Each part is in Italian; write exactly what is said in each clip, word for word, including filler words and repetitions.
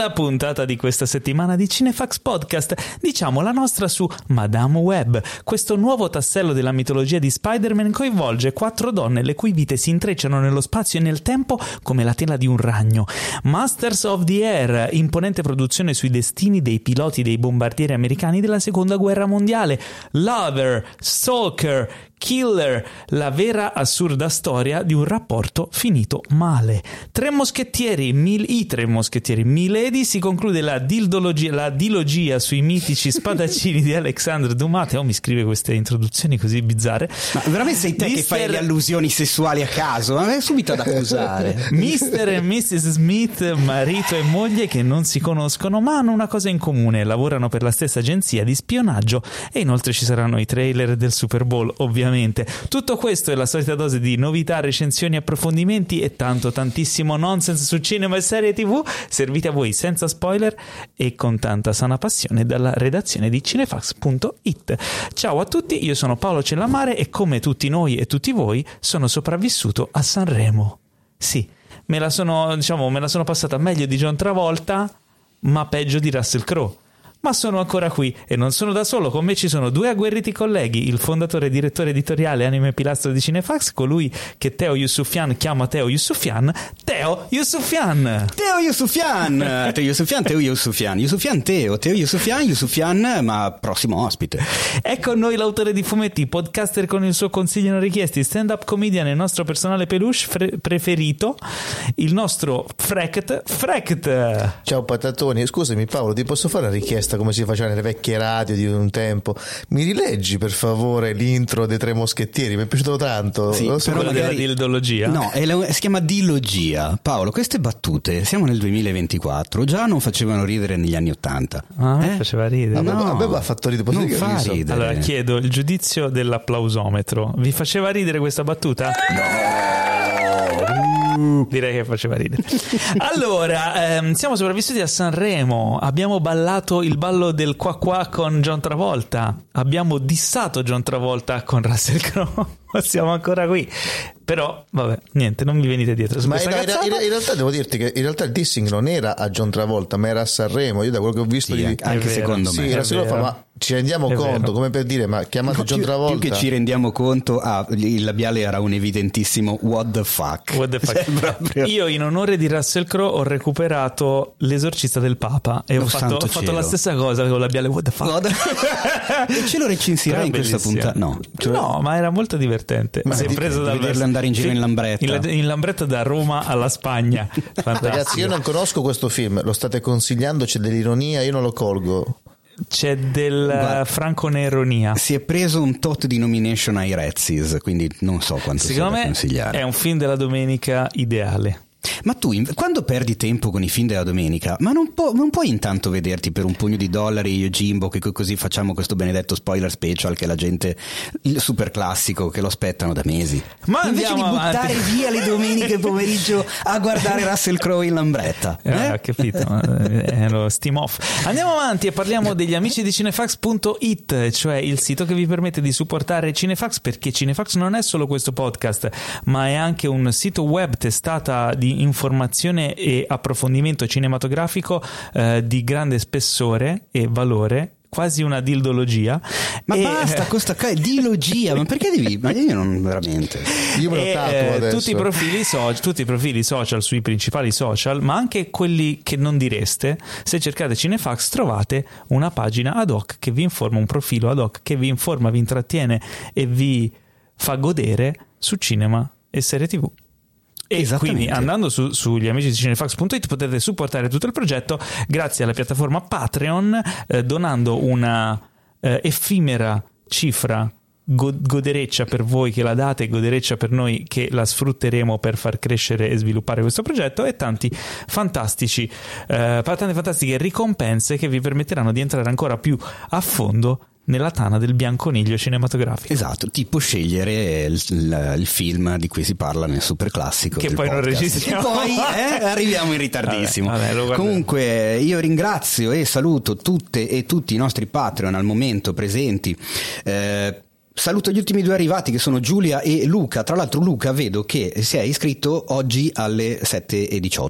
Nella puntata di questa settimana di Cinefax Podcast diciamo la nostra su Madame Web. Questo nuovo tassello della mitologia di Spider-Man coinvolge quattro donne le cui vite si intrecciano nello spazio e nel tempo come la tela di un ragno. Masters of the Air, imponente produzione sui destini dei piloti dei bombardieri americani della seconda guerra mondiale. Lover, Stalker, Killer, la vera assurda storia di un rapporto finito male. Tre moschettieri, mil, i tre moschettieri, Milady, si conclude la dildologia, la dilogia sui mitici spadaccini di Alexandre Dumas. Teo mi scrive queste introduzioni così bizzarre. Ma veramente sei te Mister... che fai le allusioni sessuali a caso? Ma è subito ad accusare. mister e missus Smith, marito e moglie che non si conoscono ma hanno una cosa in comune: lavorano per la stessa agenzia di spionaggio e inoltre ci saranno i trailer del Super Bowl, ovviamente. Tutto questo è la solita dose di novità, recensioni, approfondimenti e tanto tantissimo nonsense su cinema e serie tv, serviti a voi senza spoiler e con tanta sana passione dalla redazione di cinefax punto it. Ciao a tutti, io sono Paolo Cellamare e come tutti noi e tutti voi sono sopravvissuto a Sanremo. Sì, me la sono, diciamo, me la sono passata meglio di John Travolta, ma peggio di Russell Crowe. Ma sono ancora qui e non sono da solo, con me ci sono due agguerriti colleghi, il fondatore e direttore editoriale anime e pilastro di Cinefax, colui che Teo Yusufian chiama Teo Yusufian, Teo Yusufian! Teo Yusufian! Teo Yusufian, Teo Yusufian, Yusufian Teo, Teo Yusufian, Yusufian, ma prossimo ospite. È con noi l'autore di fumetti, podcaster con il suo consiglio non richiesti, stand-up comedian e il nostro personale peluche fre- preferito, il nostro Frect, Frect! Ciao patatoni, scusami Paolo, ti posso fare una richiesta come si faceva nelle vecchie radio di un tempo? Mi rileggi per favore l'intro dei Tre Moschettieri? Mi è piaciuto tanto. Sì, lo so, quella magari... della dildologia? No, è la, si chiama dilogia. Paolo, queste battute, siamo nel duemilaventiquattro, già non facevano ridere negli anni Ottanta. Ah, eh? faceva ridere. A me, No, a me ha fatto ridere, posso non dire che fa riso? ridere. Allora chiedo il giudizio dell'applausometro. Vi faceva ridere questa battuta? No! Direi che faceva ridere. Allora, ehm, siamo sopravvissuti a Sanremo. Abbiamo ballato il ballo del qua qua con John Travolta. Abbiamo dissato John Travolta con Russell Crowe. Siamo ancora qui. Però, vabbè, niente, non mi venite dietro su Ma in, questa cazzata. in, in realtà devo dirti che in realtà il dissing non era a John Travolta, ma era a Sanremo. Io da quello che ho visto Sì, di... anche, anche vero, secondo sì, me. Russell Crowe fa, ma ci rendiamo È conto, vero. come per dire, ma chiamate No, John più, Travolta. più che ci rendiamo conto, ah, il labiale era un evidentissimo what the fuck. What the fuck? Cioè, proprio... Io in onore di Russell Crowe ho recuperato L'Esorcista del Papa e Oh, ho fatto, santo ho fatto cielo. la stessa cosa con il labiale what the fuck. What the... E ce lo recensirai Era in questa bellissimo. puntata? No. Cioè... No, ma era molto divertente. Ma Si è di- preso di dal vederlo andare in giro in lambretta. In, in lambretta da Roma alla Spagna. Fantastico. Ragazzi, io non conosco questo film, lo state consigliando, c'è dell'ironia, io non lo colgo. C'è del Guarda, franco-neronia. si è preso un tot di nomination ai Razzies, quindi non so quanto sia Secondo da me consigliare. è un film della domenica ideale. Ma tu, in- quando perdi tempo con i film della domenica, ma non, pu- non puoi intanto vederti per un pugno di dollari io e Jimbo, che co- così facciamo questo benedetto spoiler special che la gente, il super classico, che lo aspettano da mesi. Ma invece di andiamo buttare avanti. via le domeniche pomeriggio a guardare Russell Crowe in lambretta. Eh, Eh? ho capito, è lo steam off. Andiamo avanti e parliamo degli amici di cinefax punto it, cioè il sito che vi permette di supportare Cinefax, perché Cinefax non è solo questo podcast, ma è anche un sito web testata di informazione e approfondimento cinematografico eh, di grande spessore e valore, quasi una dildologia. Ma e, basta, questa ca- dilogia, ma perché devi? Ma io non veramente. Io me lo e, tatuo eh, adesso. tutti i profili so- tutti i profili social sui principali social, ma anche quelli che non direste. Se cercate Cinefax trovate una pagina ad hoc che vi informa, un profilo ad hoc che vi informa, vi intrattiene e vi fa godere su cinema e serie tv. E quindi andando su, sugli amici di cinefax punto it potete supportare tutto il progetto grazie alla piattaforma Patreon, eh, donando una eh, effimera cifra go- godereccia per voi che la date, godereccia per noi che la sfrutteremo per far crescere e sviluppare questo progetto, e tanti fantastici eh, tante fantastiche ricompense che vi permetteranno di entrare ancora più a fondo nella tana del bianconiglio cinematografico. Esatto, tipo scegliere il, il, il film di cui si parla nel super classico che del poi podcast. non registriamo. E poi eh, arriviamo in ritardissimo. Vabbè, vabbè, lo guarderemo. Comunque io ringrazio e saluto tutte e tutti i nostri Patreon al momento presenti. eh, Saluto gli ultimi due arrivati che sono Giulia e Luca. Tra l'altro Luca vedo che si è iscritto oggi alle sette e diciotto.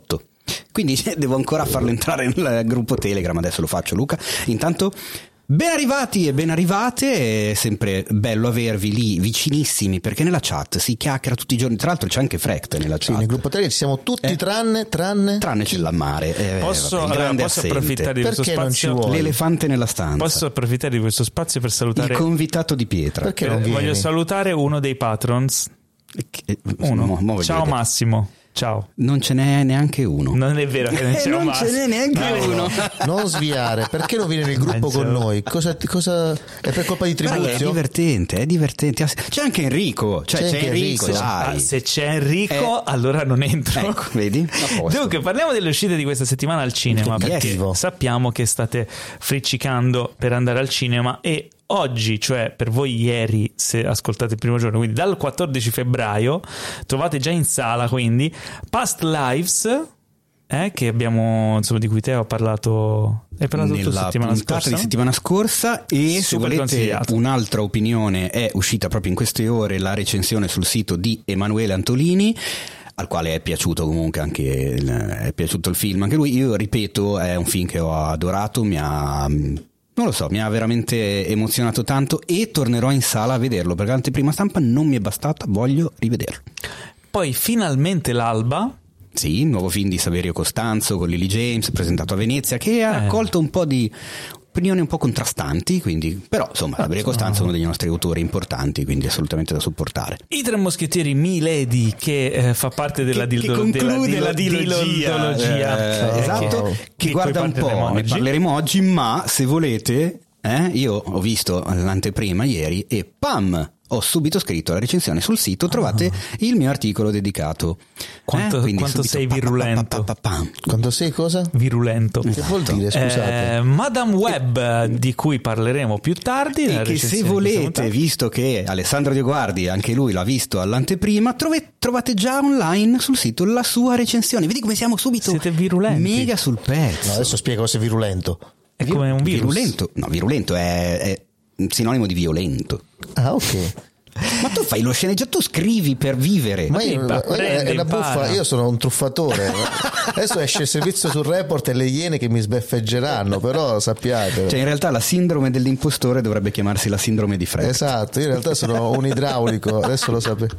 Quindi devo ancora farlo entrare nel gruppo Telegram, adesso lo faccio, Luca. Intanto ben arrivati e ben arrivate, è sempre bello avervi lì vicinissimi, perché nella chat si chiacchiera tutti i giorni, tra l'altro c'è anche Frecht nella chat. Sì, nel gruppo Telegram ci siamo tutti eh? tranne tranne tranne c'è la mare. Eh, posso, vabbè, allora, grande posso assente. approfittare di questo Perché non spazio? ci vuoi? L'elefante nella stanza. Posso approfittare di questo spazio per salutare Il convitato di pietra. Perché per- non vieni? voglio salutare uno dei patrons. Eh, Uno. mo- mo voglio Ciao vedere. Massimo. Ciao. Non ce n'è neanche uno. Non è vero che non Eh, c'è un non Massimo. ce n'è neanche Vabbè. uno. Non sviare, perché non viene nel gruppo Eh, con ciao. noi? Cosa, cosa è per colpa di Guarda, è Tribuzio? divertente, è divertente. C'è anche Enrico, cioè C'è c'è, anche Enrico, Enrico. Ah, dai. se c'è Enrico, allora non entro. Ecco, vedi? A posto. Dunque, parliamo delle uscite di questa settimana al cinema, Yes. perché sappiamo che state friccicando per andare al cinema e oggi, cioè per voi ieri, se ascoltate il primo giorno, quindi dal quattordici febbraio, trovate già in sala quindi Past Lives, eh, che abbiamo, insomma, di cui te ho parlato, hai parlato tu nella settimana puntata scorsa, di settimana scorsa, e se Super volete consigliato. un'altra opinione è uscita proprio in queste ore la recensione sul sito di Emanuele Antolini, al quale è piaciuto comunque anche il, è piaciuto il film anche lui. Io ripeto, è un film che ho adorato, mi ha non lo so, mi ha veramente emozionato tanto e tornerò in sala a vederlo perché l'anteprima stampa non mi è bastata, voglio rivederlo. Poi finalmente l'Alba. Sì, il nuovo film di Saverio Costanzo con Lily James, presentato a Venezia, che ha raccolto un po' di opinioni un po' contrastanti, quindi, però insomma Saverio Costanzo è uno dei nostri autori importanti, quindi assolutamente da supportare. I Tre Moschettieri Milady, che eh, fa parte della, Che- che dildo- conclude della la dilogia, dilodologia. eh, esatto, che, che, che guarda poi un po', parleremo ne oggi. parleremo oggi, ma se volete, eh, io ho visto l'anteprima ieri e pam! Ho subito scritto la recensione sul sito, trovate il mio articolo dedicato. Quanto- Eh, quindi quanto subito sei pa, pa, pa, virulento. pa, pa, pa, pa. Quando sei cosa? Virulento. Che vuol dire, scusate? Eh, Madame Web, di cui parleremo più tardi. E nella che se recensione di questa volete, puntata. visto che Alessandro Dioguardi, anche lui l'ha visto all'anteprima, trove- trovate già online sul sito la sua recensione. Vedi come siamo subito Siete virulenti. mega sul pezzo. No, adesso spiego cosa è virulento. È come un virus. Virulento, no, virulento è, è un sinonimo di violento. Ah, ok. Ma tu fai lo sceneggiato, tu scrivi per vivere. Ma ti io, apprende, è una impara. buffa, io sono un truffatore. Adesso esce il servizio sul report e le iene che mi sbeffeggeranno, però sappiate. Cioè in realtà la sindrome dell'impostore dovrebbe chiamarsi la sindrome di Frecht. Esatto, io in realtà sono un idraulico, adesso lo sapete.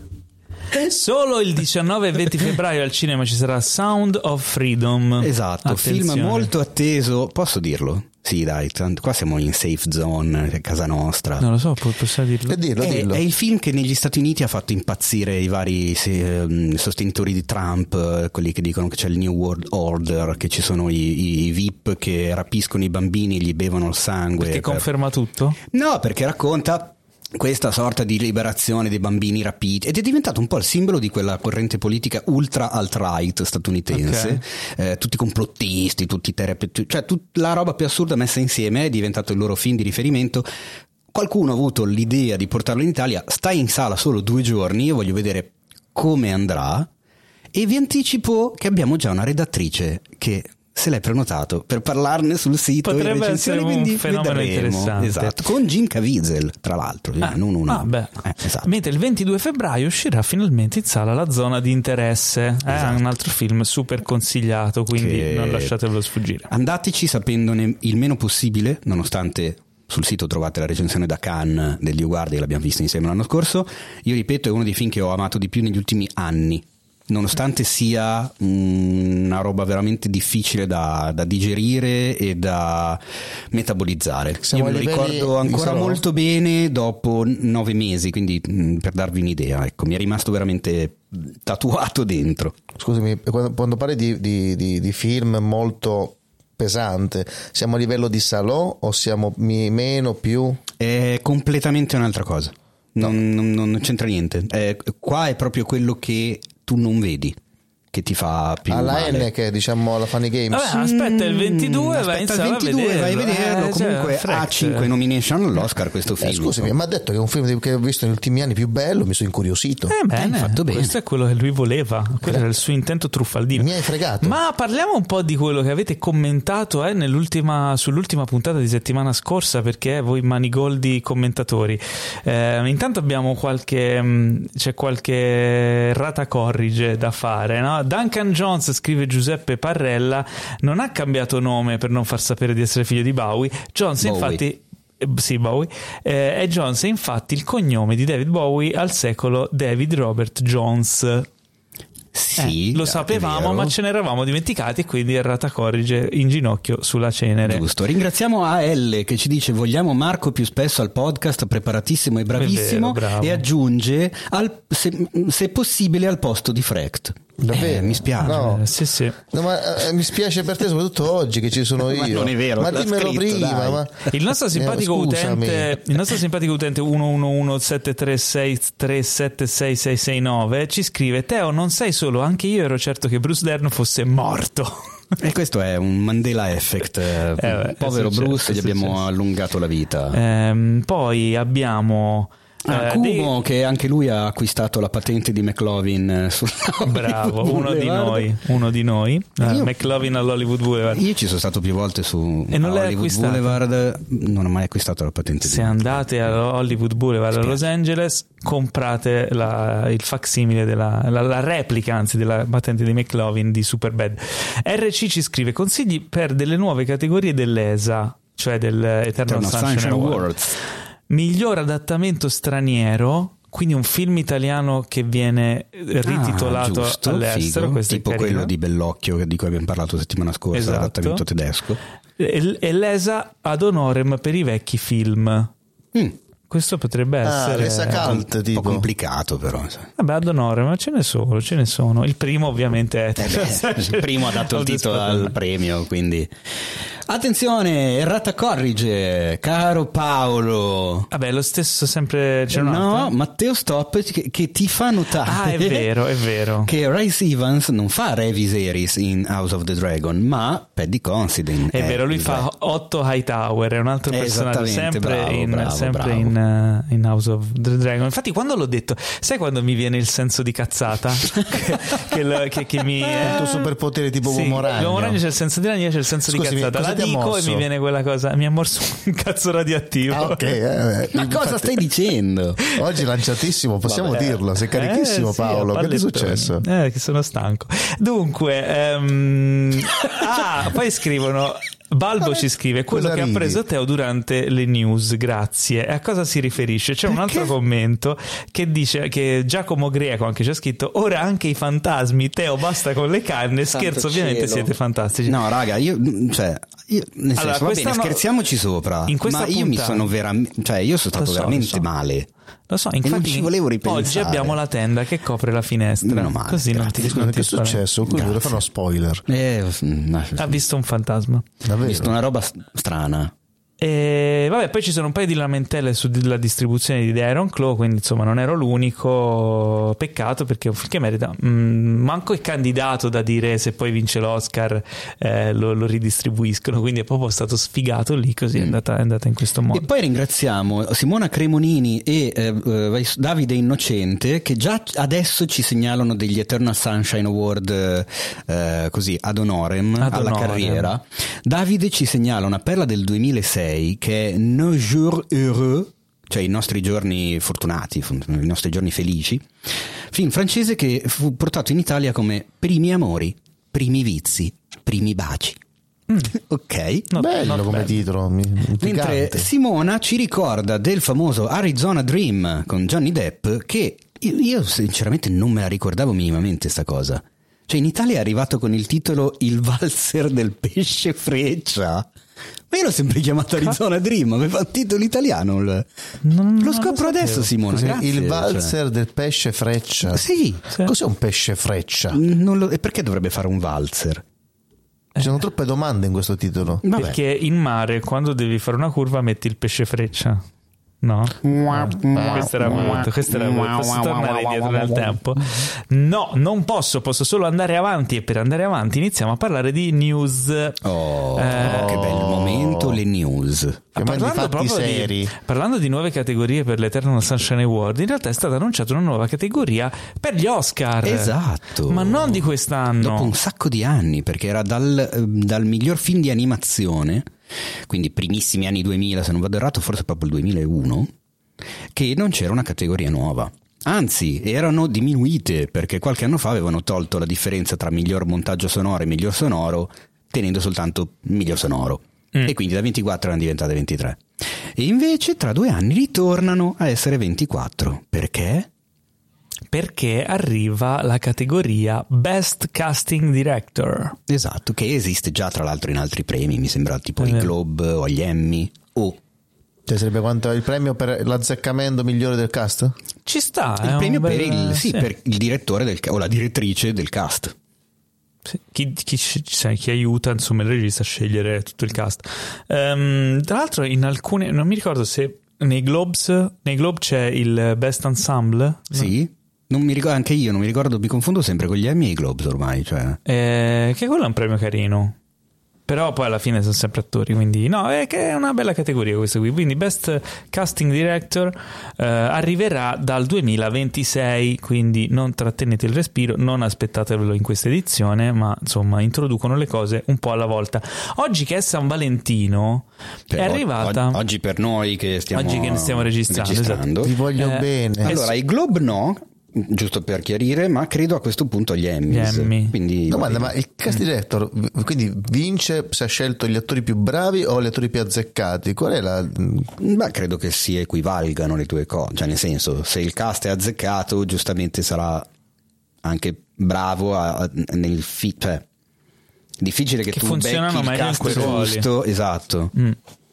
Solo il diciannove e venti febbraio al cinema ci sarà Sound of Freedom. Esatto, Attenzione. film molto atteso, posso dirlo? Sì, dai, tanto, qua siamo in safe zone, è casa nostra. Non lo so, pu- possiamo dirlo. E dillo, È, dillo. è il film che negli Stati Uniti ha fatto impazzire i vari se, ehm, sostenitori di Trump, eh, quelli che dicono che c'è il New World Order, che ci sono i, i V I P che rapiscono i bambini e gli bevono il sangue. Che per- conferma tutto? No, perché racconta questa sorta di liberazione dei bambini rapiti ed è diventato un po' il simbolo di quella corrente politica ultra alt-right statunitense, eh, tutti complottisti, tutti terapeuti, cioè tut- la roba più assurda messa insieme è diventato il loro film di riferimento. Qualcuno ha avuto l'idea di portarlo in Italia, sta in sala solo due giorni, io voglio vedere come andrà e vi anticipo che abbiamo già una redattrice che se l'hai prenotato per parlarne sul sito. Potrebbe in recensione, essere un quindi fenomeno vedremo. interessante. Esatto, con Jim Caviezel tra l'altro, Ah, non uno. ah, beh. Eh, esatto. Mentre il ventidue febbraio uscirà finalmente in sala La Zona di Interesse, eh? Esatto. Un altro film super consigliato, quindi Che- non lasciatelo sfuggire. Andateci sapendone il meno possibile, nonostante sul sito trovate la recensione da Cannes degli Uguardi che l'abbiamo visto insieme l'anno scorso. Io ripeto, è uno dei film che ho amato di più negli ultimi anni, nonostante sia mm, una roba veramente difficile da, da digerire e da metabolizzare. Siamo Io me ai lo livelli ricordo di ancora Salò? molto bene dopo nove mesi, quindi mm, per darvi un'idea, ecco, mi è rimasto veramente tatuato dentro. Scusami, quando, quando parli di, di, di, di film molto pesante, siamo a livello di Salò o siamo mi- meno, più? È completamente un'altra cosa. Non, non- non c'entra niente. Eh, qua è proprio quello che tu non vedi che ti fa più Alla male. N che è, diciamo la Funny Games. Vabbè, aspetta il ventidue, Mm, vai in aspetta sala il ventidue, a vai a vederlo. vederlo. Eh, Comunque cioè, ha Frecht. cinque nomination all'Oscar questo film. Eh, scusami, mi ha detto che è un film che ho visto negli ultimi anni più bello, mi sono incuriosito. Eh, bene, hai fatto bene. questo è quello che lui voleva, quello era il suo intento truffaldino. Mi hai fregato. Ma parliamo un po' di quello che avete commentato eh, nell'ultima, sull'ultima puntata di settimana scorsa, perché voi manigoldi commentatori. Eh, intanto abbiamo qualche mh, c'è qualche rata corrige da fare, no? Ah, Duncan Jones, scrive Giuseppe Parrella, non ha cambiato nome per non far sapere di essere figlio di Bowie. Jones Bowie. infatti sì, Bowie eh, è Jones, è infatti il cognome di David Bowie al secolo David Robert Jones. Sì, eh, lo è sapevamo, vero. ma ce ne eravamo dimenticati e quindi errata corrige in ginocchio sulla cenere. Giusto. Ringraziamo A L che ci dice vogliamo Marco più spesso al podcast, preparatissimo e bravissimo, vero, bravo. e aggiunge al, se, se possibile al posto di Frecht. Davvero? Eh, mi spiace. No. Eh, sì, sì. No, ma eh, mi spiace per te, soprattutto oggi che ci sono io. Ma non è vero, ma l'ha dimmelo scritto, prima. dai. Ma... Il nostro simpatico Eh, scusami. utente, il nostro simpatico utente uno uno uno sette tre sei tre sette sei sei sei nove ci scrive: Teo, non sei solo, anche io ero certo che Bruce Dern fosse morto. E questo è un Mandela effect. Eh, beh, Povero è successo, Bruce, è gli abbiamo successo. allungato la vita. Ehm, poi abbiamo Ah, eh, Kumo, dei- che anche lui ha acquistato la patente di McLovin eh, sulla bravo, Hollywood uno di Boulevard. noi, uno di noi, eh, Io- McLovin all'Hollywood Boulevard. Io ci sono stato più volte su E non l'hai Hollywood acquistata? Boulevard, non ho mai acquistato la patente Se di andate a Hollywood Boulevard a Spiace. Los Angeles, comprate la, il facsimile della la, la replica, anzi, della patente di McLovin di Superbad. R C ci scrive: consigli per delle nuove categorie dell'E S A, cioè del Eternal, Eternal Sunshine, Sunshine Award. Awards. Miglior adattamento straniero, quindi un film italiano che viene rititolato Ah, giusto, all'estero, figo. questo è tipo carino. quello di Bellocchio di cui abbiamo parlato settimana scorsa, Esatto. l'adattamento tedesco. e, e l'E S A ad honorem per i vecchi film. Mm. Questo potrebbe Ah, essere l'E S A cult, Un tipo. po' complicato però. sai. vabbè, ad onore, ma ce ne sono, ce ne sono. Il primo ovviamente è Eh beh, il primo ha dato il titolo al premio, quindi attenzione, errata corrige, caro Paolo. Vabbè, lo stesso sempre c'è un No, altro? Matteo Stop che, che ti fa notare Ah, è vero, è vero. che Rhys Evans non fa Re Viserys in House of the Dragon, ma Paddy Considine È vero, lui il fa re. Otto Hightower, è un altro personaggio, Esattamente, sempre, bravo, in, bravo, sempre bravo. in, uh, in House of the Dragon. Infatti, quando l'ho detto, sai quando mi viene il senso di cazzata? che, che, lo- che- che mi. Il tuo superpotere tipo Sì, uomo ragno. l'uomo ragno c'è il senso di ragno, c'è il senso Scusami, di cazzata. cosa La ti ha dico e morso? mi viene quella cosa. Mi ha morso un cazzo radioattivo. Ah, ok. eh, Ma infatti, cosa stai dicendo? Oggi lanciatissimo, possiamo Vabbè. dirlo. Sei carichissimo, Eh, sì, Paolo. a Che ti è pallettone. successo? Eh, che sono stanco. Dunque, ehm, ah, poi scrivono. Balbo ci scrive quello Cosa che ridi? ha preso Teo durante le news, grazie. E a cosa si riferisce? C'è un altro commento che dice che Giacomo Greco anche ci ha scritto: ora anche i fantasmi, Teo basta con le canne. Santo Scherzo, ovviamente cielo. siete fantastici. No, raga, io, cioè, io, nel Allora, senso, va questa bene, no- scherziamoci sopra. in questa Ma io mi puntata- sono veramente, cioè, io sono Lo stato so, veramente lo so. male. Lo so, E non infatti ci volevo oggi ripensare. abbiamo la tenda che copre la finestra. Meno male, Così non grazie. ti, Scusa, non che è ti spaventi. successo? Qui volevo fare uno spoiler. Eh, no, Ha visto un fantasma. ho Davvero? visto una roba s- strana. E vabbè, poi ci sono un paio di lamentele sulla distribuzione di The Iron Claw, quindi insomma non ero l'unico. Peccato, perché è un film che merita. Mm, manco è candidato da dire se poi vince l'Oscar eh, lo, lo ridistribuiscono, quindi è proprio stato sfigato lì, così è andata, è andata in questo modo. E poi ringraziamo Simona Cremonini e eh, eh, Davide Innocente che già adesso ci segnalano degli Eternal Sunshine Award eh, così ad honorem Ad alla honorem. carriera. Davide ci segnala una perla del duemilasei che è Nos Jours Heureux, cioè i nostri giorni fortunati, i nostri giorni felici, film francese che fu portato in Italia come Primi amori, primi vizi, primi baci. Ok. No, Bello not come bad. titolo. mi- Mentre intrigante. Simona ci ricorda del famoso Arizona Dream con Johnny Depp, che io, io sinceramente non me la ricordavo minimamente sta cosa. Cioè in Italia è arrivato con il titolo Il valzer del pesce freccia. Ma io l'ho sempre chiamato Arizona Dream, aveva un titolo italiano. il- Non- Lo non scopro sapevo. adesso, Simona. Così, grazie, il cioè. valzer del pesce freccia. Sì. Sì. Cos'è un pesce freccia? Non lo- e perché dovrebbe fare un valzer? Ci sono troppe domande in questo titolo. Vabbè. Perché in mare, quando devi fare una curva, metti il pesce freccia. No? Questo era molto, questo era molto. Posso tornare indietro nel tempo? No, non posso, posso solo andare avanti, e per andare avanti iniziamo a parlare di news. Oh, Eh, che bel momento, le news. Chiamando i Parlando fatti proprio seri. di, parlando di nuove categorie per l'Eternal Sunshine Award, in realtà è stata annunciata una nuova categoria per gli Oscar. Esatto. Ma non di quest'anno. Dopo un sacco di anni, perché era dal, eh, dal miglior film di animazione, quindi primissimi anni duemila, se non vado errato, forse proprio il duemilauno, che non c'era una categoria nuova. Anzi, erano diminuite, perché qualche anno fa avevano tolto la differenza tra miglior montaggio sonoro e miglior sonoro, tenendo soltanto miglior sonoro. Mm. E quindi da ventiquattro erano diventate ventitré. E invece tra due anni ritornano a essere ventiquattro. Perché? Perché arriva la categoria Best Casting Director. Esatto, che esiste già tra l'altro in altri premi, mi sembra, tipo i Globe o gli Emmy o... Cioè sarebbe quanto il premio per l'azzeccamento migliore del cast? Ci sta. Il premio bel... per, il, sì, sì. per il direttore del, o la direttrice del cast. Sì. Chi, chi, sai, chi aiuta insomma il regista a scegliere tutto il cast. Um, tra l'altro in alcune, non mi ricordo se nei Globes, nei Globe c'è il Best Ensemble. Sì. No? Non mi ricordo, anche io non mi ricordo, mi confondo sempre con gli Emmy e i Globes ormai, cioè. Eh, che quello è un premio carino. Però poi alla fine sono sempre attori, quindi no, è che è una bella categoria questa qui. Quindi Best Casting Director eh, arriverà dal duemilaventisei, quindi non trattenete il respiro, non aspettatevelo in questa edizione, ma insomma introducono le cose un po' alla volta. Oggi che è San Valentino per è arrivata oggi, oggi per noi che stiamo oggi che ne stiamo registrando, registrando. Esatto. Vi voglio eh, bene. Allora, i Globe no, giusto per chiarire, ma credo a questo punto gli Emmy. Emmy. Quindi domanda, ma il cast director quindi vince se ha scelto gli attori più bravi o gli attori più azzeccati? Qual è la... Beh, credo che si equivalgano le due cose, cioè nel senso, se il cast è azzeccato giustamente sarà anche bravo a, a, nel fi- cioè difficile che, che tu funzionano becchi il meglio cast in quei ruoli. giusto, esatto, mm.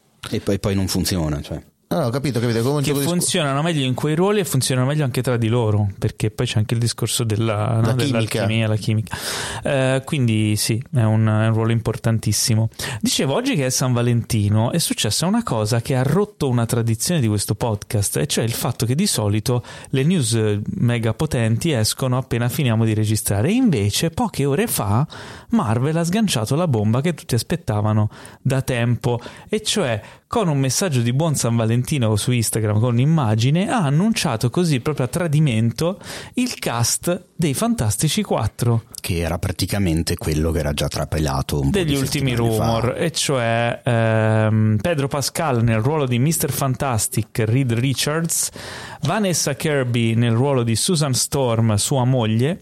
e poi, poi non funziona, cioè. No, ho capito, capito. Come che funzionano meglio in quei ruoli e funzionano meglio anche tra di loro, perché poi c'è anche il discorso della, no, dell'alchimia, la chimica. Eh, quindi sì, è un, è un ruolo importantissimo. Dicevo, oggi che è San Valentino è successa una cosa che ha rotto una tradizione di questo podcast, e cioè il fatto che di solito le news mega potenti escono appena finiamo di registrare, e invece poche ore fa Marvel ha sganciato la bomba che tutti aspettavano da tempo, e cioè con un messaggio di buon San Valentino su Instagram con un'immagine ha annunciato così proprio a tradimento il cast dei Fantastici quattro, che era praticamente quello che era già trapelato un degli po' di ultimi rumor, fa. E cioè ehm, Pedro Pascal nel ruolo di mister Fantastic, Reed Richards, Vanessa Kirby nel ruolo di Susan Storm, sua moglie,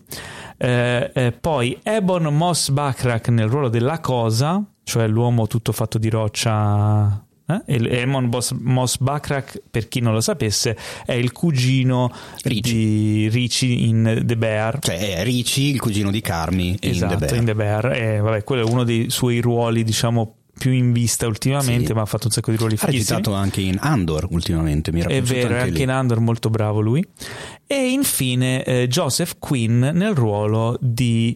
eh, eh, poi Ebon Moss-Backrack nel ruolo della Cosa, cioè l'uomo tutto fatto di roccia. Eh? Emon Moss-Backrack, per chi non lo sapesse, è il cugino Richie. di Richie in The Bear, cioè è Richie il cugino di Carmi, esatto, in The Bear, in The Bear. E, vabbè, quello è uno dei suoi ruoli, diciamo, più in vista ultimamente, sì. Ma ha fatto un sacco di ruoli fighissimi. Ha recitato anche in Andor ultimamente, mi era è vero, anche, anche in Andor molto bravo lui. E infine eh, Joseph Quinn nel ruolo di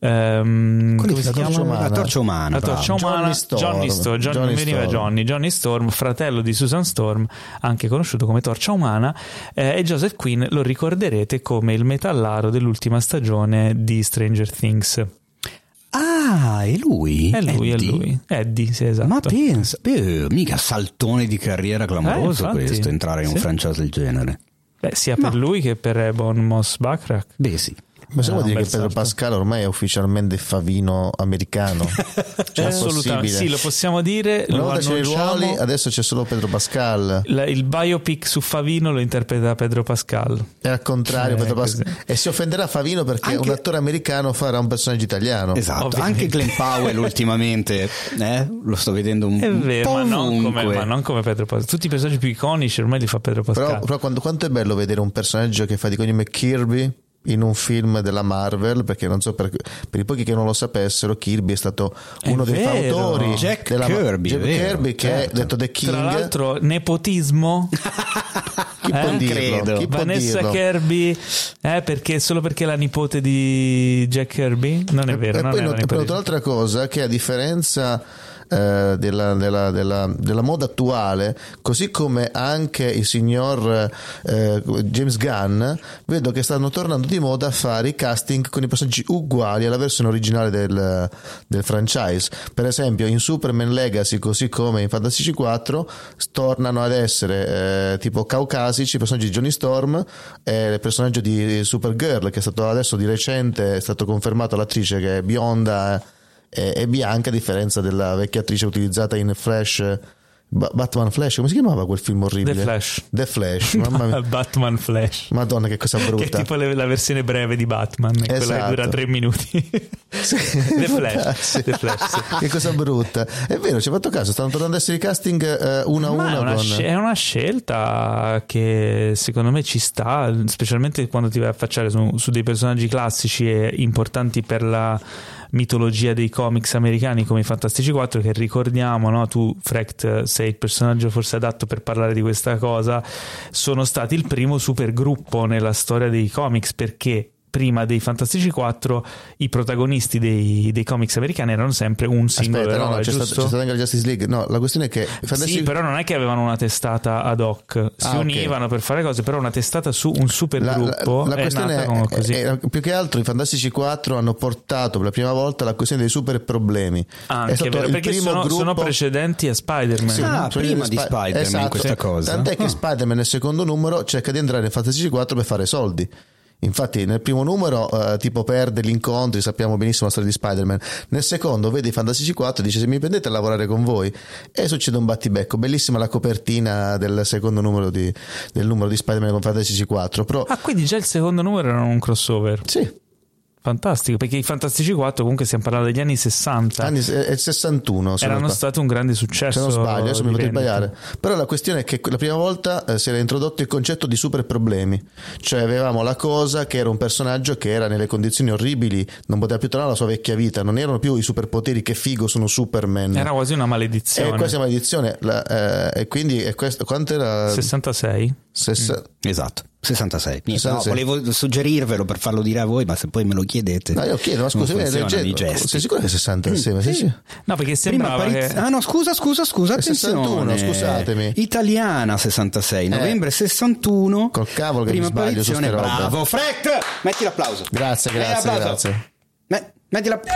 Um, come si chiama? La torcia umana, la torcia umana Johnny Storm, Johnny Storm, Johnny, Johnny veniva Storm. Johnny Johnny Storm, fratello di Susan Storm, anche conosciuto come torcia umana, eh, e Joseph Quinn lo ricorderete come il metallaro dell'ultima stagione di Stranger Things. Ah, è lui? È lui, Eddie? è lui. Eddie, sì, esatto. Ma pensa, beh, mica saltone di carriera clamoroso eh, infatti, questo, entrare in sì. un franchise del genere. Beh, sia Ma... per lui che per Ebon Moss-Backrack. Beh, sì. Possiamo no, dire beh, che Pedro certo. Pascal ormai è ufficialmente Favino americano? Cioè, assolutamente sì, lo possiamo dire. Una lo volta c'erano i ruoli, adesso c'è solo Pedro Pascal. La, il biopic su Favino lo interpreta Pedro Pascal. È al contrario, eh, Pedro Pascal. E si offenderà Favino perché anche... un attore americano farà un personaggio italiano. Esatto, Ovviamente. Anche Glenn Powell ultimamente eh, lo sto vedendo un, è un vero, po' ma non, ovunque. come, ma non come Pedro Pascal. Tutti i personaggi più iconici ormai li fa Pedro Pascal. Però, però quando, quanto è bello vedere un personaggio che fa di cognome Kirby in un film della Marvel, perché non so, per, per i pochi che non lo sapessero, Kirby è stato uno è dei vero. fautori Jack della Kirby, Jack vero, Kirby che certo. è detto The King. Tra l'altro nepotismo. Chi eh? può dirlo? credo. Chi può Vanessa dirlo? Kirby, eh, perché solo perché è la nipote di Jack Kirby? Non è vero. E non poi è ho la nipote notato un'altra cosa, che a differenza eh, della, della, della, della moda attuale, così come anche il signor eh, James Gunn, vedo che stanno tornando di moda a fare i casting con i personaggi uguali alla versione originale del, del franchise. Per esempio in Superman Legacy, così come in Fantastici quattro, tornano ad essere eh, tipo caucasici i personaggi di Johnny Storm e il personaggio di Supergirl, che è stato adesso di recente è stato confermato l'attrice che è bionda e, e bianca, a differenza della vecchia attrice utilizzata in Flash Ba- Batman Flash, come si chiamava quel film orribile? The Flash. The Flash, mamma mia. Batman Flash. Madonna, che cosa brutta. Che è tipo le, la versione breve di Batman, esatto. Quella che dura tre minuti. Sì. The Flash. The Flash sì. Che cosa brutta. È vero, ci hai fatto caso, stanno tornando a essere i casting uh, uno a uno. È una, con... sc- è una scelta che secondo me ci sta, specialmente quando ti vai a affacciare su, su dei personaggi classici e importanti per la mitologia dei comics americani come i Fantastici quattro, che ricordiamo, no? Tu Frecht sei il personaggio forse adatto per parlare di questa cosa, sono stati il primo supergruppo nella storia dei comics, perché prima dei Fantastici quattro i protagonisti dei, dei comics americani erano sempre un singolo Aspetta, eroe, no, no, c'è, stato, c'è stata anche la Justice League. No, la questione è che Fantastic... sì, però non è che avevano una testata ad hoc, si ah, univano okay. per fare cose, però una testata su un supergruppo la, la, la è nata è, come così. È, è, più che altro i Fantastici quattro hanno portato per la prima volta la questione dei super problemi. Anche è stato vero, il perché primo sono, gruppo... sono precedenti a Spider-Man. Sì, ah, prima di Sp- Spider-Man esatto, questa cosa. Tant'è che ah. Spider-Man nel secondo numero cerca di entrare nei Fantastici quattro per fare soldi. Infatti nel primo numero uh, tipo perde gli incontri, sappiamo benissimo la storia di Spider-Man. Nel secondo vede i Fantastici quattro e dice: se mi prendete a lavorare con voi, e succede un battibecco. Bellissima la copertina del secondo numero di, del numero di Spider-Man con Fantastici quattro. Però... ah, quindi già il secondo numero era un crossover. Sì. Fantastico, perché i Fantastici quattro comunque stiamo parlando degli anni sessanta, anni eh, sessantuno erano stati un grande successo, se non sbaglio, adesso mi potrei vendita. sbagliare, però la questione è che la prima volta eh, si era introdotto il concetto di super problemi, cioè avevamo la cosa che era un personaggio che era nelle condizioni orribili, non poteva più tornare alla sua vecchia vita, non erano più i superpoteri che figo sono Superman, era quasi una maledizione, e questa è una maledizione la, eh, e quindi è questo, quanto era? sessantasei Sessa... Mm. Esatto, sessantasei. Niente, sessantasei. No, volevo suggerirvelo per farlo dire a voi, ma se poi me lo chiedete. No, io chiedo, ma scusa, sei sicuro che è sessantasei? Mm, sì. Sì. No, perché sembrava Prima che... ah no, scusa, scusa, scusa, attenzione. sessantuno, scusatemi. Italiana sessantasei, novembre eh. sessantuno. Col cavolo che prima mi sbaglio su ste robe. Bravo, Frecht! Metti l'applauso. Grazie, grazie, eh, grazie. Me- metti la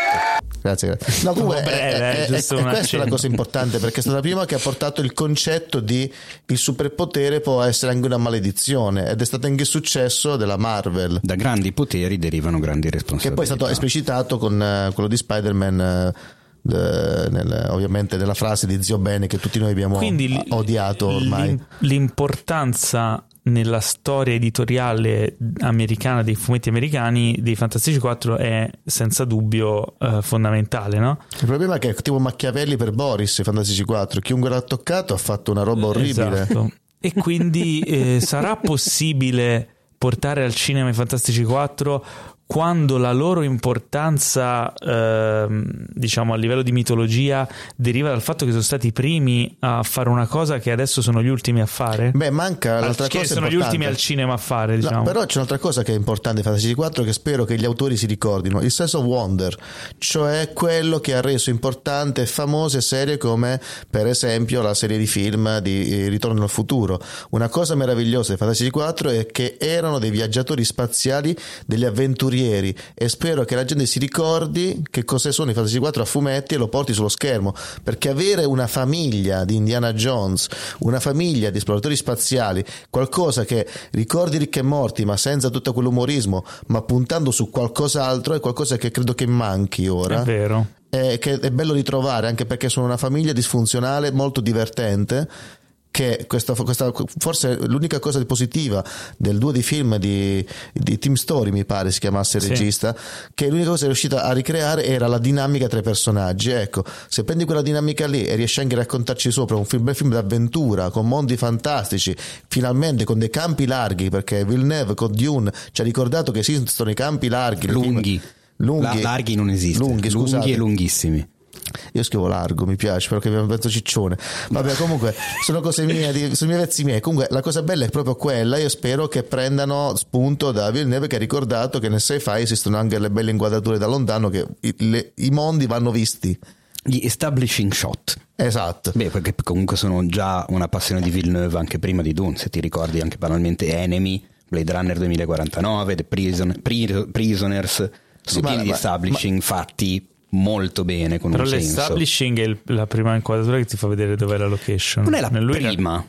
Grazie, grazie. No, comunque breve, è, è, è, giusto è un questa accento. la cosa importante, perché è stata la prima che ha portato il concetto di il superpotere può essere anche una maledizione, ed è stato anche il successo della Marvel. Da grandi poteri derivano grandi responsabilità. Che poi è stato esplicitato con uh, quello di Spider-Man, uh, de, nel, ovviamente nella frase di Zio Bene che tutti noi abbiamo Quindi odiato ormai. L'im- l'importanza nella storia editoriale americana dei fumetti americani dei Fantastici quattro è senza dubbio uh, fondamentale, no? Il problema è che è tipo Machiavelli per Boris, i Fantastici quattro, chiunque l'ha toccato ha fatto una roba orribile. Esatto. E quindi eh, sarà possibile portare al cinema i Fantastici quattro quando la loro importanza, eh, diciamo a livello di mitologia, deriva dal fatto che sono stati i primi a fare una cosa che adesso sono gli ultimi a fare? Beh, manca l'altra che cosa sono importante. gli ultimi al cinema a fare, diciamo. No, però c'è un'altra cosa che è importante in Fantasy quattro che spero che gli autori si ricordino, il sense of wonder, cioè quello che ha reso importante famose serie come per esempio la serie di film di Ritorno al futuro. Una cosa meravigliosa di Fantasy quattro è che erano dei viaggiatori spaziali, degli avventurieri, e spero che la gente si ricordi che cosa sono i Fantasy quattro a fumetti e lo porti sullo schermo, perché avere una famiglia di Indiana Jones, una famiglia di esploratori spaziali, qualcosa che ricordi Ricchi e Morti ma senza tutto quell'umorismo, ma puntando su qualcos'altro, è qualcosa che credo che manchi ora. È vero. È, che è bello ritrovare, anche perché sono una famiglia disfunzionale molto divertente, che questa, questa forse l'unica cosa positiva del duo di film di, di Tim Story, mi pare si chiamasse il sì. regista, che l'unica cosa che è riuscita a ricreare era la dinamica tra i personaggi. Ecco, se prendi quella dinamica lì e riesci anche a raccontarci sopra un film, bel film d'avventura con mondi fantastici, finalmente con dei campi larghi, perché Villeneuve con Dune ci ha ricordato che esistono i campi larghi, lunghi, lunghi La, larghi non esiste, lunghi, lunghi e lunghissimi. Io scrivo largo, mi piace, però che abbiamo penso ciccione. Vabbè, comunque sono cose mie, di, sono i miei vezzi miei. Comunque la cosa bella è proprio quella. Io spero che prendano spunto da Villeneuve, che ha ricordato che nel sci-fi esistono anche le belle inquadrature da lontano, che i, le, i mondi vanno visti. Gli establishing shot. Esatto. Beh, perché comunque sono già una passione di Villeneuve anche prima di Dune, se ti ricordi anche banalmente Enemy, Blade Runner duemilaquarantanove, The Prison, Prisoners, sono sì, pieni ma, di ma, establishing ma, fatti molto bene, con però un senso. l'establishing è il, la prima inquadratura che ti fa vedere dov'è la location. Non è la Lui prima.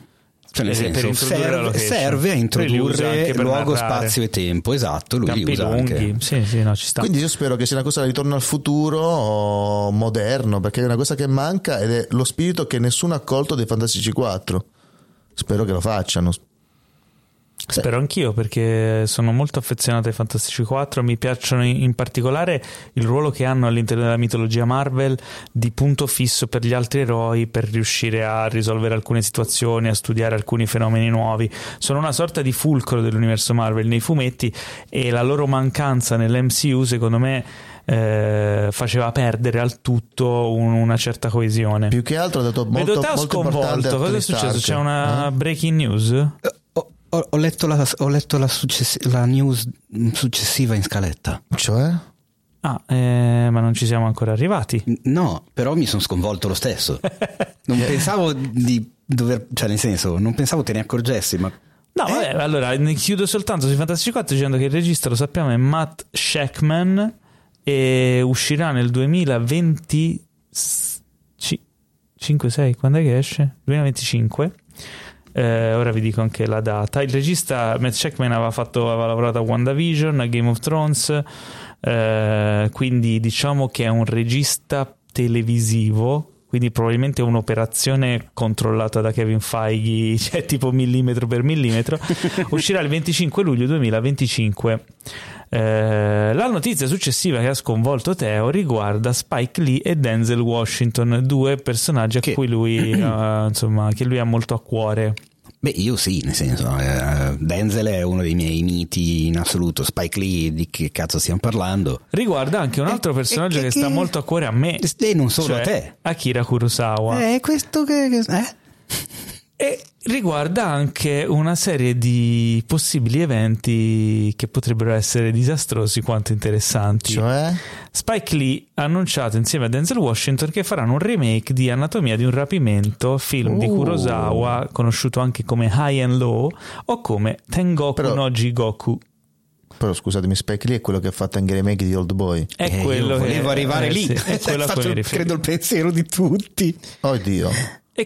Cioè nel per senso introdurre la serve, location. serve a introdurre luogo, narrare. spazio e tempo, esatto, lui Campi li usa lunghi, anche. sì, sì, no, ci sta. Quindi io spero che sia una cosa da ritorno al futuro moderno, perché è una cosa che manca ed è lo spirito che nessuno ha colto dei Fantastici quattro. Spero che lo facciano. Spero anch'io, perché sono molto affezionato ai Fantastici quattro, mi piacciono in particolare il ruolo che hanno all'interno della mitologia Marvel di punto fisso per gli altri eroi, per riuscire a risolvere alcune situazioni, a studiare alcuni fenomeni nuovi. Sono una sorta di fulcro dell'universo Marvel nei fumetti, e la loro mancanza nell'M C U secondo me eh, faceva perdere al tutto un, una certa coesione. Più che altro ha dato molto, Vedo te molto importante sconvolto, a cosa è Tony successo? Stark. C'è una Eh? breaking news? Ho, ho- ho letto la, ho letto la, successi- la news successiva in scaletta. Cioè? Ah, eh, ma non ci siamo ancora arrivati. No, però mi sono sconvolto lo stesso. Non pensavo di dover, cioè nel senso, non pensavo te ne accorgessi, ma No, Eh? vabbè, allora ne chiudo soltanto sui Fantastici quattro dicendo che il regista, lo sappiamo, è Matt Shakman e uscirà nel duemilaventicinque, sei, quando è che esce? duemilaventicinque. Eh, ora vi dico anche la data. Il regista Matt Shakman aveva, fatto, aveva lavorato a WandaVision, a Game of Thrones, eh, quindi diciamo che è un regista televisivo, quindi probabilmente un'operazione controllata da Kevin Feige, cioè tipo millimetro per millimetro. Uscirà il venticinque luglio duemilaventicinque. Eh, la notizia successiva che ha sconvolto Teo riguarda Spike Lee e Denzel Washington, due personaggi a Che- cui lui eh, insomma che lui ha molto a cuore. beh, io sì, nel senso, eh, Denzel è uno dei miei miti in assoluto. Spike Lee, di che cazzo stiamo parlando? Riguarda anche un altro Eh, personaggio eh, che, che- sta molto a cuore a me, E non solo cioè a te. Akira Kurosawa. Eh, questo che, che eh? E riguarda anche una serie di possibili eventi che potrebbero essere disastrosi quanto interessanti. Cioè? Spike Lee ha annunciato insieme a Denzel Washington che faranno un remake di Anatomia di un rapimento, film di Uh. Kurosawa, conosciuto anche come High and Low o come Tengoku Però- no Jigoku. Però scusatemi, Spike Lee è quello che ha fatto anche i remake di Old Boy. È Eh, quello io che volevo arrivare eh, lì. sì, è quello a cui Faccio, mi riferisco. credo il pensiero di tutti. Oddio. E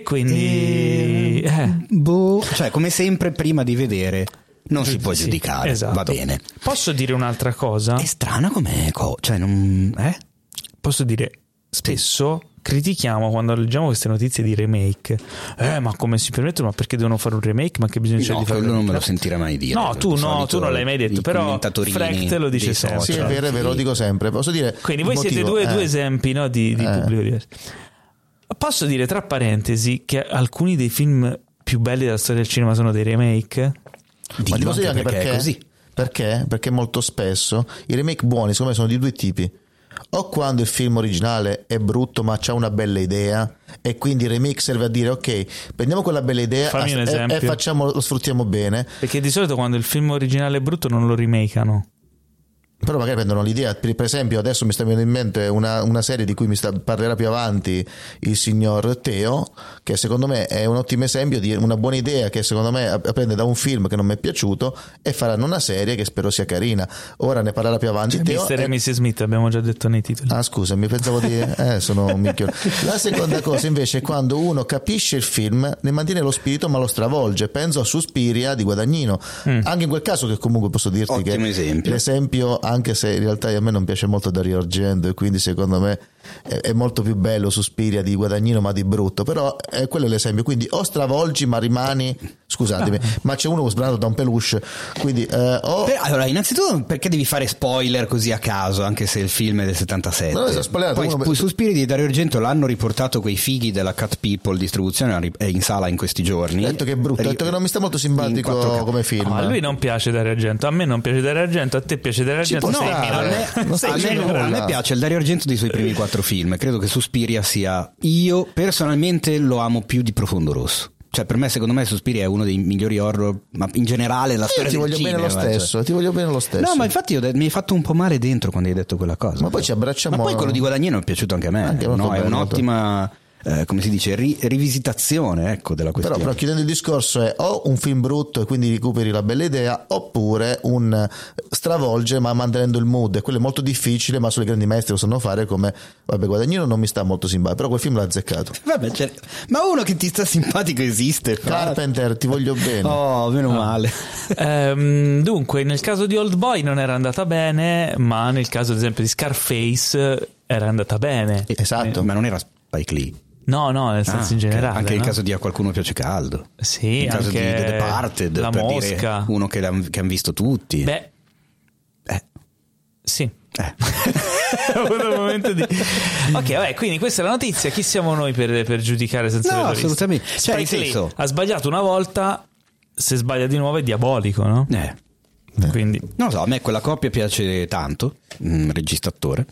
quindi eh, Boh, cioè come sempre prima di vedere non si può sì, giudicare, esatto. va bene. Posso dire un'altra cosa? È strana come co- cioè non eh? Posso dire, spesso critichiamo quando leggiamo queste notizie di remake. Eh, ma come si permettono? Ma perché devono fare un remake? Ma che bisogna No, di fare? quello un non me lo remake? sentirà mai dire. No, tu Di no, solito tu non l'hai mai detto, i però commentatorini Freck te lo dice dei sempre. Sì, social. è vero, è vero, lo dico sempre. Posso dire Quindi il voi siete motivo? due, Eh. due esempi, no, di, di Eh. pubblico diverso. Posso dire tra parentesi che alcuni dei film più belli della storia del cinema sono dei remake? Ma ti Dillo posso dire anche perché? è così. Perché? Perché molto spesso i remake buoni, secondo me, sono di due tipi. O quando il film originale è brutto ma c'ha una bella idea e quindi il remake serve a dire ok, prendiamo quella bella idea Fammi un e- esempio. e facciamo, lo sfruttiamo bene. Perché di solito quando il film originale è brutto non lo remakeano. Però magari prendono l'idea, per per esempio adesso mi sta venendo in mente una, una serie di cui mi sta, parlerà più avanti il signor Teo, che secondo me è un ottimo esempio di una buona idea che secondo me prende da un film che non mi è piaciuto e faranno una serie che spero sia carina. Ora ne parlerà più avanti Teo. mister e- e missus Smith abbiamo già detto nei titoli. Ah, scusami, pensavo di. Eh, sono un minchione. La seconda cosa invece è quando uno capisce il film, ne mantiene lo spirito ma lo stravolge. Penso a Suspiria di Guadagnino. Mm. Anche in quel caso, che comunque posso dirti Ottimo che esempio. l'esempio, anche se in realtà a me non piace molto Dario Argento e quindi secondo me è, è molto più bello Suspiria di Guadagnino ma di brutto. Però è quello l'esempio. Quindi o stravolgi ma rimani. Scusatemi, ma c'è uno sbranato da un peluche. Quindi eh, o. Per- allora, innanzitutto perché devi fare spoiler così a caso, anche se il film è del settantasette? No, sono spoilerato, Poi uno- sui Suspiri di Dario Argento l'hanno riportato quei fighi della Cat People distribuzione, è in sala in questi giorni. Ha detto che è brutto, ha detto che non mi sta molto simpatico In quattro K. come film. No, a lui non piace Dario Argento, a me non piace Dario Argento, a te piace Dario Ci Argento, può sei stare. a ignorante. me, Non stai a me- dicendo a nulla. me piace il Dario Argento dei suoi primi quattro film. Credo che Suspiria sia, io personalmente lo amo più di Profondo Rosso. Cioè, per me, secondo me, Suspiria è uno dei migliori horror, ma in generale la Io storia ti del voglio cinema, bene lo cioè. stesso, ti voglio bene lo stesso. No, ma infatti io de- mi hai fatto un po' male dentro quando hai detto quella cosa. Ma poi ci abbracciamo. Ma poi quello di Guadagnino è piaciuto anche a me. Anche molto no, è bello, un'ottima. eh, come si dice, ri- rivisitazione, ecco, della questione. Però, però chiudendo il discorso è o un film brutto e quindi recuperi la bella idea, oppure un stravolge ma mantenendo il mood, e quello è molto difficile, ma solo i grandi maestri lo sanno fare, come vabbè, Guadagnino non mi sta molto simpatico, però quel film l'ha azzeccato. Vabbè, cioè, ma uno che ti sta simpatico esiste. Carpenter, ti voglio bene. Oh, meno No. male. Ehm, dunque, nel caso di Oldboy non era andata bene, ma nel caso ad esempio di Scarface era andata bene. Esatto. Ma non era Spike Lee. No, no, nel senso Ah, in generale. ok. Anche no? nel caso di A qualcuno piace caldo. Sì, nel caso anche di The Departed, La per Mosca. dire uno che, l'han- che hanno visto tutti. Beh, Eh. sì. Eh. Ho avuto un momento di... Ok, vabbè, quindi questa è la notizia. Chi siamo noi per, per giudicare senza No, averlo visto? assolutamente. Cioè, Spike nel senso- Lee ha sbagliato una volta, se sbaglia di nuovo è diabolico, no? Eh. Quindi Non lo so, a me quella coppia piace tanto, mm, regista-attore.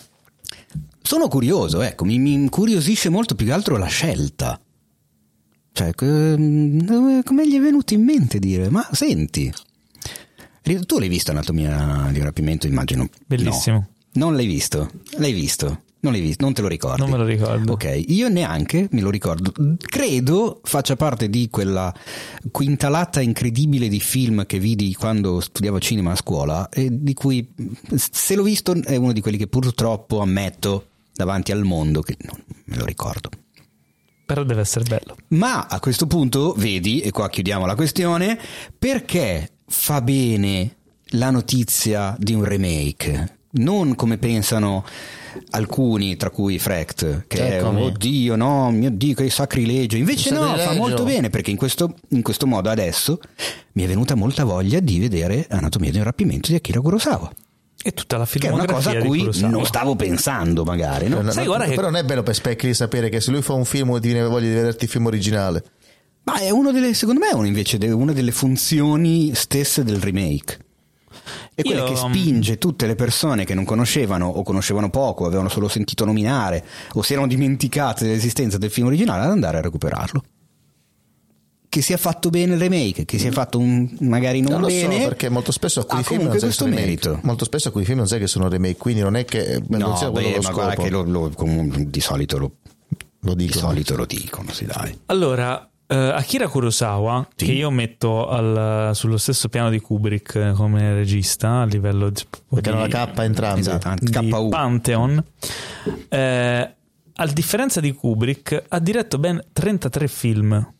Sono curioso, ecco, mi, mi incuriosisce molto più che altro la scelta. Cioè, que- come gli è venuto in mente dire, ma senti, tu l'hai visto Anatomia di un rapimento, immagino? bellissimo. No. Non l'hai visto? L'hai visto? Non l'hai visto? Non te lo ricordi? Non me lo ricordo. Ok, io neanche me lo ricordo. Credo faccia parte di quella quintalata incredibile di film che vidi quando studiavo cinema a scuola e di cui, se l'ho visto, è uno di quelli che purtroppo ammetto davanti al mondo che non me lo ricordo. Però deve essere bello. Ma a questo punto, vedi, e qua chiudiamo la questione, perché fa bene la notizia di un remake? Non come pensano alcuni, tra cui Frecht, che Eccomi. è oddio, no, mio Dio, che sacrilegio. Invece no, Sacrilegio. fa molto bene, perché in questo, in questo modo adesso mi è venuta molta voglia di vedere Anatomia di un rapimento di Akira Kurosawa, E tutta la che è una filmografia cosa a di cui Kurosawa. non stavo pensando magari, no? Però, Sai, guarda che- però non è bello per Spike Lee sapere che se lui fa un film ti viene voglia di vederti il film originale. Ma è uno delle, secondo me è uno invece de- una delle funzioni stesse del remake. È quella Io- che spinge tutte le persone che non conoscevano o conoscevano poco, avevano solo sentito nominare o si erano dimenticate dell'esistenza del film originale ad andare a recuperarlo. Che sia fatto bene il remake, che sia fatto un, magari non, Non lo bene, so, perché molto spesso alcuni ha film non comunque sai che questo sono remake. merito. Molto spesso alcuni film non sai che sono remake, quindi non è che non No, sia quello beh, lo ma scopo. guarda che lo, lo- comunque di solito lo, Lo di dicono. solito lo dicono, sì, dai. Allora, eh, Akira Kurosawa, Sì. che io metto al- sullo stesso piano di Kubrick eh, come regista a livello di, Perché di- hanno la K entrambi. Esatto, di K U. Pantheon, eh, a differenza di Kubrick ha diretto ben trentatré film,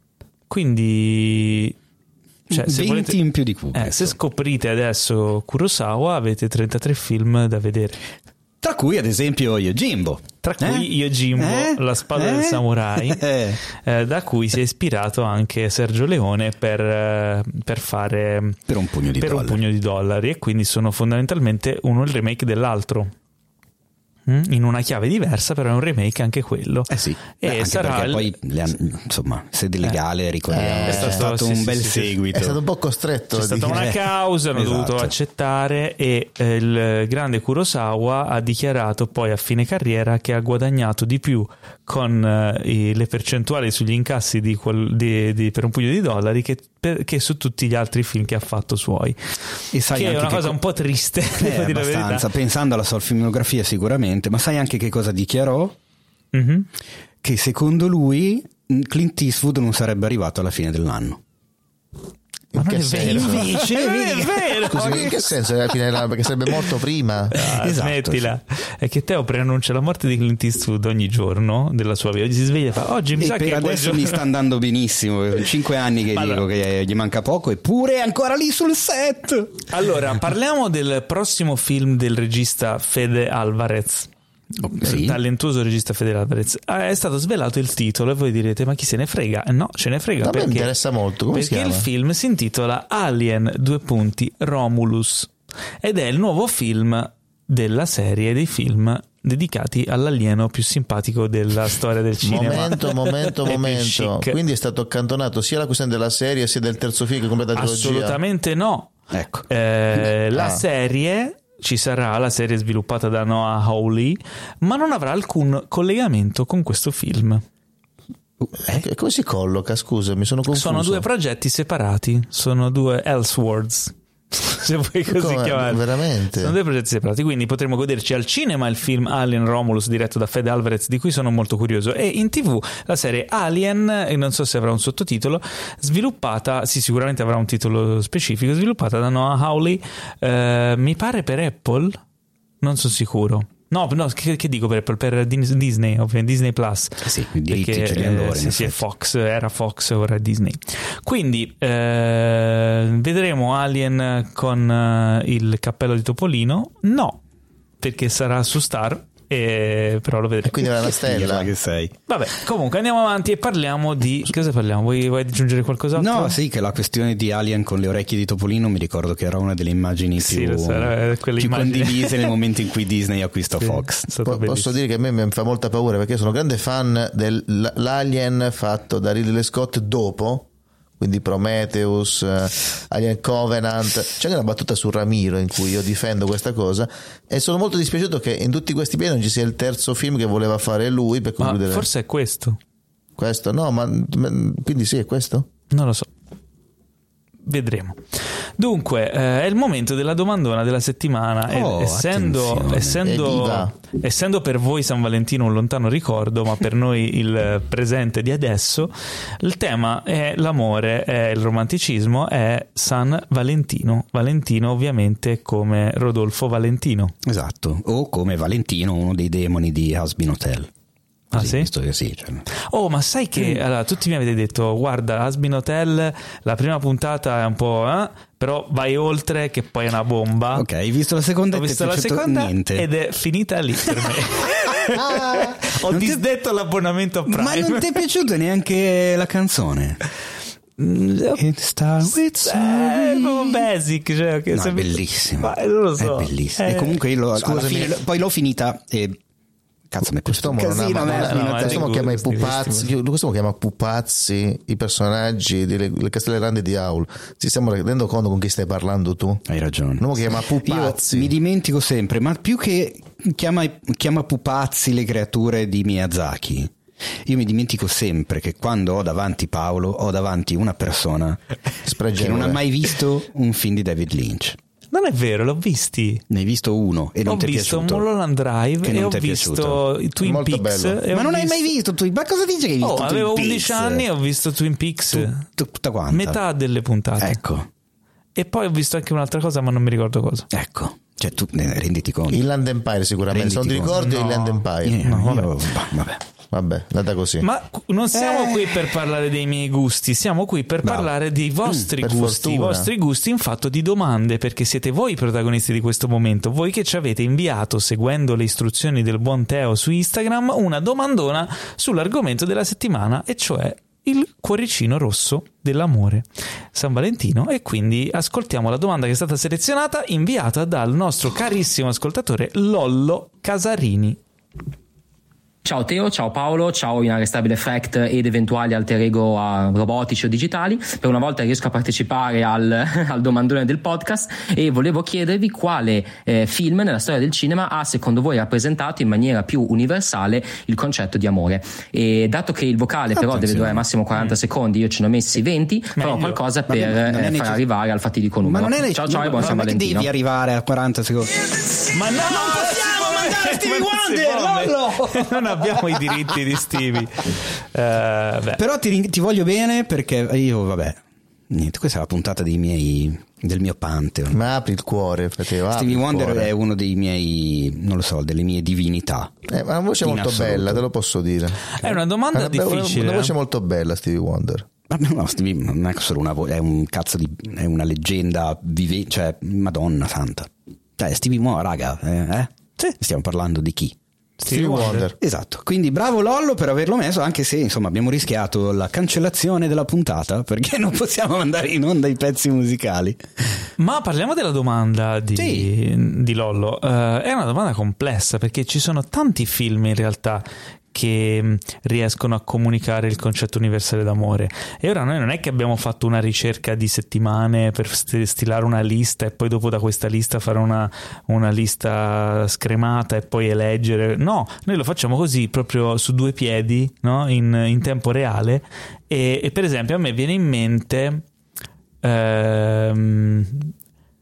quindi cioè, se venti volete- in più di Kubrick. eh, se scoprite adesso Kurosawa avete trentatré film da vedere, Tra cui ad esempio Yojimbo. tra cui Yojimbo, Eh? la spada Eh? del samurai, Eh. eh, da cui si è ispirato anche Sergio Leone per, eh, per fare Per un pugno di per un dollari. pugno di dollari, e quindi sono fondamentalmente uno il remake dell'altro. Mm? In una chiave diversa, però è un remake anche quello. Eh sì, E Beh, anche sarà perché il- poi le han- insomma, sede legale, ricordiamo, Eh, è stato, è stato- un sì, bel sì, sì, sì. seguito. È stato un po' costretto C'è a stata dire- una Eh, causa, hanno esatto. dovuto accettare, e eh, il grande Kurosawa ha dichiarato poi a fine carriera che ha guadagnato di più con eh, i- le percentuali sugli incassi di quel- di- di- per un pugno di dollari che, per- che su tutti gli altri film che ha fatto suoi. E sai Che è anche una che cosa co- un po' triste, Eh, devo dire la abbastanza, verità. pensando alla sua filmografia sicuramente, ma sai anche che cosa dichiarò? Mhm. Che secondo lui Clint Eastwood non sarebbe arrivato alla fine dell'anno. Ma non che è senso? vero. Invece, non è vedi- vero. Scusi, in che senso? Alla fine era- perché sarebbe morto prima. Ah, Esatto, smettila. È che Teo preannuncia la morte di Clint Eastwood ogni giorno della sua vita. Oggi si sveglia e fa: oggi mi E sa per che quel adesso giorno- mi sta andando benissimo. Cinque anni che Ma dico allora- che gli manca poco, eppure è ancora lì sul set. Allora, parliamo del prossimo film del regista Fede Alvarez. Sì. Il talentuoso regista Fede Alvarez. Ah, è stato svelato il titolo e voi direte: ma chi se ne frega? Eh no, ce ne frega. A me perché, interessa molto. Come si perché il chiama? film si intitola Alien due punti Romulus ed è il nuovo film della serie dei film dedicati all'alieno più simpatico della storia del cinema. Momento, momento, E più momento. chic. Quindi è stato accantonato sia la questione della serie sia del terzo film che completa la trilogia. Assolutamente no. Ecco. Eh, la Ah. serie ci sarà, la serie sviluppata da Noah Hawley, ma non avrà alcun collegamento con questo film. Eh, come si colloca? Scusa, mi sono confuso. Sono due progetti separati, sono due Elseworlds. se vuoi così Come? chiamarli. Veramente? Sono due progetti separati, quindi potremo goderci al cinema il film Alien Romulus diretto da Fede Alvarez, di cui sono molto curioso, e in tv la serie Alien, e non so se avrà un sottotitolo, sviluppata, sì sicuramente avrà un titolo specifico, sviluppata da Noah Hawley, eh, mi pare per Apple, non sono sicuro. No, no, che, che dico per Apple? Per Disney, ovviamente Disney Plus. Eh sì, i diritti perché, ce li hanno loro, eh, in sì, sì, è effetti. Fox, era Fox, ora è Disney. Quindi eh, vedremo Alien con eh, il cappello di Topolino? No, perché sarà su Star. E però lo vedremo. E quindi era una stella. che sei. Vabbè, comunque andiamo avanti e parliamo di cosa parliamo? Vuoi, vuoi aggiungere qualcos'altro? No, sì, che la questione di Alien con le orecchie di Topolino mi ricordo che era una delle immagini Sì, più, lo so, era quelle più immagini. condivise nel momento in cui Disney acquistò Sì, Fox. è stato Po- bellissimo. posso dire che a me mi fa molta paura perché sono grande fan dell'Alien fatto da Ridley Scott dopo, quindi Prometheus, eh, Alien Covenant. C'è anche una battuta su Ramiro in cui io difendo questa cosa e sono molto dispiaciuto che in tutti questi piani non ci sia il terzo film che voleva fare lui per Ma concludere. forse è questo. Questo no, ma, ma quindi sì, è questo? Non lo so. Vedremo. Dunque, eh, è il momento della domandona della settimana. E Oh, essendo, attenzione. essendo, Evviva. essendo per voi San Valentino un lontano ricordo, ma per noi il presente di adesso, il tema è l'amore, è il romanticismo, è San Valentino. Valentino, ovviamente, come Rodolfo Valentino. Esatto, o come Valentino, uno dei demoni di Hazbin Hotel. Ah, Così, sì? visto che sì, cioè. Oh, ma sai che allora, tutti mi avete detto guarda, Hazbin Hotel la prima puntata è un po' eh, però vai oltre che poi è una bomba. Ok, hai visto la seconda Ho e ti è visto la piaciuto seconda niente. ed è finita lì per me. Ho Non ti- disdetto l'abbonamento a Prime. Ma non ti è piaciuta neanche la canzone? It starts with Eh, è proprio basic, cioè, che No, se è mi- bellissimo. Ma non lo so. È bellissimo. Eh, E comunque io lo- alla scusami. fine, poi l'ho finita e cazzo mi è piaciuto un Quest'uomo non casino. ha- a me, non ha- Hazbin no, Hotel. ma Quest'uomo chiama i Questi- pupazzi, quest'uomo chiama pupazzi i personaggi delle le Castelle Grandi di Aul. Ci stiamo rendendo conto con chi stai parlando tu? Hai ragione. Un uomo che chiama pupazzi. Io mi dimentico sempre, ma più che chiama, chiama pupazzi le creature di Miyazaki, io mi dimentico sempre che quando ho davanti Paolo ho davanti una persona che Spregevole. non ha mai visto un film di David Lynch. Non è vero, l'ho visti. Ne hai visto uno e non Ho ti è visto piaciuto? Mulholland Drive Che e non ho ti è visto piaciuto? i Twin Molto Peaks. bello. e Ma ho non hai visto- mai visto tu? Ma cosa dici che hai visto? Oh, Twin avevo Peaks? undici anni e ho visto Twin Peaks. Tu- tutta quanta. Metà delle puntate. Ecco, E poi ho visto anche un'altra cosa, ma non mi ricordo cosa. ecco. Cioè tu eh, renditi conto. Inland Empire sicuramente. Se non ti Renditi ricordi conto. Inland Empire. Eh, No, io- vabbè. bah, vabbè. Vabbè, andata così. Ma non siamo Eh. qui per parlare dei miei gusti, siamo qui per Bravo. parlare dei vostri Mm, per gusti, i fortuna. vostri gusti in fatto di domande, perché siete voi i protagonisti di questo momento, voi che ci avete inviato, seguendo le istruzioni del buon Teo su Instagram, una domandona sull'argomento della settimana, e cioè il cuoricino rosso dell'amore, San Valentino. E quindi ascoltiamo la domanda che è stata selezionata, inviata dal nostro carissimo ascoltatore Lollo Casarini. Ciao Teo, ciao Paolo, ciao Inarrestabile Effect ed eventuali alter ego uh, robotici o digitali. Per una volta riesco a partecipare al, al domandone del podcast e volevo chiedervi quale eh, film nella storia del cinema ha secondo voi rappresentato in maniera più universale il concetto di amore. E dato che il vocale però deve durare massimo quaranta secondi, io ce ne ho messi venti, farò Meglio. qualcosa per Vabbè, ma non è eh, far necess- arrivare al fatidico numero. Ma non è ciao ciao e buon San non è che Valentino. devi arrivare a quaranta secondi. Ma no, non possiamo mandare Stevie Ma non si Wonder, può, Lollo! non abbiamo i diritti di Stevie. Eh, beh. Però ti, ring- ti voglio bene perché io, vabbè, niente, questa è la puntata dei miei, del mio Pantheon. Ma apri il cuore, Feteo, apri Stevie il Wonder cuore. è uno dei miei, non lo so, delle mie divinità. Eh, ma una voce in molto assoluto. bella, te lo posso dire. È una domanda Una be- una- difficile. Una voce eh. molto bella, Stevie Wonder. Ma no, Stevie non è solo una voce, è un cazzo di, è una leggenda vive, cioè, Madonna santa. Cioè, Stevie Wonder, raga, eh, eh? Sì. Stiamo parlando di chi? Stevie Wonder. Esatto, quindi bravo Lollo per averlo messo, anche se insomma abbiamo rischiato la cancellazione della puntata perché non possiamo mandare in onda i pezzi musicali. Ma parliamo della domanda di, Sì. di Lollo. Eh, è una domanda complessa perché ci sono tanti film in realtà che mh, riescono a comunicare il concetto universale d'amore, e ora noi non è che abbiamo fatto una ricerca di settimane per st- stilare una lista e poi dopo da questa lista fare una, una lista scremata e poi eleggere. No, noi lo facciamo così proprio su due piedi, no? in, in tempo reale, e, e per esempio a me viene in mente ehm,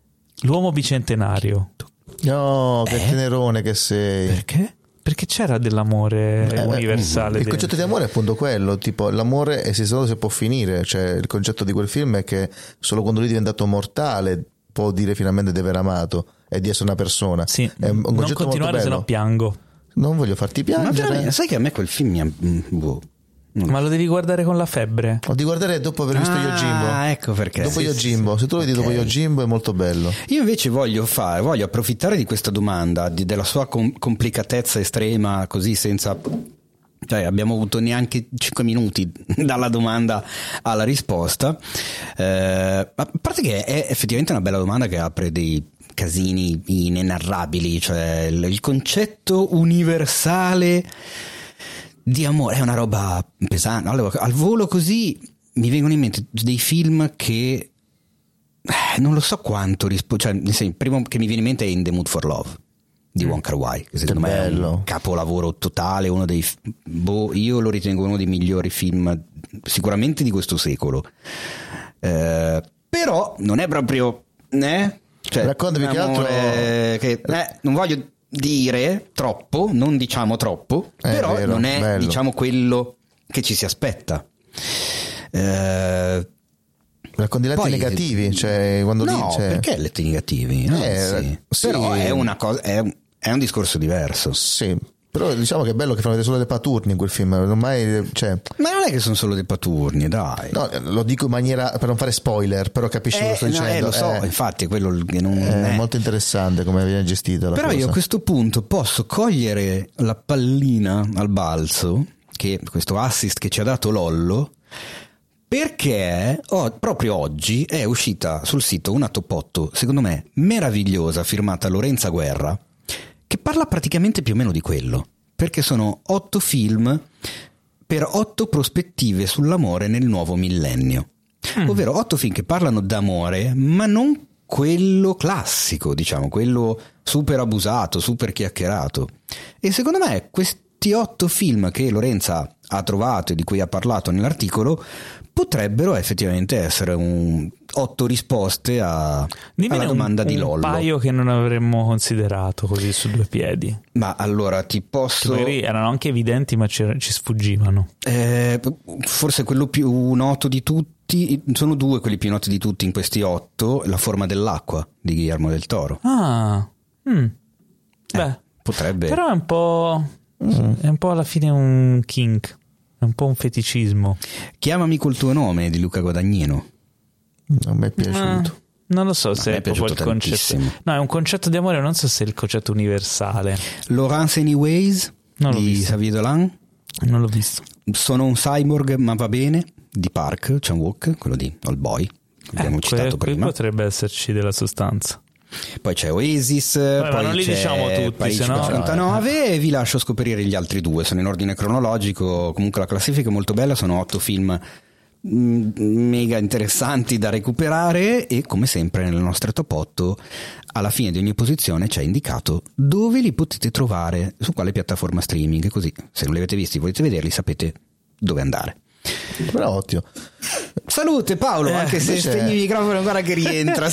L'uomo bicentenario. No, che Eh? tenerone che sei. Perché? Perché c'era dell'amore Eh, universale. Il dentro. concetto di amore è appunto quello, tipo l'amore esiste solo se può finire, cioè il concetto di quel film è che solo quando lui è diventato mortale può dire finalmente di aver amato e di essere una persona. Sì, È un non concetto continuare molto se bello. no piango. Non voglio farti Ma piangere. veramente, sai che a me quel film mi ha... mm, boh. Non- Ma lo devi guardare con la febbre. Ho di guardare dopo aver visto Ah, Yojimbo. ecco perché. Dopo Sì, Yojimbo, sì, se tu lo vedi ok. dopo Yojimbo è molto bello. Io invece voglio fare, voglio approfittare di questa domanda, di- della sua com- complicatezza estrema, così senza... Cioè, abbiamo avuto neanche cinque minuti dalla domanda alla risposta. Eh, a parte che è effettivamente una bella domanda che apre dei casini inenarrabili, cioè il, il concetto universale di amore è una roba pesante. Allora, al volo così mi vengono in mente dei film che eh, non lo so quanto rispo- cioè, nel senso, il primo che mi viene in mente è In the Mood for Love di Wong Kar-wai, che secondo me è bello. un capolavoro totale, uno dei f- boh, io lo ritengo uno dei migliori film sicuramente di questo secolo. Eh, però non è proprio eh? Cioè, Raccontami un che altro- amore che eh, non voglio dire troppo, non diciamo troppo, È però vero, non è bello. diciamo quello che ci si aspetta. Eh, Racconti lati Poi- negativi, cioè quando no, dice perché letti negativi? No, Eh, sì. sì. Però è una cosa, è, un- è un discorso diverso. sì, però diciamo che è bello che fanno vedere solo le paturni in quel film, ormai cioè Ma non è che sono solo dei paturni, dai. no, lo dico in maniera per non fare spoiler, però capisci Eh, cosa sto no, dicendo. eh, lo so, Eh, infatti quello che non è è. molto interessante come viene gestita la Però cosa. io a questo punto posso cogliere la pallina al balzo, che questo assist che ci ha dato Lollo, perché oh, proprio oggi è uscita sul sito una top otto, secondo me meravigliosa, firmata Lorenza Guerra, che parla praticamente più o meno di quello, perché sono otto film per otto prospettive sull'amore nel nuovo millennio, Mm. ovvero otto film che parlano d'amore, ma non quello classico, diciamo, quello super abusato, super chiacchierato. E secondo me questi otto film che Lorenza ha trovato e di cui ha parlato nell'articolo potrebbero effettivamente essere un otto risposte a, Dimmene alla domanda un, di un Lollo. paio che non avremmo considerato così su due piedi. Ma allora ti Che posso magari erano anche evidenti ma ci, ci sfuggivano. eh, forse quello più noto di tutti, sono due quelli più noti di tutti in questi otto, La forma dell'acqua di Guillermo del Toro. Ah, mm. Beh, Potrebbe però è un po'... è un po' alla fine un kink, è un po' un feticismo. Chiamami col tuo nome di Luca Guadagnino. A me è piaciuto. Ah, non lo so A se me è è proprio il piaciuto concetto. tantissimo. No, è un concetto di amore, non so se è il concetto universale. Laurence Anyways Non l'ho di visto. Xavier Dolan. Non l'ho visto. Sono un cyborg ma va bene di Park Chan-wook, quello di Old Boy che abbiamo Eh, citato qui prima. potrebbe esserci della sostanza. Poi c'è Oasis, ma poi non li c'è diciamo tutti, Parigi sennò- quarantanove e vi lascio scoprire gli altri due. Sono in ordine cronologico, comunque la classifica è molto bella, sono otto film mm, mega interessanti da recuperare e come sempre nelle nostre top otto alla fine di ogni posizione c'è indicato dove li potete trovare, su quale piattaforma streaming, così se non li avete visti volete vederli sapete dove andare. Però ottimo. Salute Paolo, Eh, anche se invece- spegni il microfono guarda che rientra.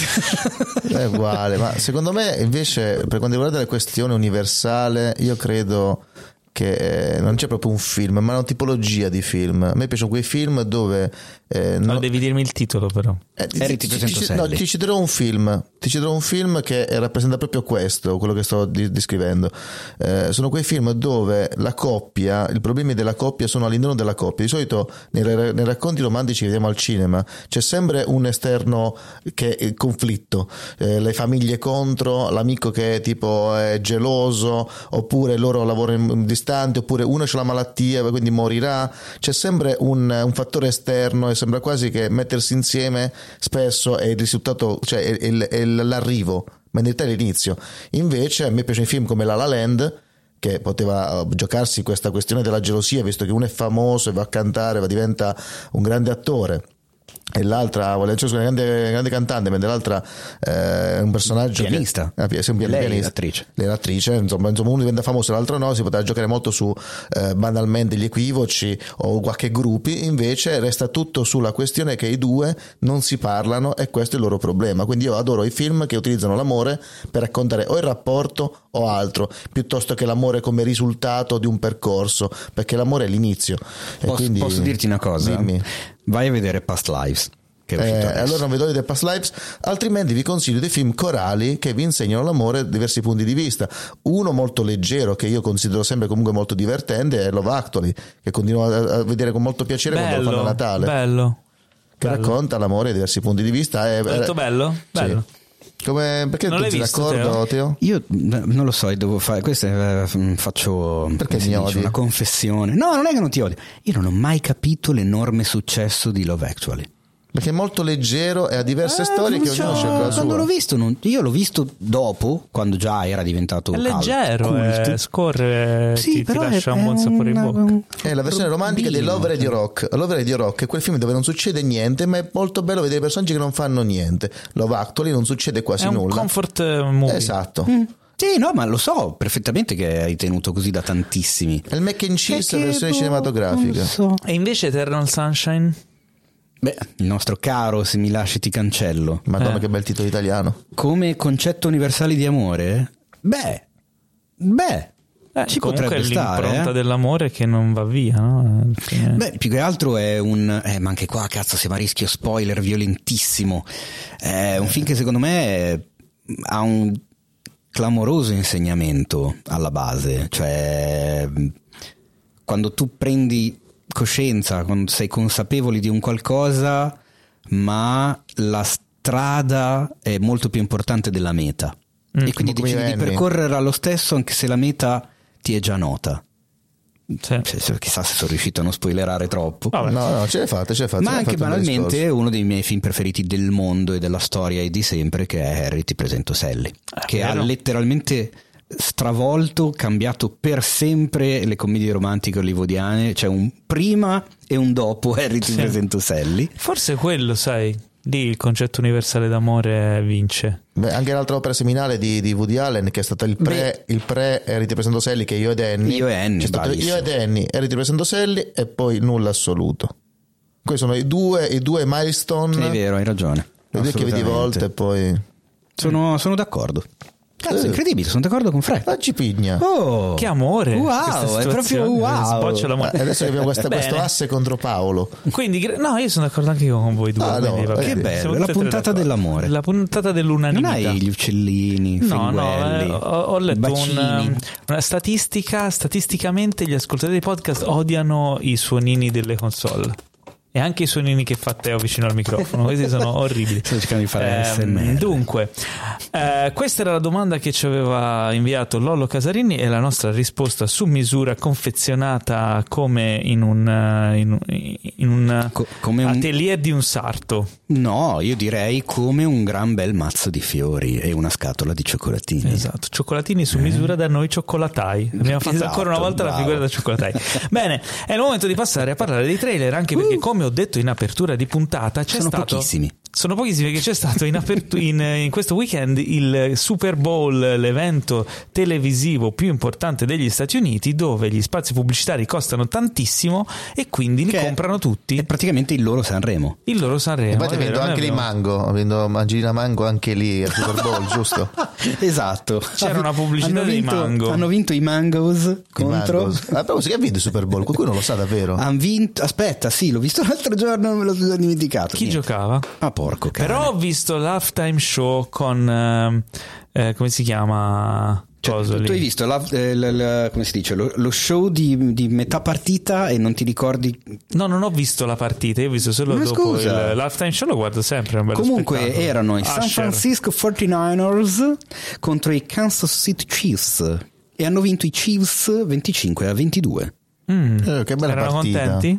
È uguale, ma secondo me invece per quanto riguarda la questione universale io credo che eh, non c'è proprio un film ma una tipologia di film. A me piacciono quei film dove eh, No, no- devi dirmi il titolo però. Eh, ti, Eri ti- tipo ti- ti- centosei. no, ti citerò un film ti citerò un film che rappresenta proprio questo, quello che sto di- descrivendo. Eh, sono quei film dove la coppia, i problemi della coppia sono all'interno della coppia. Di solito nei, ra- nei racconti romantici che vediamo al cinema c'è sempre un esterno che è conflitto, eh, le famiglie contro, l'amico che tipo è geloso, oppure loro lavorano in distante, oppure uno c'ha la malattia quindi morirà. C'è sempre un, un fattore esterno e sembra quasi che mettersi insieme spesso è il risultato, cioè è, è- è l'arrivo, ma in realtà è l'inizio. Invece a me piacciono i film come La La Land, che poteva uh, giocarsi questa questione della gelosia, visto che uno è famoso e va a cantare, va diventa un grande attore. e l'altra vuole essere una grande, grande cantante, mentre l'altra è un personaggio pianista, che, eh, sì, un pianista. Lei è l'attrice, lei è l'attrice, insomma, insomma uno diventa famoso e l'altro no, si potrà giocare molto su eh, banalmente gli equivoci o qualche gruppi, invece resta tutto sulla questione che i due non si parlano e questo è il loro problema. Quindi io adoro i film che utilizzano l'amore per raccontare o il rapporto o altro, piuttosto che l'amore come risultato di un percorso, perché l'amore è l'inizio. E posso, quindi, posso dirti una cosa? Dimmi. Vai a vedere Past Lives. Che è eh, allora non vedo The Past Lives, altrimenti vi consiglio dei film corali che vi insegnano l'amore da diversi punti di vista. Uno molto leggero che io considero sempre comunque molto divertente è Love Actually, che continuo a, a vedere con molto piacere bello, quando lo fanno a Natale, bello, che bello. racconta l'amore da diversi punti di vista. È molto bello, bello. Sì. Come, perché non tu l'hai sei visto, d'accordo, Teo? Teo? Io non lo so, devo fare questo è, faccio perché mi dice, odi? Una confessione. No, non è che non ti odio. Io non ho mai capito l'enorme successo di Love Actually. Perché è molto leggero e ha diverse eh, storie che so, ognuno cerca la sua. Quando l'ho visto, non, io l'ho visto dopo, quando già era diventato è leggero, cult. È, scorre, sì, ti, ti lascia è, un buon sapore in bocca. È la versione romantica di Love Radio Rock. Love Radio Rock è quel film dove non succede niente, ma è molto bello vedere personaggi che non fanno niente. Love Actually non succede quasi è un nulla. Comfort movie. Esatto. Mm. Sì, no, ma lo so perfettamente che hai tenuto così da tantissimi. È il mac and cheese Perché, versione boh, cinematografica. non so. E invece Eternal Sunshine? Beh, il nostro caro Se mi lasci ti cancello. Madonna, Eh. che bel titolo italiano. Come concetto universale di amore? Beh, beh, Eh, ci comunque potrebbe è stare. l'impronta eh. dell'amore che non va via, no? Alla fine. Beh, più che altro è un... Eh, ma anche qua, cazzo, siamo a rischio spoiler violentissimo. È un film che secondo me è- ha un clamoroso insegnamento alla base. Cioè, quando tu prendi coscienza, quando sei consapevoli di un qualcosa, ma la strada è molto più importante della meta. Mm, e quindi come decidi di Annie. percorrere lo stesso anche se la meta ti è già nota. Sì. Cioè, se- chissà se sono riuscito a non spoilerare troppo. Vabbè. No, no, ce l'hai fatta, ce l'hai fatta. Ma ce l'hai anche fatto un bel banalmente discorso. uno dei miei film preferiti del mondo e della storia e di sempre, che è Harry ti presento Sally, che vero. ha letteralmente stravolto, cambiato per sempre le commedie romantiche hollywoodiane. C'è un prima e un dopo Harry ti Sì. presento Sally. Forse quello, sai, lì il concetto universale d'amore vince. Beh, anche l'altra opera seminale di, di Woody Allen, che è stata il pre, il pre Harry ti presento Sally, che è Io ed Annie. Io e Annie, C'è stato bravissimo. Io ed Annie, Harry ti presento Sally e poi nulla assoluto. Questi sono i due, i due milestone. Sì, è vero, hai ragione. Le due che vedi Assolutamente. volte e poi Sono, sono d'accordo. Cazzo, Eh. incredibile, sono d'accordo con Fred. oggi pigna. Oh, Che amore! Wow, questa è proprio situazione. wow. Sboccia l'amore. Eh, adesso abbiamo questa- Bene. questo asse contro Paolo. Quindi, gra- no, io sono d'accordo anche io con voi due. Ah, no, quindi va che bene. bello, Siamo la tutti e tre puntata d'accordo. dell'amore. La puntata non dell'unanimità. hai gli uccellini, No, no, fringuelli, eh, ho, ho letto bacini. un- una statistica. Statisticamente gli ascoltatori dei podcast odiano i suonini delle console. E anche i suonini che fa Teo vicino al microfono, questi sono orribili. Sto cercando di fare Ehm, S M R. Dunque, eh, questa era la domanda che ci aveva inviato Lollo Casarini e la nostra risposta su misura, confezionata come in un, eh, in un, in un Co- come un- atelier di un sarto. No, io direi come un gran bel mazzo di fiori e una scatola di cioccolatini. Esatto, cioccolatini su misura da noi cioccolatai. Abbiamo fatto Esatto, ancora una volta bravo. la figura da cioccolatai. Bene, è il momento di passare a parlare dei trailer, anche perché, come ho detto in apertura di puntata, c'è Sono stato. pochissimi. Sono pochissimi perché c'è stato in, apertu- in, in questo weekend il Super Bowl, l'evento televisivo più importante degli Stati Uniti, dove gli spazi pubblicitari costano tantissimo e quindi li Che comprano tutti. È praticamente il loro Sanremo. Il loro Sanremo. E poi ti è vero, vendo noi anche lì abbiamo- Mango, ho vinto Angelina Mango anche lì al Super Bowl, giusto? Esatto. C'era una pubblicità hanno dei vinto, Mango. Hanno vinto i Mangos I contro. Mangos. Ah, però che ha vinto il Super Bowl? Qualcuno lo sa davvero? Han vinto. Aspetta, sì, l'ho visto l'altro giorno, non me lo sono dimenticato. Chi Niente. giocava? Ah, porco cane. Però ho visto l'halftime show con ehm, eh, come si chiama? Cioè, Coso tu, lì. tu hai visto la, eh, la- la- come si dice, lo, lo show di, di metà partita e non ti ricordi. No, non ho visto la partita, io ho visto solo Ma dopo scusa. il, l'halftime show, lo guardo sempre, è un bello Comunque spettacolo. erano i San Usher. Francisco quarantanovers contro i Kansas City Chiefs e hanno vinto i Chiefs venticinque a ventidue. Mm. Eh, che bella Erano partita. contenti?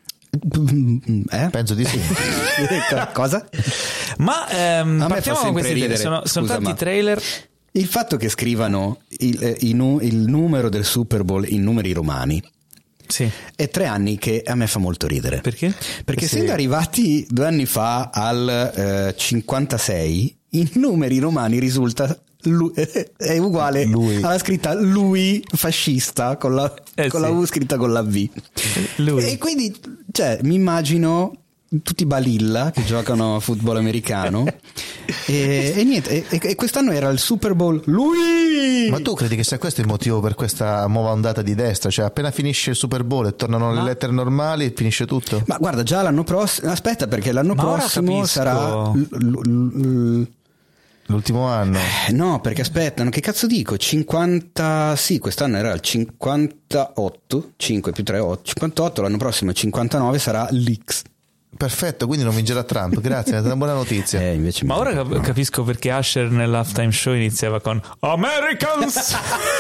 Eh? Penso di sì. Cosa? Ma ehm, A me partiamo fa con sempre questi ridere, trailer. Sono, sono scusa, tanti ma- trailer. Il fatto che scrivano il, eh, i nu- il numero del Super Bowl in numeri romani Sì. È tre anni che a me fa molto ridere. Perché? Perché Sì. essendo arrivati due anni fa al eh, cinquantasei, in numeri romani risulta lui, è uguale Lui. alla scritta lui fascista con la, Eh con sì. la U scritta con la V. Lui. E quindi, cioè, mi immagino tutti balilla che giocano a football americano e, e niente, e, e quest'anno era il Super Bowl lui. Ma tu credi che sia questo il motivo per questa nuova ondata di destra? Cioè appena finisce il Super Bowl e tornano le lettere normali finisce tutto? Ma guarda, già l'anno prossimo, aspetta, perché l'anno Ma ora prossimo capisco. sarà l- l- l- L'ultimo anno. Eh, no, perché aspettano, che cazzo dico? cinquanta, sì, quest'anno era il cinquantotto, cinque più tre, otto, cinquantotto, l'anno prossimo il cinquantanove sarà l'X. Perfetto, quindi non vincerà Trump. Grazie, è una buona notizia. Eh, invece Ma mi- ora cap- capisco perché Usher nell'halftime show iniziava con Americans.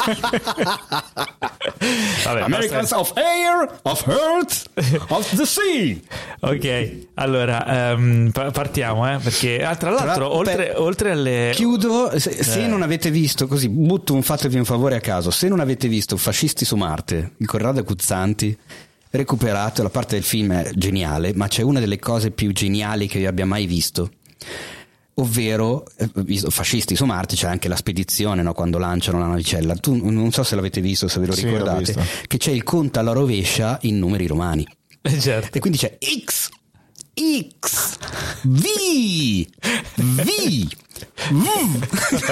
Vabbè, Americans basta- of air, of earth, of the sea. Ok, allora ehm, pa- partiamo, eh, perché ah, tra l'altro, Tra- oltre, per- oltre alle Chiudo, se, se Eh. non avete visto, così butto un fatevi un favore a caso, se non avete visto Fascisti su Marte di Corrado Cuzzanti, recuperate, la parte del film è geniale, ma c'è una delle cose più geniali che io abbia mai visto, ovvero eh, visto Fascisti su Marte, c'è anche la spedizione, no, quando lanciano la navicella, tu non so se l'avete visto, se ve lo Sì, l'ho ricordate, visto. che c'è il conto alla rovescia in numeri romani. Eh, certo. E quindi c'è X, X, V, V, V,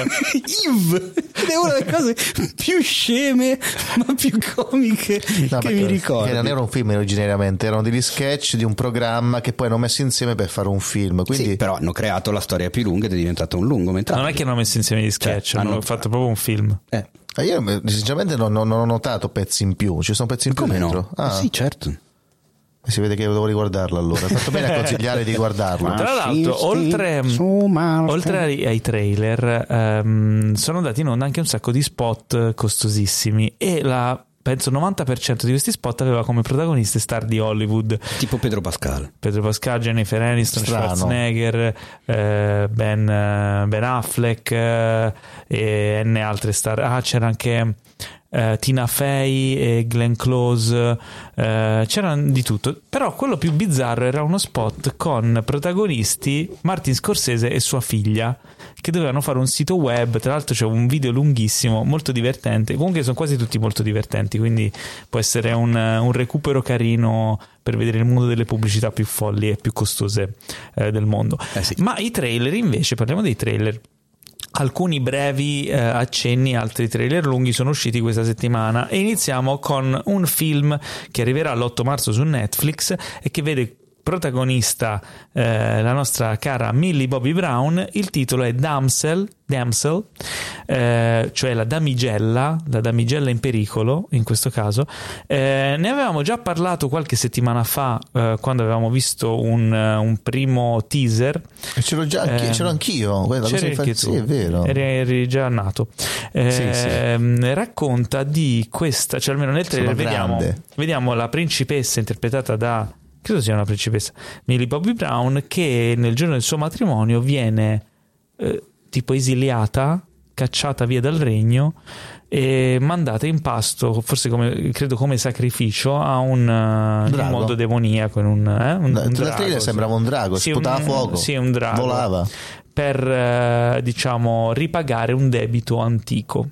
Iv. Ed è una delle cose più sceme ma più comiche No, che perché- mi ricordo. Che non era un film originariamente, erano degli sketch di un programma che poi hanno messo insieme per fare un film. Quindi Sì, però hanno creato la storia più lunga ed è diventato un lungometraggio. Non è che hanno messo insieme gli sketch, Cioè, hanno hanno- fatto proprio un film. Eh, Ah, io sinceramente non, non- non ho notato pezzi in più. Ci sono pezzi in più come dentro? no? Ah, Sì, certo. si vede che devo riguardarlo allora. Hai fatto bene a consigliare di guardarlo. Tra l'altro, Fascisti oltre, su Marte. oltre ai, ai trailer, ehm, sono andati in onda anche un sacco di spot costosissimi e la penso il novanta per cento di questi spot aveva come protagoniste star di Hollywood. Tipo Pedro Pascal. Pedro Pascal, Jennifer Aniston, Strano. Schwarzenegger, eh, ben, eh, Ben Affleck eh, e N altre star. Ah, c'era anche eh, Tina Fey e Glenn Close, eh, c'era di tutto. Però quello più bizzarro era uno spot con protagonisti Martin Scorsese e sua figlia, che dovevano fare un sito web. Tra l'altro c'è un video lunghissimo, molto divertente. Comunque sono quasi tutti molto divertenti, quindi può essere un, un recupero carino per vedere il mondo delle pubblicità più folli e più costose eh, del mondo. Eh sì. Ma i trailer invece, parliamo dei trailer. Alcuni brevi eh, accenni, altri trailer lunghi sono usciti questa settimana e iniziamo con un film che arriverà l'otto marzo su Netflix e che vede protagonista eh, la nostra cara Millie Bobby Brown. Il titolo è Damsel, Damsel eh, cioè la damigella, la damigella in pericolo in questo caso. Eh, ne avevamo già parlato qualche settimana fa eh, quando avevamo visto un, un primo teaser. E c'ero già anche, Eh, c'ero anch'io. Guarda, c'eri cosa anche fa- tu. Sì, è vero. Eri, eri già nato. Eh, Sì, sì. Racconta di questa, cioè almeno nel trailer Sono vediamo, grande. vediamo la principessa interpretata da, credo sia una principessa, Millie Bobby Brown, che nel giorno del suo matrimonio viene eh, tipo esiliata, cacciata via dal regno e mandata in pasto, forse come, credo come sacrificio a un, uh, in Drago. modo demoniaco, in un, eh, un, No, un dal drago, trailer sì. sembrava un drago, Sì, sputava un- fuoco, sì, un drago, volava. per eh, diciamo ripagare un debito antico.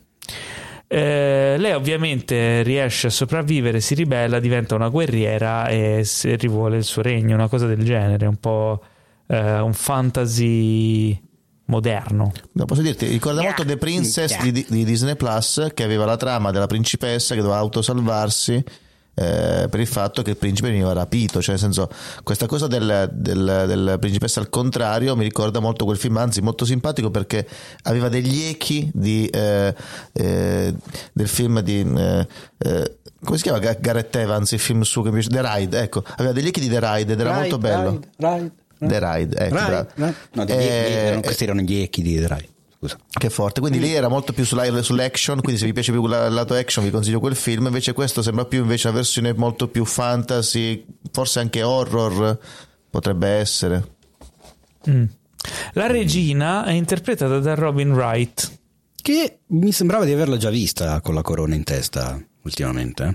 Eh, lei ovviamente riesce a sopravvivere, si ribella, diventa una guerriera e si rivuole il suo regno, una cosa del genere, un po' eh, un fantasy moderno. No, posso dirti, ricorda molto The Princess di, di Disney Plus, che aveva la trama della principessa che doveva autosalvarsi eh, per il fatto che il principe veniva rapito. Cioè, nel senso, questa cosa del, del, del principessa al contrario mi ricorda molto quel film, anzi molto simpatico perché aveva degli echi di, eh, eh, del film di eh, eh, come si chiama? Ga- Gareth Evans, il film su che mi piace, The Ride, ecco, aveva degli echi di The Ride ed era Ride, molto bello. Ride, Ride, The Ride, ecco, Ride, bravo. Ride. No, degli- Eh, erano- questi erano gli echi di The Ride. Scusa. Che forte, quindi lì era molto più sulla- sull'action, quindi se vi piace più la- il lato action vi consiglio quel film. Invece questo sembra più invece una versione molto più fantasy, forse anche horror potrebbe essere. Mm. La regina è interpretata da Robin Wright. Che mi sembrava di averla già vista con la corona in testa ultimamente. eh.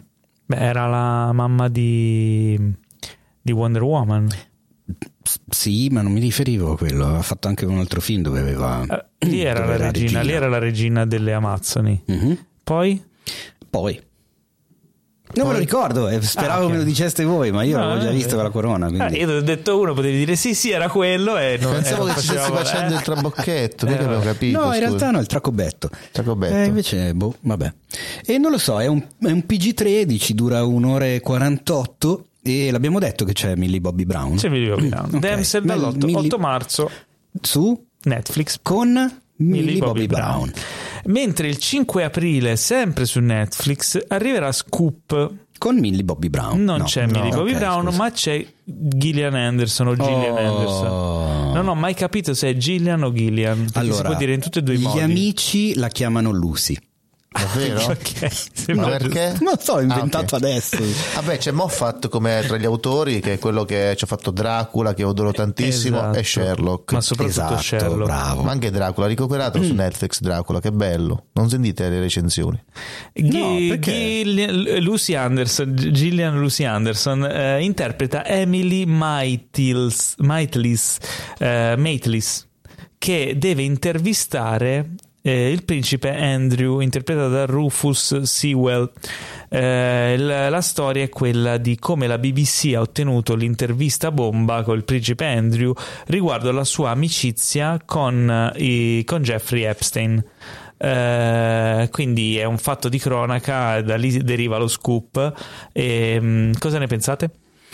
Beh, era la mamma di, di Wonder Woman. Sì, ma non mi riferivo a quello. Ha fatto anche un altro film dove aveva. Eh, lì era dove la regina, regina, lì era la regina delle Amazzoni. Mm-hmm. Poi? Poi. Non me lo ricordo, eh, speravo ah, okay. me lo diceste voi, ma io no, l'avevo già visto eh. con la corona. Quindi... Ah, io ti ho detto uno, potevi dire sì, sì, era quello. E non, Pensavo eh, che ci stessi facendo eh. il trabocchetto, mica eh, avevo capito. No, in scusa. realtà no, il tracobetto. Tracobetto. Eh, invece, boh, vabbè. E non lo so, è un, è un P G tredici, dura un'ora e quarantotto. E l'abbiamo detto che c'è Millie Bobby Brown. C'è Millie Bobby Brown. Okay. Denzel dall'otto Millie... marzo su Netflix con Millie, Millie Bobby, Bobby Brown. Brown. Mentre il cinque aprile, sempre su Netflix, arriverà Scoop con Millie Bobby Brown. Non no, c'è Millie no, Bobby okay, Brown, scusa. ma c'è Gillian Anderson o Gillian oh. Anderson. Non ho mai capito se è Gillian o Gillian. Allora, si può dire in tutti e due i gli modi. Gli amici la chiamano Lucy. Davvero? Okay. Ma perché? Non so, ho inventato ah, okay. adesso. Vabbè, c'è Moffat come tra gli autori, che è quello che ci ha fatto Dracula, che adoro tantissimo, esatto. e Sherlock. Ma soprattutto esatto, Sherlock. Bravo. Ma anche Dracula, recuperato mm. su Netflix Dracula, che bello. Non sentite le recensioni? G- no, perché? Gillian, Lucy Anderson, Gillian Lucy Anderson eh, interpreta Emily Maitlis, Maitlis, eh, Maitlis, che deve intervistare Eh, il principe Andrew, interpretato da Rufus Sewell. Eh, la, la storia è quella di come la B B C ha ottenuto l'intervista bomba con il principe Andrew riguardo la sua amicizia con, i, con Jeffrey Epstein. Eh, quindi è un fatto di cronaca, da lì deriva lo scoop. E, mh, cosa ne pensate?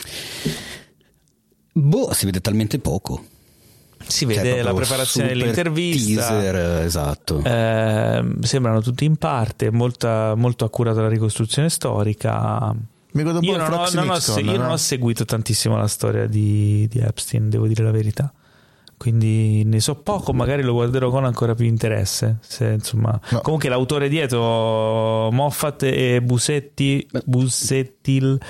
Boh, si vede talmente poco. Si vede cioè, la preparazione dell'intervista, teaser, esatto. Eh, sembrano tutti in parte, molta, molto accurata la ricostruzione storica. Mi ricordo un po' io non, ho, non, ho, Nixon, io no? non ho seguito tantissimo la storia di, di Epstein, devo dire la verità. Quindi ne so poco, magari lo guarderò con ancora più interesse. Se, insomma, no. Comunque l'autore dietro, Moffat e Busetti, Busettil,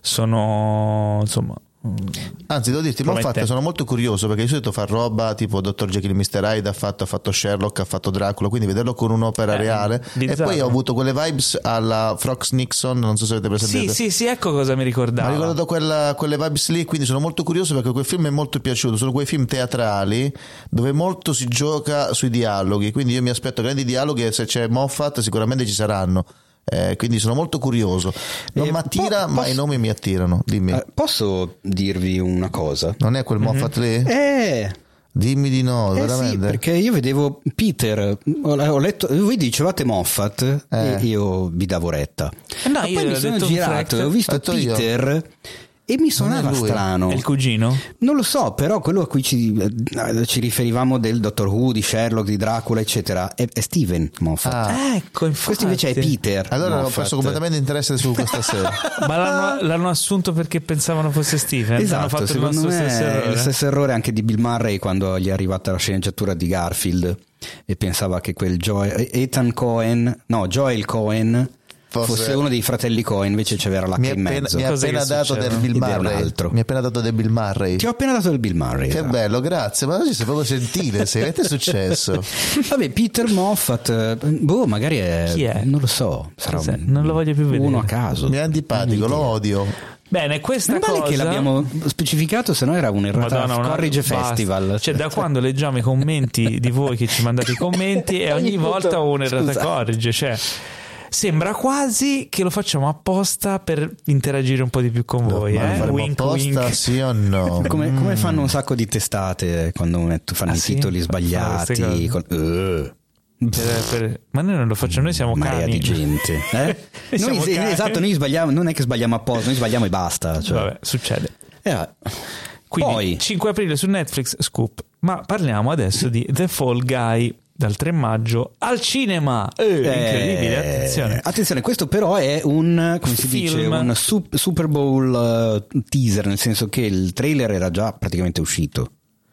sono insomma. Anzi, devo dirti, Moffat, sono molto curioso perché di solito fa roba tipo dottor Jekyll e mister Hyde, ha fatto, ha fatto Sherlock, ha fatto Dracula, quindi vederlo con un'opera eh, reale e poi ho avuto quelle vibes alla Fox Nixon, non so se avete presente. Sì, sì, sì, ecco cosa mi ricordava. Mi ha ricordato quella, quelle vibes lì, quindi sono molto curioso perché quel film mi è molto piaciuto, sono quei film teatrali dove molto si gioca sui dialoghi, quindi io mi aspetto grandi dialoghi e se c'è Moffat sicuramente ci saranno. Eh, quindi sono molto curioso. Non eh, mi attira, po- ma posso, i nomi mi attirano. Dimmi. Eh, posso dirvi una cosa? Non è quel mm-hmm. Moffat lì? Eh. Dimmi di no, eh veramente. Sì, perché io vedevo Peter, ho letto, voi dicevate Moffat eh. e io vi davo retta. No, ma poi mi sono girato e ho visto Peter. Io. E mi suonava strano. È il cugino? Non lo so, però quello a cui ci, ci riferivamo del Doctor Who, di Sherlock, di Dracula, eccetera, è, è Steven Moffat. Ah, ecco, infatti. Questo invece è Peter. Allora Moffat. ho perso completamente interesse su questa serie. Ma l'hanno, l'hanno assunto perché pensavano fosse Steven. Esatto, hanno fatto secondo il me stesso errore. il stesso errore anche di Bill Murray quando gli è arrivata la sceneggiatura di Garfield e pensava che quel Joel, Ethan Cohen, no, Joel Cohen Fosse, fosse uno dei fratelli Cohen, invece c'era l'H in mezzo. Mi ha appena dato del Bill Murray. Mi ha appena dato del Bill Murray. Ti ho appena dato del Bill Murray. Che esatto. bello, grazie. Ma oggi sei proprio gentile. Sei, che è successo? Vabbè, Peter Moffat, boh, magari è. Chi è? Non lo so. Sarà un, non lo voglio più vedere. Uno a caso. Mi è antipatico, lo odio. Bene, questa non cosa vale che l'abbiamo specificato, se no era un'errata. Madonna, Corrige basta. Festival. Cioè, da quando leggiamo i commenti di voi che ci mandate i commenti e ogni volta ho un'errata corrige, cioè sembra quasi che lo facciamo apposta per interagire un po' di più con no, voi. Eh? Wink, apposta, wink. Sì o no? Come, mm. come fanno un sacco di testate quando metto, fanno ah, i sì? titoli sbagliati. Con, uh. per, per, ma noi non lo facciamo, noi siamo marea cani. di gente. Eh? noi, noi cani. Esatto, noi sbagliamo, non è che sbagliamo apposta, noi sbagliamo e basta. Cioè. Vabbè, succede. Eh, Quindi poi. cinque aprile su Netflix, Scoop. Ma parliamo adesso di The Fall Guy. Dal tre maggio al cinema. Eh, incredibile, attenzione. Attenzione, questo però è un, come si Film. dice, un sup- Super Bowl uh, teaser, nel senso che il trailer era già praticamente uscito.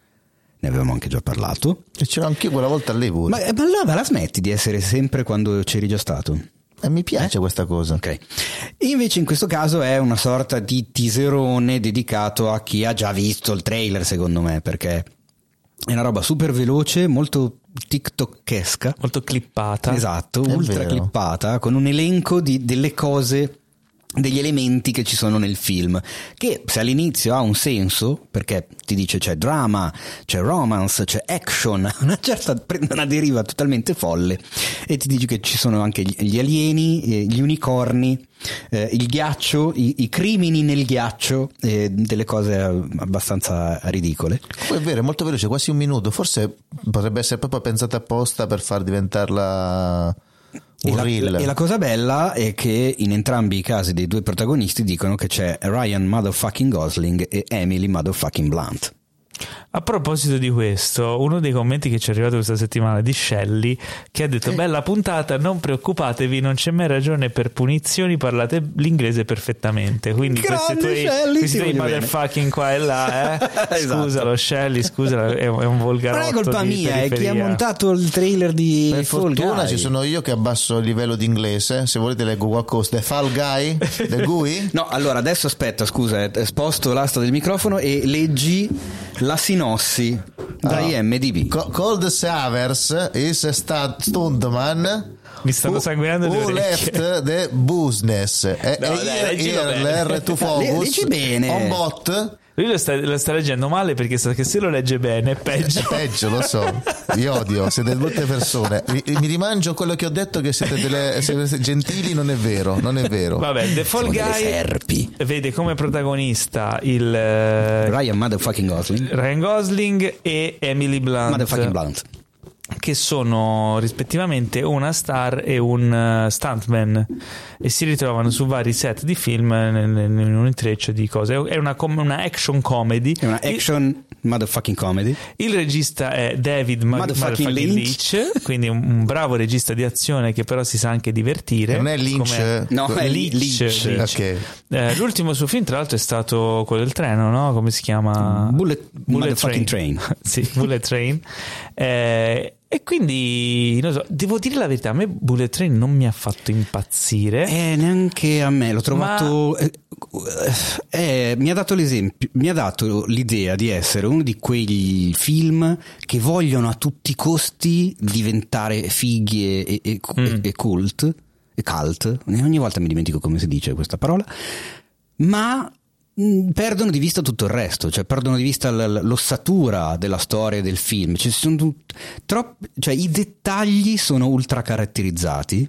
Ne avevamo anche già parlato. E c'ero anch'io quella volta lì pure. Ma, ma allora la smetti di essere sempre quando c'eri già stato? E mi piace eh? questa cosa. Ok. E invece in questo caso è una sorta di teaserone dedicato a chi ha già visto il trailer, secondo me, perché è una roba super veloce, molto tiktokesca, molto clippata. Esatto, è ultra vero. clippata, con un elenco di, delle cose degli elementi che ci sono nel film, che se all'inizio ha un senso perché ti dice c'è drama, c'è romance, c'è action, una certa prende una deriva totalmente folle e ti dice che ci sono anche gli alieni, gli unicorni, eh, il ghiaccio, i, i crimini nel ghiaccio, eh, delle cose abbastanza ridicole. Poi è vero, è molto veloce, quasi un minuto, forse potrebbe essere proprio pensata apposta per far diventarla E la, e la cosa bella è che in entrambi i casi dei due protagonisti dicono che c'è Ryan motherfucking Gosling e Emily motherfucking Blunt. A proposito di questo, uno dei commenti che ci è arrivato questa settimana di Shelley, che ha detto: bella puntata, non preoccupatevi, non c'è mai ragione per punizioni, parlate l'inglese perfettamente. Quindi Grande questi tuoi, Shelley, questi tuoi voglio motherfucking qua e là, eh? Esatto. Scusalo Shelley, scusalo, è, è un volgarotto. Non è colpa di mia, è chi ha periferia. montato il trailer di Per Fall fortuna Guy. ci sono io che abbasso il livello di inglese. Se volete leggo qualcosa. The Fall Guy? The G U I? No, allora adesso aspetta, scusa, eh, sposto l'asta del microfono e leggi la sinossi da Ah. I M D B. Co- Cold Savers is a stud- stuntman Mi stanno who- sanguinando le who orecchie. left the business. E, No, e dai, here, leggilo here bene. l'R to Le- focus leggi bene. on bot. Lui lo sta, lo sta leggendo male perché sa che se lo legge bene è peggio. È peggio, lo so. Vi odio, siete brutte persone. Mi, mi rimangio quello che ho detto, che siete delle siete gentili. Non è vero, non è vero. Vabbè, The Fall Siamo delle Guy serpi. vede come protagonista il eh, Ryan motherfucking Gosling. Ryan Gosling e Emily Blunt, Motherfucking Blunt. che sono rispettivamente una star e un uh, stuntman, e si ritrovano su vari set di film nel- nel- in un intreccio di cose. È una, com- una action comedy. È una action motherfucking comedy. Il, il regista è David Mag- Motherfucking Motherfucking Lynch. Lynch, quindi un, un bravo regista di azione che però si sa anche divertire. Non è Lynch? Come- No, è Lynch, Lynch. Lynch. Ok. Eh, l'ultimo suo film tra l'altro è stato quello del treno, no? Come si chiama? Bullet, motherfucking train. Sì, Bullet Train. Eh, e quindi non so, devo dire la verità, a me Bullet Train non mi ha fatto impazzire. Eh, neanche a me, l'ho trovato. eh, eh, mi ha dato l'esempio, mi ha dato l'idea di essere uno di quei film che vogliono a tutti i costi diventare fighi e, e, e, Mm. e cult, e cult. Ogni volta mi dimentico come si dice questa parola, ma mh, perdono di vista tutto il resto, cioè perdono di vista l- l- l'ossatura della storia del film. Ci sono tut- troppi, cioè i dettagli sono ultra caratterizzati,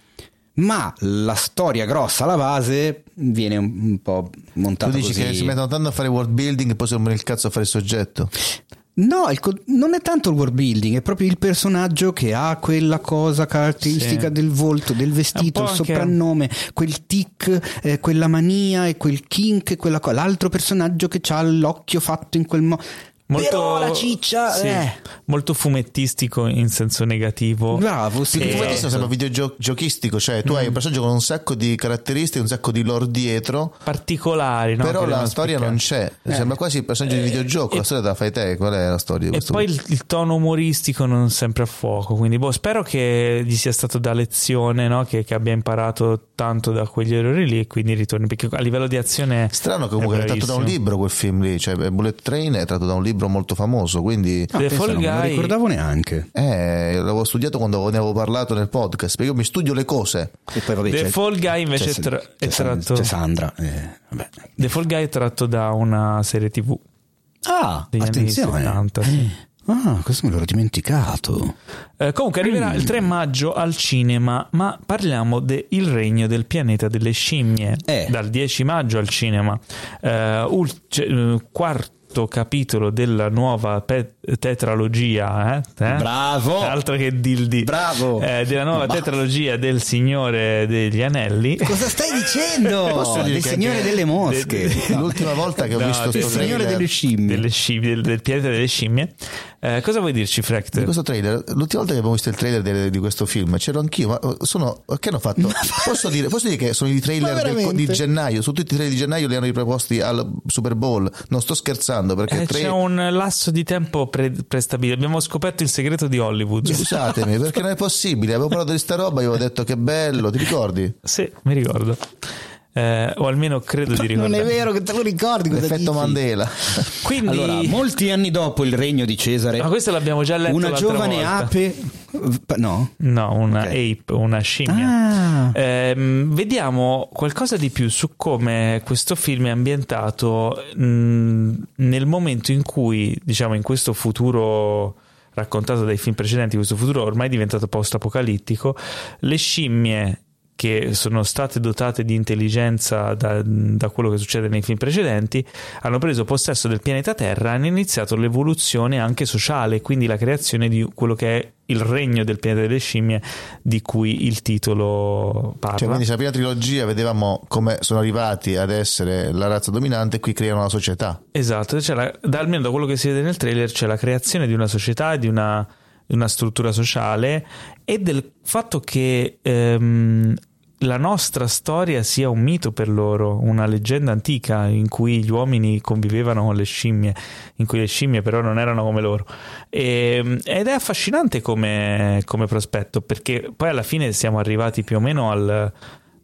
ma la storia grossa alla base viene un, un po' montata Tu dici così. che si mettono tanto a fare world building e poi si rompono il cazzo a fare il soggetto. No, il co- non è tanto il world building, è proprio il personaggio che ha quella cosa caratteristica Sì. del volto, del vestito, È il un po' anche- soprannome, quel tic, eh, quella mania e quel kink e quella cosa. L'altro personaggio che ha l'occhio fatto in quel modo. Però la ciccia, sì, eh. molto fumettistico in senso negativo. Bravo, sì. Più che Eh, fumettista sembra videogiochistico, cioè tu hai un personaggio con un sacco di caratteristiche, un sacco di lore dietro, Particolari, no? però Che la devono storia spiccare. non c'è. Sembra quasi il personaggio di videogioco. La storia te la fai te, qual è la storia di E questo? poi il, il tono umoristico non sempre a fuoco, quindi boh, spero che gli sia stato da lezione, no? che, che abbia imparato tanto da quegli errori lì e quindi ritorni, perché a livello di azione Strano che comunque è, tratto da un bravissimo. libro quel film lì, cioè Bullet Train è tratto da un libro molto famoso, quindi Ah, The pensa, Fall non me lo Guy- ricordavo neanche. eh, l'avevo studiato quando ne avevo parlato nel podcast, perché io mi studio le cose. E poi vabbè, The c'è- Fall Guy invece c'è, è tra- c'è è San- tratto c'è Sandra. eh, vabbè. The Fall Guy è tratto da una serie tv Ah, degli attenzione. anni settanta, sì. Ah, questo me l'ero dimenticato. Eh, comunque arriverà il tre maggio al cinema, ma parliamo de Il regno del pianeta delle scimmie, Eh. dal dieci maggio al cinema. Eh, ul- cioè, eh, quarto capitolo della nuova pe- tetralogia, eh? Eh? Bravo! Altro che dildi. Bravo! Eh, della nuova Ma- tetralogia del Signore degli Anelli. Cosa stai dicendo? Posso dire Del che Signore anche- delle Mosche. de- L'ultima volta che ho No, visto del questo Signore trailer, delle scimmie. Delle scimmie, del, del pianeta delle scimmie. Eh, cosa vuoi dirci, Frecht? di questo trailer, l'ultima volta che abbiamo visto il trailer de- di questo film c'ero anch'io, ma sono che hanno fatto? Posso dire, posso dire che sono i Ma trailer del- veramente? di gennaio, su tutti i trailer di gennaio li hanno riproposti al Super Bowl. Non sto scherzando perché Eh, tre- c'è un lasso di tempo pre- prestabilito. Abbiamo scoperto il segreto di Hollywood. Scusatemi, perché non è possibile. Avevo parlato di sta roba, io avevo detto che bello, ti ricordi? Sì, mi ricordo. Eh, o almeno credo di ricordare. Non è vero che te lo ricordi, l'effetto Mandela. Quindi, allora, molti anni dopo il regno di Cesare, ma questo l'abbiamo già letto, una giovane volta. ape, no, no, una okay. ape, una scimmia. Ah. Eh, vediamo qualcosa di più su come questo film è ambientato mh, nel momento in cui, diciamo, in questo futuro raccontato dai film precedenti, questo futuro ormai diventato post-apocalittico, le scimmie che sono state dotate di intelligenza da, da quello che succede nei film precedenti hanno preso possesso del pianeta Terra e hanno iniziato l'evoluzione anche sociale, quindi la creazione di quello che è il regno del pianeta delle scimmie di cui il titolo parla. Cioè, quindi nella prima trilogia vedevamo come sono arrivati ad essere la razza dominante, qui creano la società. Esatto, c'è la, da, almeno da quello che si vede nel trailer c'è la creazione di una società, di una, di una struttura sociale e del fatto che ehm, la nostra storia sia un mito per loro, una leggenda antica in cui gli uomini convivevano con le scimmie, in cui le scimmie però non erano come loro. E, ed è affascinante come, come prospetto, perché poi alla fine siamo arrivati più o meno al,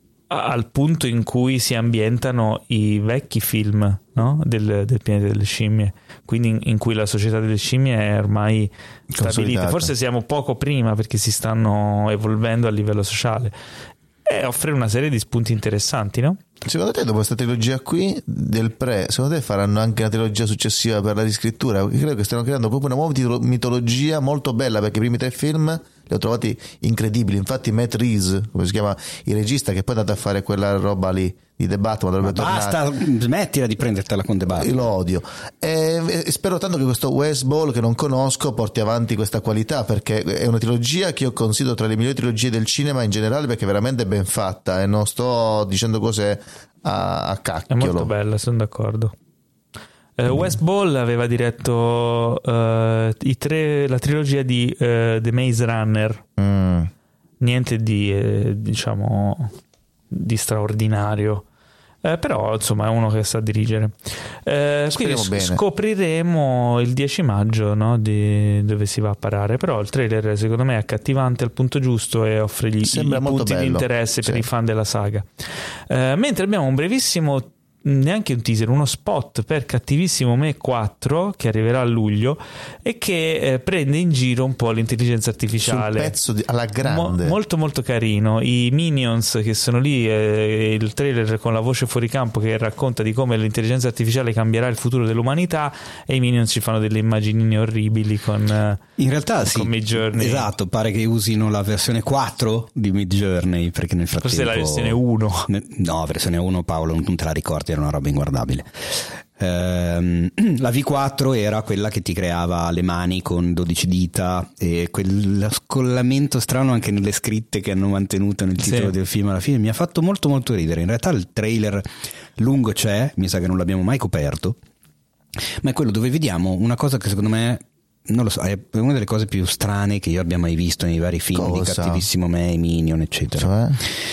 al punto in cui si ambientano i vecchi film, no? del, del pianeta delle scimmie, quindi in, in cui la società delle scimmie è ormai stabilita. Forse siamo poco prima perché si stanno evolvendo a livello sociale. E offre una serie di spunti interessanti, no? Secondo te dopo questa trilogia qui del pre, secondo te faranno anche una trilogia successiva per la riscrittura? Perché credo che stiano creando proprio una nuova mitologia molto bella, perché i primi tre film li ho trovati incredibili. Infatti Matt Reeves, come si chiama il regista, che poi è andato a fare quella roba lì di The Batman, dovrebbe Ma tornare. basta, smettila di prendertela con The Batman. Io lo odio e, e spero tanto che questo West Ball, che non conosco, porti avanti questa qualità, perché è una trilogia che io considero tra le migliori trilogie del cinema in generale, perché è veramente ben fatta e non sto dicendo cose a, a cacchiolo. È molto bella, sono d'accordo. Uh, West Ball aveva diretto uh, i tre, la trilogia di uh, The Maze Runner. Mm. Niente di eh, diciamo di straordinario, eh, però insomma è uno che sa dirigere. Eh, quindi bene. Scopriremo il dieci maggio, no, di dove si va a parare. Però il trailer secondo me è accattivante al punto giusto e offre gli, i punti bello. di interesse Sì. per i fan della saga. Eh, mentre abbiamo un brevissimo, neanche un teaser, uno spot per Cattivissimo Me quattro che arriverà a luglio e che eh, prende in giro un po' l'intelligenza artificiale. Sul pezzo di, alla grande. Mo- molto molto carino. I Minions che sono lì, eh, il trailer con la voce fuori campo che racconta di come l'intelligenza artificiale cambierà il futuro dell'umanità, e i Minions ci fanno delle immaginine orribili con eh, in realtà sì, Midjourney. esatto, pare che usino la versione quattro di Midjourney, perché nel frattempo forse è la versione uno. No, versione uno, Paolo, non te la ricordi, era una roba inguardabile. Ehm, la V quattro era quella che ti creava le mani con dodici dita e quel scollamento strano anche nelle scritte che hanno mantenuto nel titolo sì. del film alla fine mi ha fatto molto molto ridere. In realtà il trailer lungo c'è, mi sa che non l'abbiamo mai coperto, ma è quello dove vediamo una cosa che secondo me, non lo so, è una delle cose più strane che io abbia mai visto nei vari film. Cosa? Di Cattivissimo Me, Minion eccetera, Cioè?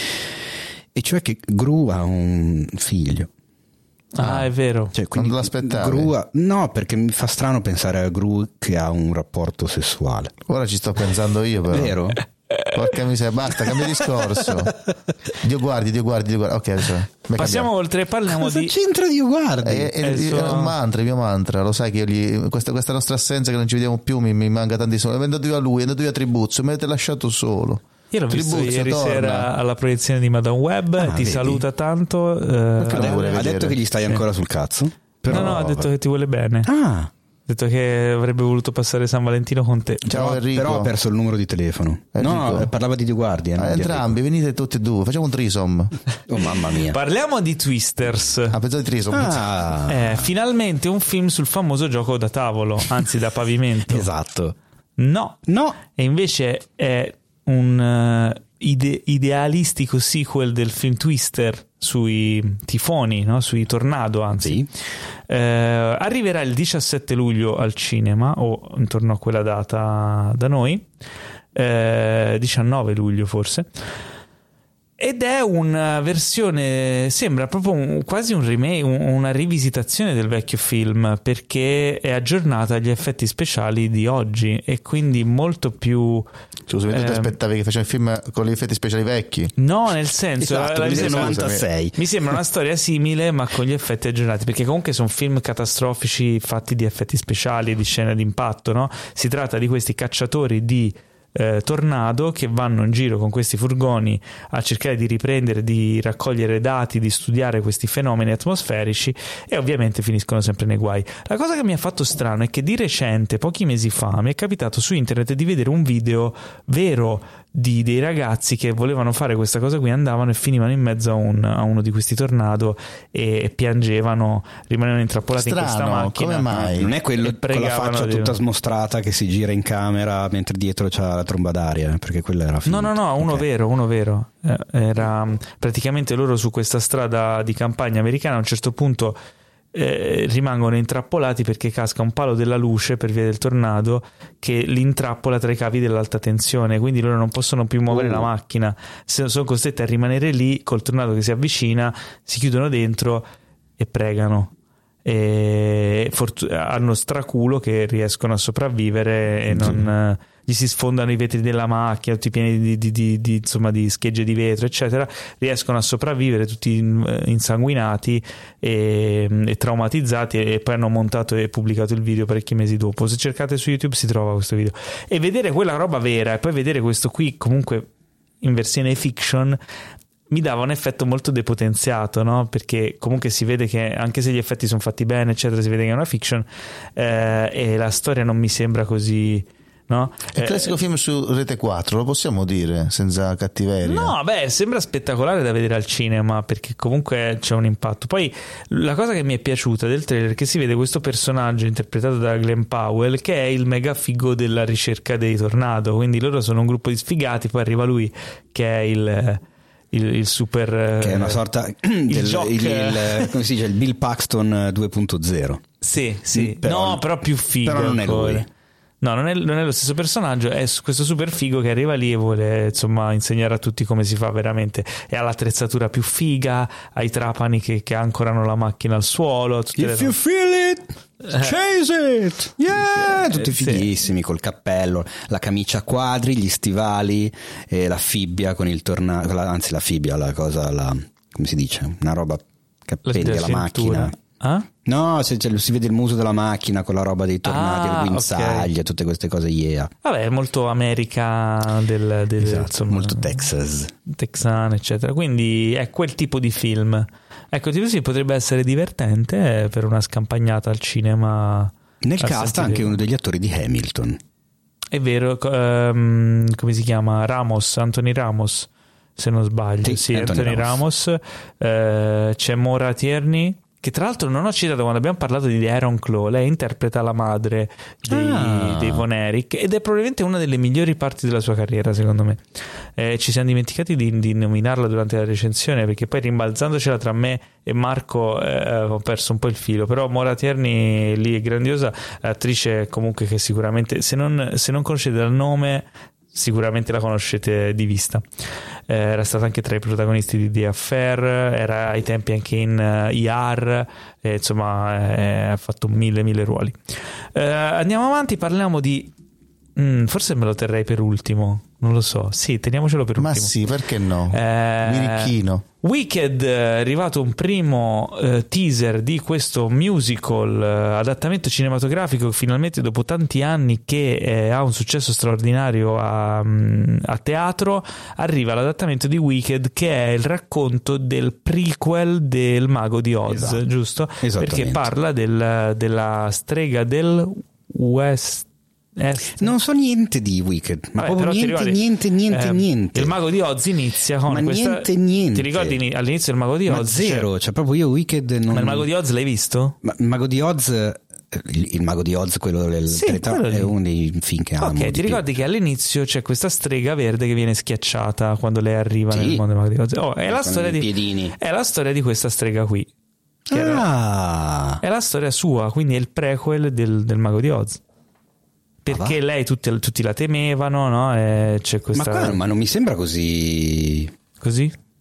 e cioè che Gru ha un figlio. Ah, Ah, è vero. Cioè, Non te l'aspettavi? Gru ha- no, perché mi fa strano pensare a Gru che ha un rapporto sessuale. Ora ci sto pensando io, però. Vero? Porca miseria, basta, cambia discorso. Dio guardi, Dio guardi, Dio guardi. Ok, cioè, Passiamo oltre e parliamo Cosa di c'entra Dio guardi? È, è, È il è suo- un mantra, il mio mantra, lo sai che io gli, questa, questa nostra assenza che non ci vediamo più mi, mi manca tantissimo. È andato via lui, è andato via Tribuzzo, mi avete lasciato solo. Io l'ho visto Tribuzzo, ieri torna. sera alla proiezione di Madame Web. Ah, ti vedi? saluta tanto. eh, Perché ha, lo vuole ha vedere? detto che gli stai ancora sul cazzo? Però- no, no, ha detto che ti vuole bene. Ah, Ha detto che avrebbe voluto passare San Valentino con te. Ciao però, Enrico. però ha perso il numero di telefono. Enrico. No, no, parlava di Dio guardi. eh, Ah, non di entrambi, venite tutti e due, facciamo un trisom. Enrico. Oh mamma mia. Parliamo di Twisters. Ah, pensate di trisom. Ah, Eh, finalmente un film sul famoso gioco da tavolo, anzi da pavimento. esatto. No, No, e invece è un eh, ide- idealistico sequel del film Twister sui tifoni, no? Sui tornado, anzi. sì. Eh, arriverà il diciassette luglio al cinema, o intorno a quella data da noi, eh, diciannove luglio forse. ed è una versione, sembra proprio un, quasi un remake, un, una rivisitazione del vecchio film, perché è aggiornata agli effetti speciali di oggi e quindi molto più... Scusa, eh, ti aspettavi che faceva un film con gli effetti speciali vecchi? No, nel senso, esatto, la, la, nel novantasei. Mi sembra una storia simile ma con gli effetti aggiornati, perché comunque sono film catastrofici fatti di effetti speciali e di scene d'impatto, no? Si tratta di questi cacciatori di Eh, tornado che vanno in giro con questi furgoni a cercare di riprendere, di raccogliere dati, di studiare questi fenomeni atmosferici, e ovviamente finiscono sempre nei guai. La cosa che mi ha fatto strano è che di recente, pochi mesi fa, mi è capitato su internet di vedere un video vero di dei ragazzi che volevano fare questa cosa qui, andavano e finivano in mezzo a, un, a uno di questi tornado e, e piangevano, rimanevano intrappolati Strano, in questa macchina. come mai? Non è quello con la faccia di... tutta smostrata che si gira in camera mentre dietro c'ha la tromba d'aria, perché quella era finta. No, no, no, uno okay. vero, uno vero. Eh, era praticamente loro su questa strada di campagna americana a un certo punto eh, rimangono intrappolati perché casca un palo della luce per via del tornado che li intrappola tra i cavi dell'alta tensione, quindi loro non possono più muovere uh. la macchina, sono costretti a rimanere lì col tornado che si avvicina, si chiudono dentro e pregano. E fortu- hanno straculo che riescono a sopravvivere e non sì. Gli si sfondano i vetri della macchina tutti pieni di, di, di, di, insomma, di schegge di vetro eccetera, riescono a sopravvivere tutti insanguinati e, e traumatizzati, e poi hanno montato e pubblicato il video parecchi mesi dopo. Se cercate su YouTube si trova questo video, e vedere quella roba vera e poi vedere questo qui comunque in versione fiction mi dava un effetto molto depotenziato, no? Perché comunque si vede che anche se gli effetti sono fatti bene eccetera, si vede che è una fiction, eh, e la storia non mi sembra così, no? È il classico eh, film su Rete quattro, lo possiamo dire senza cattiveria? No, beh, sembra spettacolare da vedere al cinema perché comunque c'è un impatto. Poi la cosa che mi è piaciuta del trailer è che si vede questo personaggio interpretato da Glenn Powell che è il mega figo della ricerca dei tornado, quindi loro sono un gruppo di sfigati, poi arriva lui che è il Il, il super, che è una sorta del il, il, come si dice, il Bill Paxton due punto zero. Sì, sì. Però, no, però più figo. Però non è lui. No, non è, non è lo stesso personaggio, è questo super figo che arriva lì e vuole insomma insegnare a tutti come si fa veramente, e ha l'attrezzatura più figa, ha i trapani che, che ancorano la macchina al suolo. If you feel it, chase it, yeah, tutti fighissimi, sì. Col cappello, la camicia a quadri, gli stivali e la fibbia con il tornado, anzi la fibbia, la cosa, la, come si dice, una roba che appende alla macchina. Ah? No, se, cioè, si vede il muso della macchina con la roba dei tornadi, ah, le guinzaglie, okay. Tutte queste cose, yeah. Vabbè, è molto America del, del esatto, insomma, molto Texas, texano, eccetera. Quindi è quel tipo di film. Ecco, tipo sì, potrebbe essere divertente per una scampagnata al cinema. Nel cast anche uno degli attori di Hamilton. È vero, um, come si chiama? Ramos, Anthony Ramos, se non sbaglio. Sì, sì Anthony, Anthony Ramos. Ramos. Uh, c'è Maura Tierney, che tra l'altro non ho citato quando abbiamo parlato di Aaron Claw. Lei interpreta la madre dei, ah. dei Von Erich ed è probabilmente una delle migliori parti della sua carriera, secondo me. Eh, ci siamo dimenticati di, di nominarla durante la recensione, perché poi rimbalzandocela tra me e Marco eh, ho perso un po' il filo. Però Maura Tierney lì è grandiosa, l'attrice comunque che sicuramente, se non, se non conoscete dal nome, sicuramente la conoscete di vista. Eh, era stata anche tra i protagonisti di The Affair, era ai tempi anche in uh, E R, eh, insomma eh, ha fatto mille mille ruoli. Eh, andiamo avanti, parliamo di mm, forse me lo terrei per ultimo, non lo so, sì, teniamocelo per ma ultimo. Ma sì, perché no? Eh, Birichino. Wicked, è arrivato un primo eh, teaser di questo musical, eh, adattamento cinematografico, finalmente dopo tanti anni che eh, ha un successo straordinario a, a teatro. Arriva l'adattamento di Wicked, che è il racconto del prequel del Mago di Oz, esatto. Giusto? Perché parla del, della strega del West. Est. Non so niente di Wicked, ma Vabbè, proprio niente, ricordi, niente, niente, eh, niente. Il Mago di Oz inizia con ma questa... niente, niente. Ti ricordi all'inizio il Mago di Oz? Ma zero, cioè, cioè proprio io Wicked non... Ma il Mago di Oz l'hai visto? Ma il Mago di Oz, il, il Mago di Oz, quello del sì, quello è uno dei film che amo. Ok, ti ricordi più. Che all'inizio c'è questa strega verde che viene schiacciata quando lei arriva sì. nel mondo del Mago di Oz. Oh, è la storia di piedini. È la storia di questa strega qui. Che ah. era, è la storia sua, quindi è il prequel del, del Mago di Oz. Perché ah, lei tutti, tutti la temevano, no? E c'è questa... ma, qua, ma non mi sembra così... Così?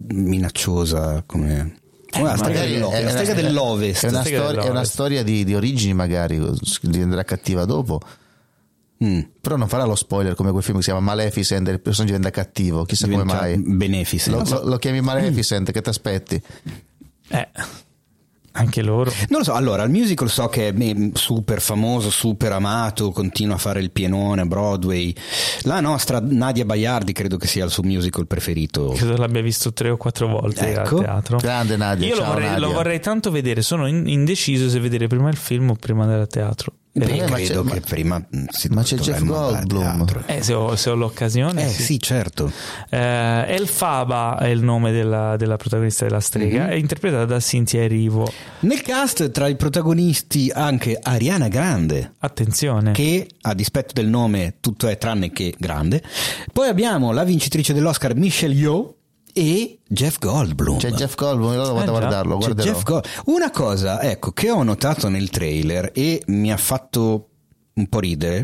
minacciosa come... Eh, la strega, magari dell'ovest, è, la strega è, dell'ovest. È una, Strega storia, è una dell'ovest. storia di, di origini, magari diventerà cattiva dopo. Mm. Però non farà lo spoiler come quel film che si chiama Maleficent e il personaggio diventa cattivo, chissà Diventa come mai. Beneficent. Lo, lo, lo chiami Maleficent, mm. che ti aspetti? Eh, anche loro. Non lo so, allora il musical so che è super famoso, super amato, continua a fare il pienone a Broadway. La nostra Nadia Baiardi credo che sia il suo musical preferito. Credo l'abbia visto tre o quattro volte Ecco. al teatro. Grande Nadia, Io lo ciao vorrei, Nadia. lo vorrei tanto vedere, sono in- indeciso se vedere prima il film o prima andare a teatro. Beh, Eh, ma credo c'è- che ma- prima si ma c'è Jeff dovremmo andare a Goldblum. teatro. Eh, se ho, se ho l'occasione. Eh sì. sì, certo. Eh, Elfaba è il nome della, della protagonista della strega, Mhm. è interpretata da Cynthia Erivo. Nel cast tra i protagonisti anche Ariana Grande, Attenzione. che a dispetto del nome tutto è tranne che grande. Poi abbiamo la vincitrice dell'Oscar Michelle Yeoh e Jeff Goldblum. C'è Jeff Goldblum, allora vado Eh, a già. guardarlo, C'è guarderò. Jeff Gold- Una cosa, ecco, che ho notato nel trailer e mi ha fatto un po' ridere.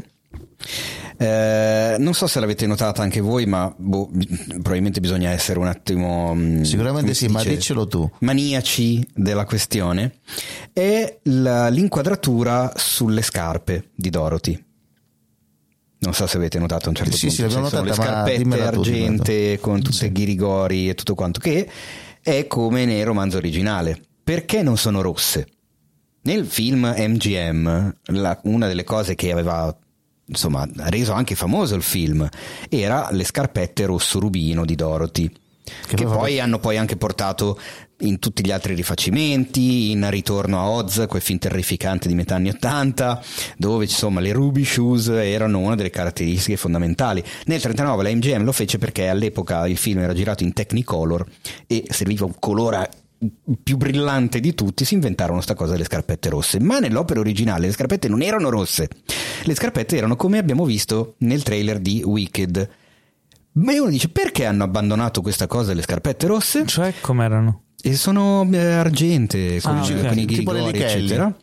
Eh, non so se l'avete notata anche voi, ma boh, probabilmente bisogna essere un attimo mh, Sicuramente come sì, si ma dice? diccelo tu. Maniaci della questione. È la- l'inquadratura sulle scarpe di Dorothy. Non so se avete notato a un certo Sì, punto. sì, l'abbiamo Ci sono notata, le ma scarpette dimmela tu, argente con tutte Sì. i ghirigori e tutto quanto, che è come nel romanzo originale. Perché non sono rosse? Nel film M G M, la- una delle cose che aveva insomma reso anche famoso il film era le scarpette rosso rubino di Dorothy, che, poi poi vabbè- hanno poi anche portato in tutti gli altri rifacimenti, in Ritorno a Oz, quel film terrificante di metà anni ottanta, dove insomma le ruby shoes erano una delle caratteristiche fondamentali. Nel trentanove la M G M lo fece perché all'epoca il film era girato in Technicolor e serviva un colore più brillante di tutti, si inventarono sta cosa delle scarpette rosse. Ma nell'opera originale le scarpette non erano rosse, le scarpette erano come abbiamo visto nel trailer di Wicked. Ma uno dice: perché hanno abbandonato questa cosa delle scarpette rosse? Cioè, com'erano? E sono eh, argente con, Ah, i- ok. con i Tipo le ghirigori, Lichelli. eccetera.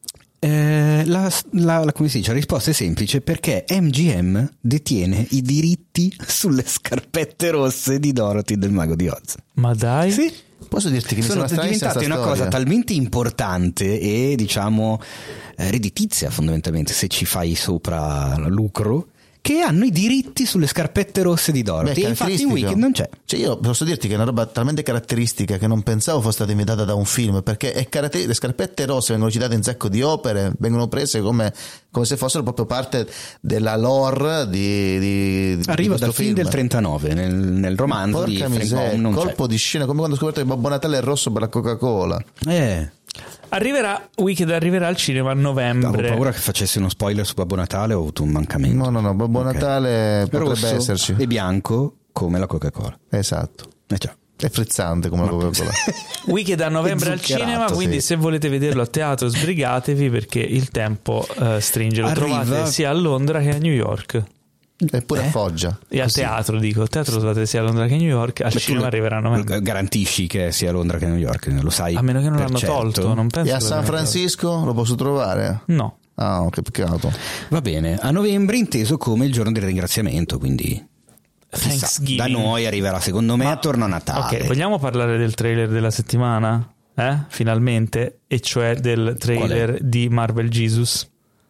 Eh, la, la, la- come si dice? La risposta è semplice: perché M G M detiene i diritti sulle scarpette rosse di Dorothy del Mago di Oz. Ma dai? Sì, Posso dirti che mi sono sono stranissima diventate sta una storia. cosa talmente importante e diciamo eh, redditizia fondamentalmente, se ci fai sopra lucro, che hanno i diritti sulle scarpette rosse di Dorothy. Beh, E infatti in caratteristico. Wicked non c'è. Cioè io posso dirti che è una roba talmente caratteristica che non pensavo fosse stata inventata da un film, perché è caratter- le scarpette rosse vengono citate in un sacco di opere, vengono prese come, come se fossero proprio parte della lore di, di, di Arriva questo dal film del trentanove, nel, nel romanzo di Porca Frank miseria, Baum non colpo di scena, come quando ho scoperto che Babbo Natale è rosso per la Coca-Cola. c'è. Eh, Arriverà, Wicked arriverà al cinema a avevo novembre. paura che facessi uno spoiler su Babbo Natale, ho avuto un mancamento. No, no, no, Babbo Ok. Natale potrebbe Rosso esserci. e bianco come la Coca-Cola. Esatto. Eh già. È frizzante come la Coca-Cola. Weekend a novembre È al zuccherato, cinema, quindi sì. se volete vederlo a teatro sbrigatevi perché il tempo eh, stringe. Lo Arriva- trovate sia a Londra che a New York. Eppure a Foggia. E al teatro, dico, al teatro lo trovate sia a Londra che a New York, al Ma tu cinema lo- arriverà a novembre. Garantisci che sia a Londra che a New York, lo sai? A meno che non per l'hanno certo? tolto, non penso E a che San l'abbiano Francisco lo posso trovare? tolto. No. Ah, che peccato. Va bene, a novembre inteso come il giorno del ringraziamento, quindi chissà, Thanksgiving. da noi arriverà secondo me Ma- attorno a Natale. Ok, vogliamo parlare del trailer della settimana? Eh? Finalmente, e cioè del trailer di Marvel Jesus.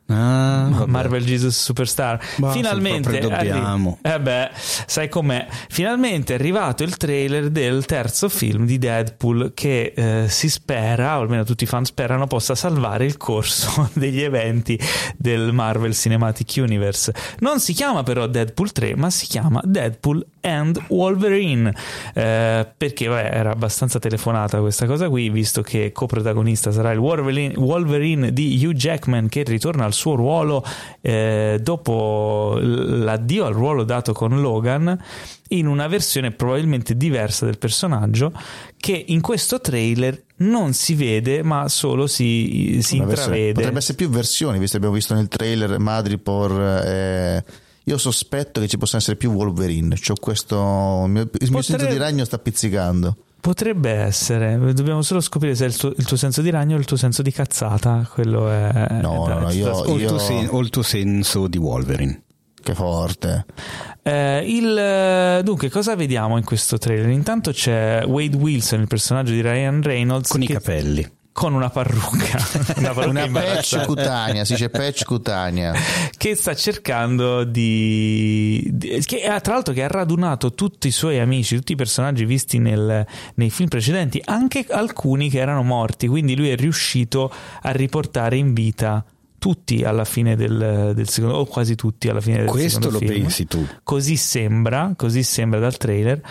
Ah, vabbè. Marvel Jesus Superstar. Ma finalmente se proprio dobbiamo. arri- eh beh, sai com'è? Finalmente è arrivato il trailer del terzo film di Deadpool che eh, si spera, o almeno tutti i fan sperano, possa salvare il corso degli eventi del Marvel Cinematic Universe. Non si chiama però Deadpool tre, ma si chiama Deadpool and Wolverine, eh, perché beh, era abbastanza telefonata questa cosa qui, visto che coprotagonista sarà il Wolverine, Wolverine di Hugh Jackman, che ritorna al suo ruolo eh, dopo l'addio al ruolo dato con Logan, in una versione probabilmente diversa del personaggio, che in questo trailer non si vede ma solo si, si Una versione- intravede. Potrebbe essere più versioni, visto che abbiamo visto nel trailer Madripoor. Eh, io sospetto che ci possano essere più Wolverine. C'ho questo, il mio, il mio senso Potrebbe- di ragno sta pizzicando. Potrebbe essere, dobbiamo solo scoprire se è il tuo, il tuo senso di ragno o il tuo senso di cazzata. Quello è. No, è da- no, no, è io- da- o, il tuo sen- o il tuo senso di Wolverine. Che forte. Eh, il, dunque, cosa vediamo in questo trailer? Intanto c'è Wade Wilson, il personaggio di Ryan Reynolds, con che, i capelli, con una parrucca, una, parrucca una patch cutanea, si dice patch cutanea, che sta cercando di, di che, tra l'altro che ha radunato tutti i suoi amici, tutti i personaggi visti nel, nei film precedenti, anche alcuni che erano morti, quindi lui è riuscito a riportare in vita tutti alla fine del, del secondo, o quasi tutti alla fine del questo secondo film. Questo lo pensi tu? Così sembra, così sembra dal trailer.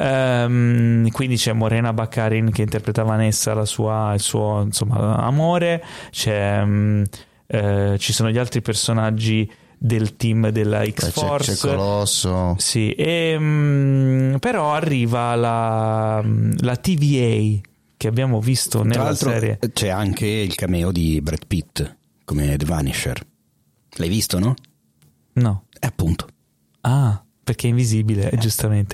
Um, quindi c'è Morena Baccarin che interpreta Vanessa, la sua, il suo insomma amore. C'è, um, uh, ci sono gli altri personaggi del team della X-Force. C'è, c'è Colosso. Sì, e, um, però arriva la, la T V A che abbiamo visto nella Tra l'altro, serie. C'è anche il cameo di Brad Pitt come The Vanisher. L'hai visto, no? No. E appunto. Ah, perché è invisibile, giustamente.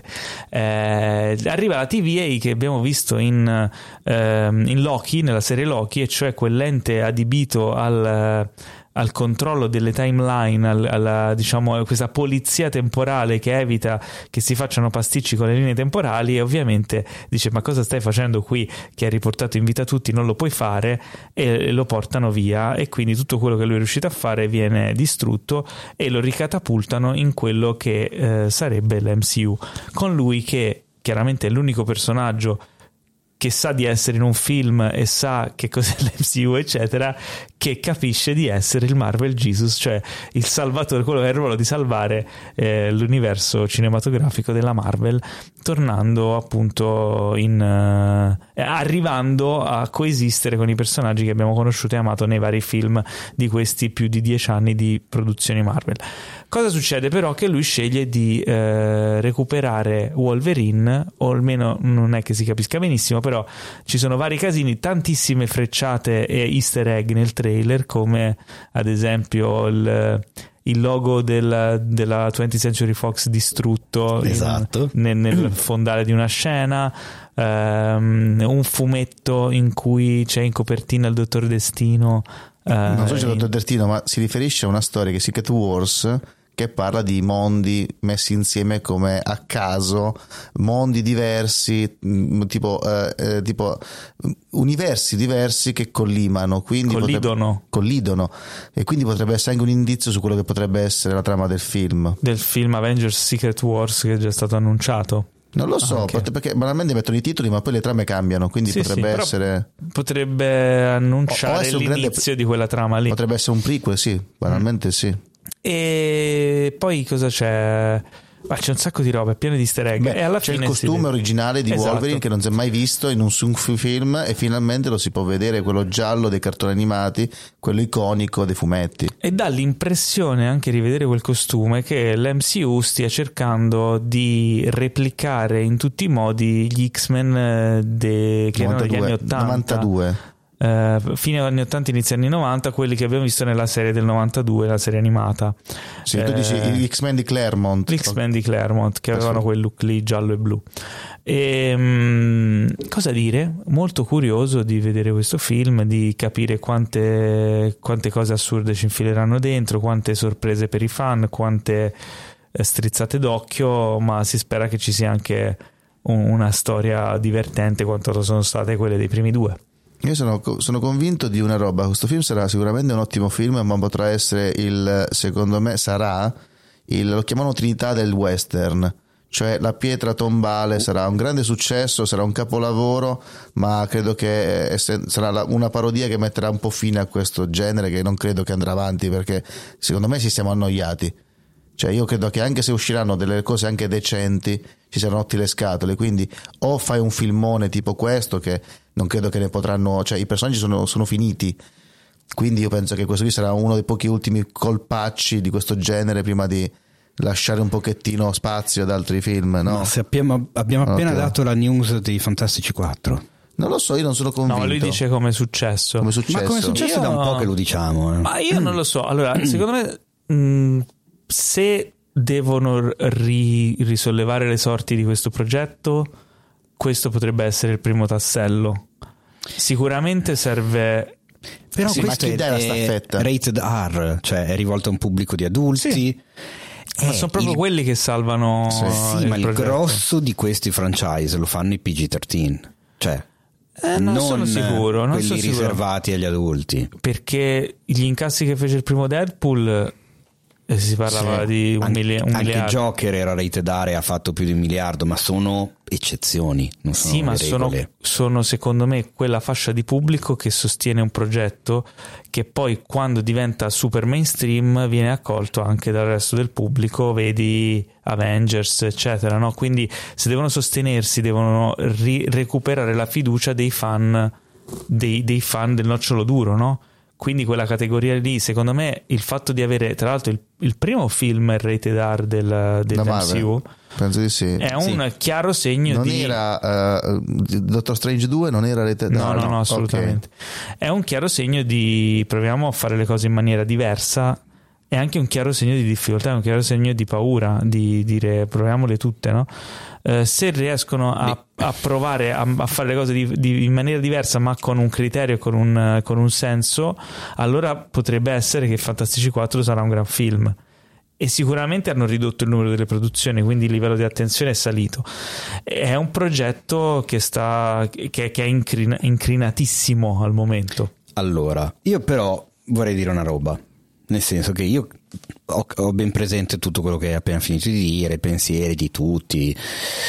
Eh, arriva la T V A che abbiamo visto in, eh, in Loki, nella serie Loki, e cioè quell'ente adibito al, al controllo delle timeline, al, alla, diciamo, questa polizia temporale che evita che si facciano pasticci con le linee temporali, e ovviamente dice: ma cosa stai facendo qui, che hai riportato in vita tutti, non lo puoi fare, e lo portano via, e quindi tutto quello che lui è riuscito a fare viene distrutto e lo ricatapultano in quello che eh, sarebbe l'M C U, con lui che chiaramente è l'unico personaggio che sa di essere in un film e sa che cos'è l'M C U eccetera, che capisce di essere il Marvel Jesus, cioè il salvatore, quello che ha il ruolo di salvare eh, l'universo cinematografico della Marvel, tornando appunto in eh, arrivando a coesistere con i personaggi che abbiamo conosciuto e amato nei vari film di questi più di dieci anni di produzioni Marvel. Cosa succede però? Che lui sceglie di eh, recuperare Wolverine, o almeno non è che si capisca benissimo, però ci sono vari casini, tantissime frecciate e easter egg nel trailer, come ad esempio il, il logo della, della twentieth Century Fox distrutto, esatto, in, nel, nel fondale di una scena, um, un fumetto in cui c'è in copertina il Dottor Destino. Uh, non so se c'è il in... Dottor Destino, ma si riferisce a una storia che è Secret Wars, che parla di mondi messi insieme come a caso, mondi diversi, tipo, eh, tipo universi diversi che collimano, quindi collidono. Potrebbe, collidono, e quindi potrebbe essere anche un indizio su quello che potrebbe essere la trama del film. Del film Avengers Secret Wars, che è già stato annunciato. Non lo so, ah, okay. perché banalmente mettono i titoli ma poi le trame cambiano, quindi sì, potrebbe sì, essere... Potrebbe annunciare l'inizio grande... di quella trama lì. Potrebbe essere un prequel, sì, banalmente mm. sì. E poi cosa c'è? Ma c'è un sacco di roba, è pieno di easter egg. Beh, e alla c'è fine il costume si... originale di esatto. Wolverine che non si è mai visto in un film, e finalmente lo si può vedere, quello giallo dei cartoni animati, quello iconico dei fumetti. E dà l'impressione, anche rivedere quel costume, che l'M C U stia cercando di replicare in tutti i modi gli X-Men de... che erano degli anni ottanta. novantadue Uh, fine anni ottanta, inizio anni novanta, quelli che abbiamo visto nella serie del novantadue, la serie animata. Sì, tu uh, dici gli X-Men di Claremont. Gli X-Men di Claremont, che avevano quel look lì giallo e blu. E, um, cosa dire? Molto curioso di vedere questo film, di capire quante, quante cose assurde ci infileranno dentro, quante sorprese per i fan, quante strizzate d'occhio, ma si spera che ci sia anche un, una storia divertente quanto lo sono state quelle dei primi due. Io sono, sono convinto di una roba: questo film sarà sicuramente un ottimo film, ma potrà essere il, secondo me sarà il, lo chiamano Trinità del western, cioè la pietra tombale. Sarà un grande successo, sarà un capolavoro, ma credo che sarà una parodia che metterà un po' fine a questo genere, che non credo che andrà avanti, perché secondo me ci siamo annoiati. Cioè io credo che anche se usciranno delle cose anche decenti ci saranno rotti le scatole, quindi o fai un filmone tipo questo, che non credo che ne potranno, cioè i personaggi sono, sono finiti, quindi io penso che questo qui sarà uno dei pochi ultimi colpacci di questo genere prima di lasciare un pochettino spazio ad altri film, no? Ma se abbiamo, abbiamo appena okay. dato la news dei Fantastici quattro. Non lo so, io non sono convinto. No, lui dice come è successo. Come è successo? Ma come è successo io... da un po' che lo diciamo. Eh. Ma io non lo so. Allora, secondo me mh, se devono ri- risollevare le sorti di questo progetto, questo potrebbe essere il primo tassello. Sicuramente serve. Però sì, questo è, è la staffetta. Rated R, cioè è rivolto a un pubblico di adulti. Sì. Ma sono proprio il... quelli che salvano sì, sì il ma progetto. Il grosso di questi franchise lo fanno i P G tredici, cioè eh, non, non sono sicuro, non quelli sono riservati sicuro. agli adulti, perché gli incassi che fece il primo Deadpool eh, si parlava sì. di un, anche, mili- un anche miliardo. Joker era rated R e ha fatto più di un miliardo, ma sono eccezioni, non sono sì, ma sono, sono secondo me quella fascia di pubblico che sostiene un progetto che poi quando diventa super mainstream viene accolto anche dal resto del pubblico, vedi Avengers eccetera, no? Quindi se devono sostenersi devono ri- recuperare la fiducia dei fan dei, dei fan del nocciolo duro, no? Quindi quella categoria lì, secondo me, il fatto di avere, tra l'altro, il, il primo film rated R del, del M C U, penso di sì. è un sì. chiaro segno non di... Non era uh, Doctor Strange due, non era rated R? No, no, no, assolutamente. Okay. È un chiaro segno di proviamo a fare le cose in maniera diversa, è anche un chiaro segno di difficoltà, è un chiaro segno di paura, di dire proviamole tutte, no? Uh, se riescono a, a provare a, a fare le cose di, di, in maniera diversa ma con un criterio e con un, con un senso, allora potrebbe essere che Fantastici quattro sarà un gran film, e sicuramente hanno ridotto il numero delle produzioni, quindi il livello di attenzione è salito. È un progetto che sta che, che è incrin, incrinatissimo al momento. Allora, io però vorrei dire una roba, nel senso che io ho, ho ben presente tutto quello che hai appena finito di dire, i pensieri di tutti,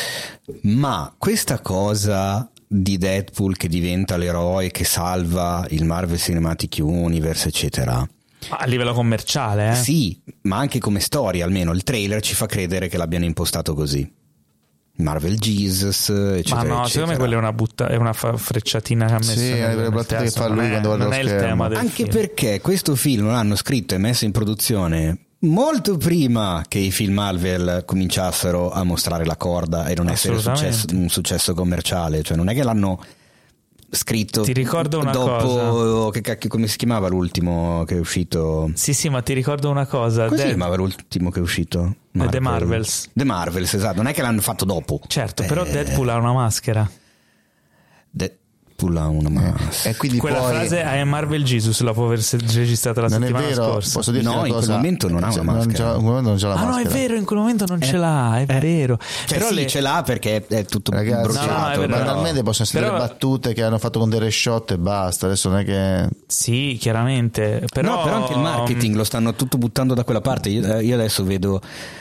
ma questa cosa di Deadpool che diventa l'eroe che salva il Marvel Cinematic Universe eccetera, a livello commerciale, eh? Sì, ma anche come storia, almeno il trailer ci fa credere che l'abbiano impostato così. Marvel Jesus, eccetera. Ma no, eccetera. secondo me quella è una, butta, è una frecciatina che ha messo. Sì, è la battute che fa lui quando guarda lo schermo. Tema del anche film. Perché questo film l'hanno scritto e messo in produzione molto prima che i film Marvel cominciassero a mostrare la corda e non essere successo, un successo commerciale. Cioè non è che l'hanno scritto. Ti ricordo una dopo, cosa. Che cacchio, come si chiamava l'ultimo che è uscito? Sì, sì, ma ti ricordo una cosa. Come Dead... si chiamava l'ultimo che è uscito? Marvel. The Marvels. The Marvels, esatto. Non è che l'hanno fatto dopo. Certo, eh... però Deadpool ha una maschera. Deadpool ha una maschera. E quindi quella poi... frase è Marvel Jesus, la può aver registrata la non settimana è vero, scorsa. posso dirti no, una in cosa? quel momento non ha una maschera. Non, in quel momento non c'ha la ah maschera. no, è vero, in quel momento non eh, ce l'ha, è eh. vero. Cioè però sì, le... ce l'ha perché è tutto ragazzi, bruciato. no, no, è vero, banalmente possono essere però... delle battute che hanno fatto con delle shot e basta. Adesso non è che... Sì, chiaramente. Però... No, però anche il marketing lo stanno tutto buttando da quella parte. Io, io adesso vedo...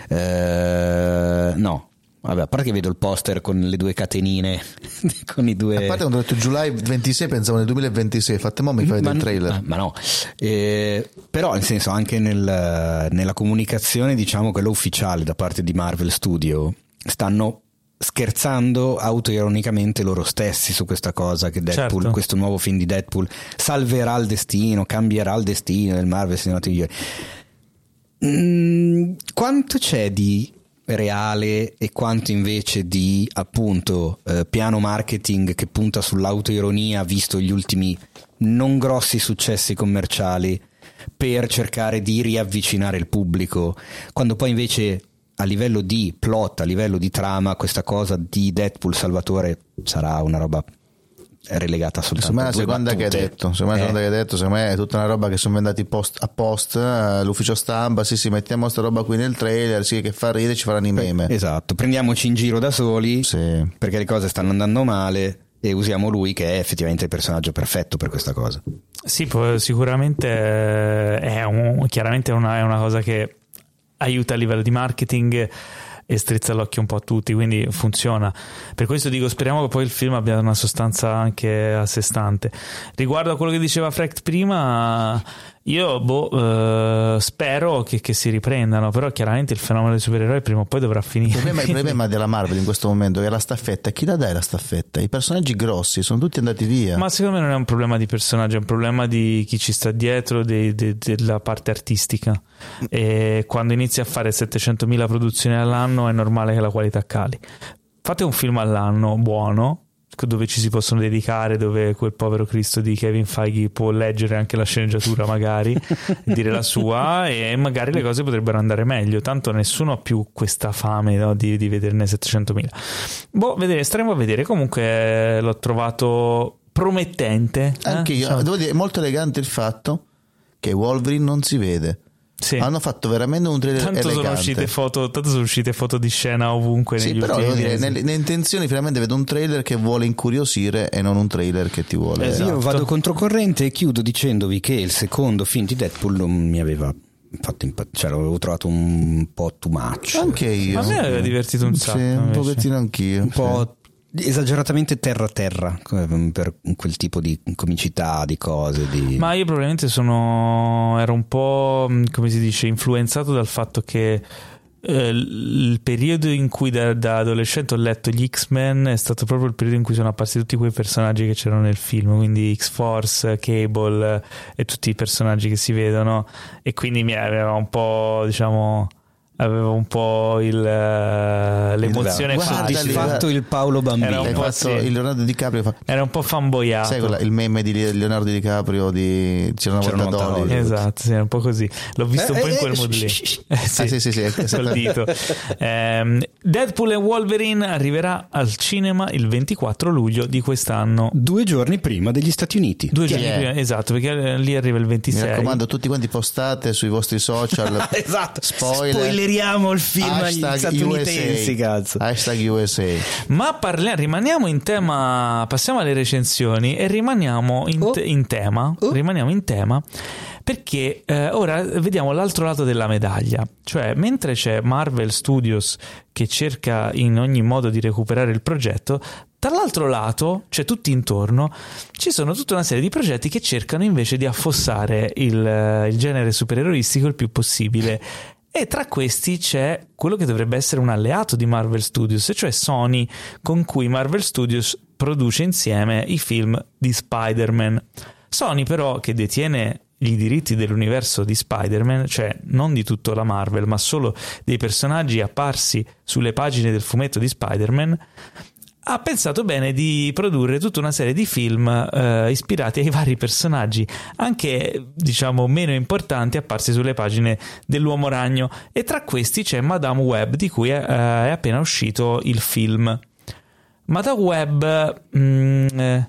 Eh, no. Vabbè, a parte che vedo il poster con le due catenine, con i due... A parte quando ho detto July ventisei pensavo nel duemilaventisei, fate mo' mi fai ma, del trailer. Ma, ma no, eh, però nel senso anche nel, nella comunicazione, diciamo quella ufficiale da parte di Marvel Studio, stanno scherzando autoironicamente loro stessi su questa cosa che Deadpool, certo. questo nuovo film di Deadpool salverà il destino, cambierà il destino del Marvel Cinematic Universe. Mm, quanto c'è di reale e quanto invece di appunto eh, piano marketing che punta sull'autoironia visto gli ultimi non grossi successi commerciali per cercare di riavvicinare il pubblico, quando poi invece a livello di plot, a livello di trama, questa cosa di Deadpool Salvatore sarà una roba relegata soltanto secondo me a la due seconda battute. che hai detto secondo me, eh. la seconda che hai detto secondo me è tutta una roba che sono vendati post a post, uh, l'ufficio stampa, sì sì mettiamo sta roba qui nel trailer, sì che fa ridere, ci faranno i meme. Esatto, prendiamoci in giro da soli, sì. perché le cose stanno andando male e usiamo lui che è effettivamente il personaggio perfetto per questa cosa. Sì, sicuramente è un, chiaramente è una, è una cosa che aiuta a livello di marketing e strizza l'occhio un po' a tutti, quindi funziona. Per questo dico, speriamo che poi il film abbia una sostanza anche a sé stante. Riguardo a quello che diceva Frecht prima, io boh, eh, spero che, che si riprendano, però chiaramente il fenomeno dei supereroi prima o poi dovrà finire. Il problema, il problema della Marvel in questo momento è la staffetta. Chi la dai la staffetta? I personaggi grossi sono tutti andati via. Ma secondo me non è un problema di personaggio, è un problema di chi ci sta dietro, de, de, della parte artistica. E quando inizi a fare settecentomila produzioni all'anno è normale che la qualità cali. Fate un film all'anno buono, dove ci si possono dedicare, dove quel povero Cristo di Kevin Feige può leggere anche la sceneggiatura magari, dire la sua, e magari le cose potrebbero andare meglio, tanto nessuno ha più questa fame, no, di, di vederne settecentomila. Boh, vedere, staremo a vedere. Comunque l'ho trovato promettente, anche eh? io, Diciamo. devo dire, è molto elegante il fatto che Wolverine non si vede. Sì. Hanno fatto veramente un trailer tanto elegante. sono uscite foto tanto sono uscite foto di scena ovunque sì, negli però ultimi devo dire, mesi. nelle, nelle intenzioni finalmente vedo un trailer che vuole incuriosire e non un trailer che ti vuole Esatto. Io vado controcorrente e chiudo dicendovi che il secondo film di Deadpool non mi aveva fatto impazzire, cioè l'avevo trovato un po' too much. anche io. A me aveva divertito un sì, sacco, un invece. pochettino anch'io Un po' sì. esageratamente terra terra per quel tipo di comicità, di cose di... Ma io probabilmente sono ero un po', come si dice, influenzato dal fatto che eh, il periodo in cui da, da adolescente ho letto gli X-Men è stato proprio il periodo in cui sono apparsi tutti quei personaggi che c'erano nel film, quindi X-Force, Cable eh, e tutti i personaggi che si vedono, e quindi mi aveva un po', diciamo, avevo un po' il, uh, l'emozione Guarda, facile. lì, fatto il Paolo Bambino. Era un Hai po' fatto sì. il Leonardo DiCaprio fa... Era un po' fanboyato. sai quella, il meme di Leonardo DiCaprio di C'era una C'era volta una volta Dolly. Esatto, sì, era un po' così. L'ho visto Eh, un po' in eh, quel eh, mood lì. sh- sh- Eh, sì, Ah, sì, sì, sì, col dito. Ehm, Deadpool e Wolverine arriverà al cinema il ventiquattro luglio di quest'anno. Due giorni prima degli Stati Uniti. Due Chi giorni è? prima, esatto, perché lì arriva il Mi ventisei. raccomando, tutti quanti postate sui vostri social. Esatto. Spoiler. Spoileriamo il film agli Hashtag statunitensi, U S A. cazzo. Hashtag U S A. Ma parliamo, rimaniamo in tema, passiamo alle recensioni e rimaniamo in, Oh. te- in tema, Oh. rimaniamo in tema perché eh, ora vediamo l'altro lato della medaglia, cioè mentre c'è Marvel Studios che cerca in ogni modo di recuperare il progetto, dall'altro lato, cioè tutti intorno, ci sono tutta una serie di progetti che cercano invece di affossare il, il genere supereroistico il più possibile. E tra questi c'è quello che dovrebbe essere un alleato di Marvel Studios, cioè Sony, con cui Marvel Studios produce insieme i film di Spider-Man. Sony però, che detiene i diritti dell'universo di Spider-Man, cioè non di tutto la Marvel, ma solo dei personaggi apparsi sulle pagine del fumetto di Spider-Man, ha pensato bene di produrre tutta una serie di film eh, ispirati ai vari personaggi, anche diciamo meno importanti, apparsi sulle pagine dell'Uomo Ragno, e tra questi c'è Madame Web, di cui è, è appena uscito il film. Madame Web mh, eh,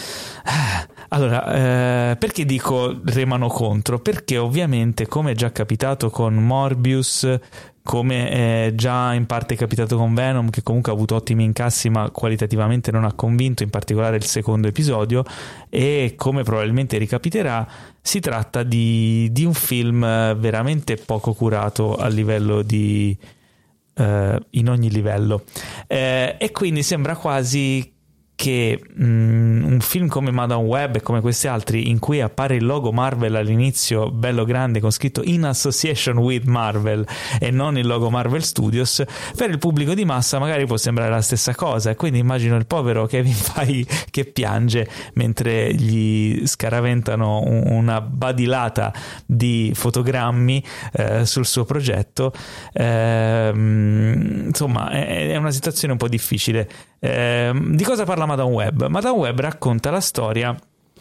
allora eh, perché dico remano contro? Perché ovviamente, come è già capitato con Morbius, come è già in parte capitato con Venom, che comunque ha avuto ottimi incassi ma qualitativamente non ha convinto, in particolare il secondo episodio, e come probabilmente ricapiterà, si tratta di, di un film veramente poco curato a livello di uh, in ogni livello, eh, e quindi sembra quasi che um, un film come Madame Web e come questi altri, in cui appare il logo Marvel all'inizio bello grande con scritto in association with Marvel e non il logo Marvel Studios, per il pubblico di massa magari può sembrare la stessa cosa, e quindi immagino il povero Kevin Feige che piange mentre gli scaraventano un, una badilata di fotogrammi eh, sul suo progetto. Eh, insomma è, è una situazione un po' difficile. Eh, di cosa parla Madame Web? Madame Web racconta la storia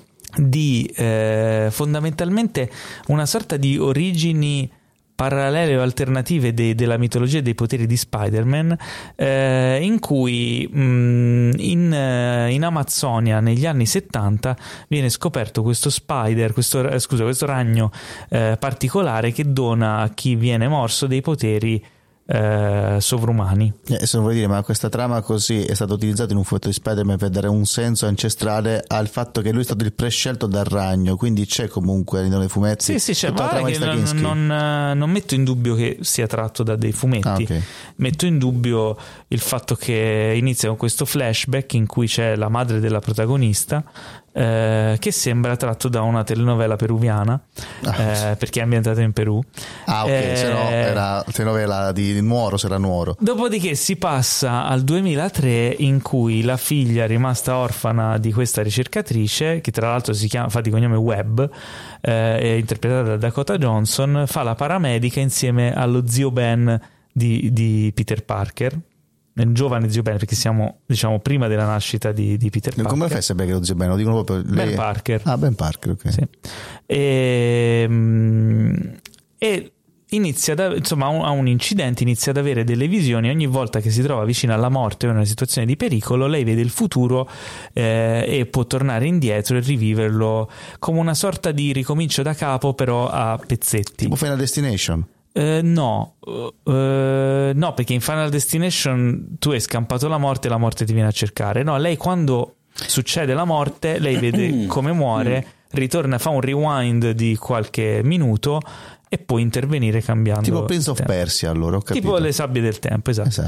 di eh, fondamentalmente una sorta di origini parallele o alternative de- della mitologia dei poteri di Spider-Man, eh, in cui mh, in, uh, in Amazzonia negli anni settanta viene scoperto questo spider, questo, eh, scusa, questo ragno eh, particolare che dona a chi viene morso dei poteri Eh, sovrumani. Eh, se non vuoi dire, ma questa trama così è stata utilizzata in un fumetto di Spider-Man per dare un senso ancestrale al fatto che lui è stato il prescelto dal ragno, quindi c'è comunque all'interno dei fumetti. Sì, sì, c'è, tutta la trama di che non, Straczynski. non, non metto in dubbio che sia tratto da dei fumetti. Ah, okay. Metto in dubbio il fatto che inizia con questo flashback in cui c'è la madre della protagonista, eh, che sembra tratto da una telenovela peruviana, ah, eh, perché è ambientata in Perù. Ah, ok, eh, se no era telenovela di Nuoro, se era Nuoro. Dopodiché si passa al duemilatré, in cui la figlia rimasta orfana di questa ricercatrice, che tra l'altro si chiama, fa di cognome Webb, eh, è interpretata da Dakota Johnson, fa la paramedica insieme allo zio Ben di, di Peter Parker, un giovane zio Ben, perché siamo diciamo prima della nascita di, di Peter Parker. Come lo fai a sapere che lo zio Ben? Lo dicono proprio lei... Ben Parker. Ah, Ben Parker, ok. Sì. E, e inizia da, insomma ha un incidente, inizia ad avere delle visioni. Ogni volta che si trova vicino alla morte o in una situazione di pericolo, lei vede il futuro eh, e può tornare indietro e riviverlo come una sorta di ricomincio da capo, però a pezzetti, tipo Final Destination. Uh, no, uh, no, perché in Final Destination tu hai scampato la morte e la morte ti viene a cercare. No, lei quando succede la morte, lei vede come muore, ritorna, fa un rewind di qualche minuto e può intervenire cambiando. Tipo Prince of tempo. Persia, allora ho capito. Tipo le sabbie del tempo, esatto. esatto.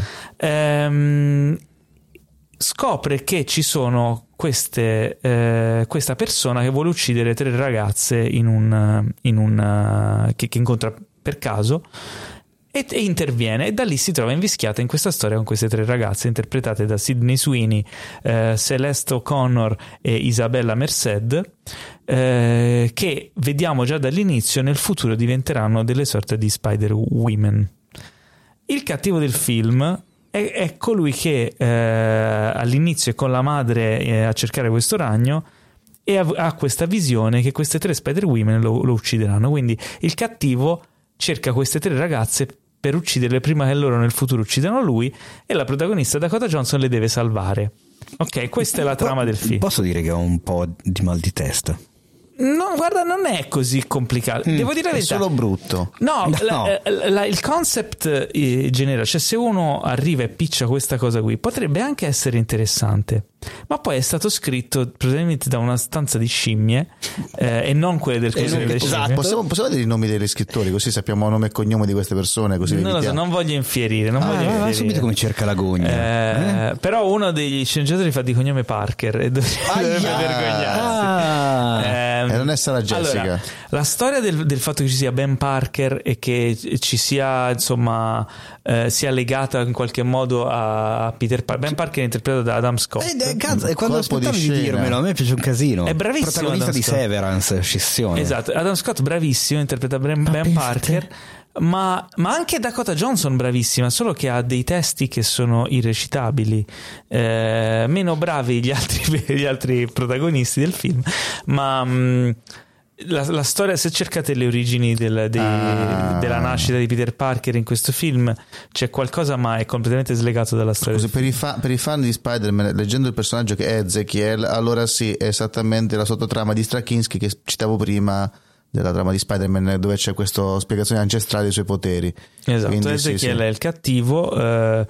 Ehm, scopre che ci sono queste eh, questa persona che vuole uccidere tre ragazze in un, in un che, che incontra per caso e, e interviene, e da lì si trova invischiata in questa storia con queste tre ragazze interpretate da Sydney Sweeney, eh, Celeste O'Connor e Isabella Merced, eh, che vediamo già dall'inizio nel futuro diventeranno delle sorte di Spider Women. Il cattivo del film è, è colui che eh, all'inizio è con la madre eh, a cercare questo ragno e ha, ha questa visione che queste tre Spider Women lo, lo uccideranno. Quindi il cattivo cerca queste tre ragazze per ucciderle prima che loro nel futuro uccidano lui, e la protagonista Dakota Johnson le deve salvare. Ok, questa è la trama del film. Posso dire che ho un po' di mal di testa? No, guarda, non è così complicato. Mm, Devo dire la è verità. solo brutto. No, No. La, la, la, il concept eh, generale, cioè se uno arriva e piccia questa cosa qui, potrebbe anche essere interessante, ma poi è stato scritto probabilmente da una stanza di scimmie eh, e non quelle del Corriere delle Esatto. Scimmie. Possiamo, possiamo vedere i nomi degli scrittori, così sappiamo nome e cognome di queste persone, così Non lo so, evitiamo. non voglio infierire, non Ah, voglio va, va infierire. subito come cerca l'agonia. Eh, Eh? Però uno degli sceneggiatori fa di cognome Parker e dovrebbe, dovrebbe vergognarsi. Ah. Ehm, E non è Sarah Jessica. allora, la storia del, del fatto che ci sia Ben Parker e che ci sia, insomma, eh, sia legata in qualche modo a Peter Parker. Ben Parker è interpretato da Adam Scott. Eh, eh, cazzo, e quando Colpo di aspettavi di, scena. dirmelo, a me piace un casino. È bravissimo Protagonista Adam di Scott. Severance, scissione. Esatto, Adam Scott bravissimo, interpreta Ben, Ben Parker. Ma, ma anche Dakota Johnson bravissima, solo che ha dei testi che sono irrecitabili, eh, meno bravi gli altri, gli altri protagonisti del film, ma mh, la, la storia, se cercate le origini del, dei, Ah. della nascita di Peter Parker in questo film, c'è qualcosa ma è completamente slegato dalla storia. Scusi, per i, fa- per i fan di Spider-Man, leggendo il personaggio che è Ezekiel, allora sì, è esattamente la sottotrama di Straczynski che citavo prima, della trama di Spider-Man, dove c'è questa spiegazione ancestrale dei suoi poteri. Esatto, Quindi, Ezekiel sì, sì. è il cattivo. eh,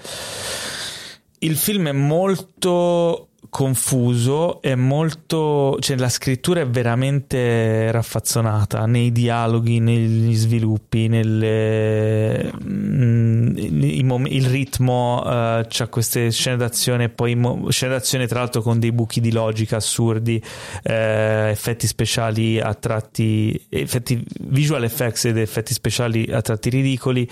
il film è molto confuso, è molto, cioè la scrittura è veramente raffazzonata nei dialoghi, negli sviluppi, nelle, mm, i mom- il ritmo, eh, c'ha queste scene d'azione e poi mo- scene d'azione tra l'altro con dei buchi di logica assurdi, eh, effetti speciali a tratti, effetti visual effects ed effetti speciali a tratti ridicoli.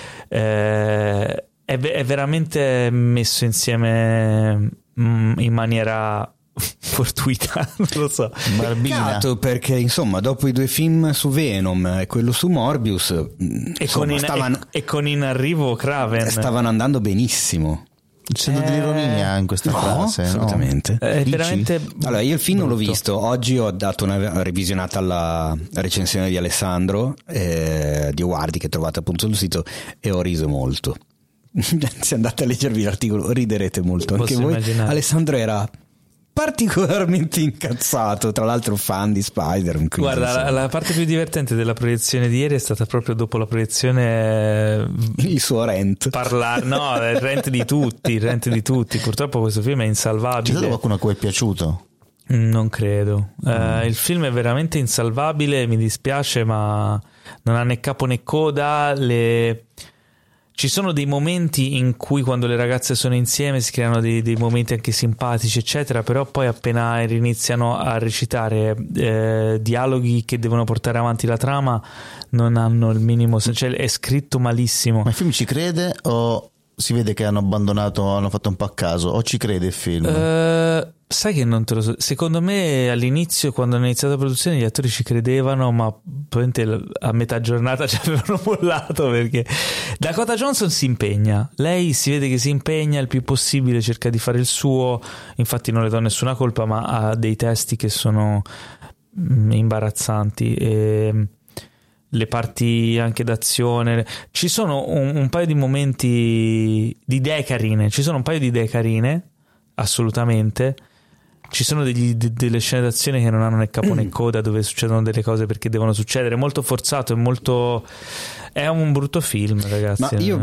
eh, È, è veramente messo insieme mh, in maniera fortuita, non lo so. Barbina. Peccato, perché insomma dopo i due film su Venom e quello su Morbius E, insomma, con in, stavano, e, e con in arrivo Kraven. stavano andando benissimo. C'è dell'ironia in questa No, frase, no? assolutamente. È Dici? veramente Allora, io il film non l'ho brutto. visto. Oggi ho dato una revisionata alla recensione di Alessandro eh, di Owardi, che trovate appunto sul sito, e ho riso molto. Se andate a leggervi l'articolo riderete molto anche Posso voi. immaginare. Alessandro era particolarmente incazzato, tra l'altro fan di Spider-Man. quindi, Guarda, la, insomma, la parte più divertente della proiezione di ieri è stata proprio dopo la proiezione eh, il suo rant. parlare, no, il rant di tutti, il rant di tutti. Purtroppo questo film è C'è stato insalvabile. qualcuno a cui è piaciuto? Non credo. Eh, il film è veramente insalvabile, mi dispiace, ma non ha né capo né coda. Le... Ci sono dei momenti in cui, quando le ragazze sono insieme, si creano dei, dei momenti anche simpatici, eccetera, però poi appena iniziano a recitare eh, dialoghi che devono portare avanti la trama, non hanno il minimo senso. Cioè, è scritto malissimo. Ma il film ci crede o si vede che hanno abbandonato, hanno fatto un po' a caso, o ci crede il film? Eh, sai che non te lo so. Secondo me all'inizio, quando hanno iniziato la produzione, gli attori ci credevano, ma probabilmente a metà giornata ci avevano mollato, perché Dakota Johnson si impegna, lei si vede che si impegna il più possibile, cerca di fare il suo, infatti non le do nessuna colpa, ma ha dei testi che sono mm, imbarazzanti e le parti anche d'azione, ci sono un, un paio di momenti di idee carine, ci sono un paio di idee carine, assolutamente. Ci sono degli, de, delle scene d'azione che non hanno né capo né coda, dove succedono delle cose perché devono succedere, molto forzato e molto... è un brutto film, ragazzi. Ma io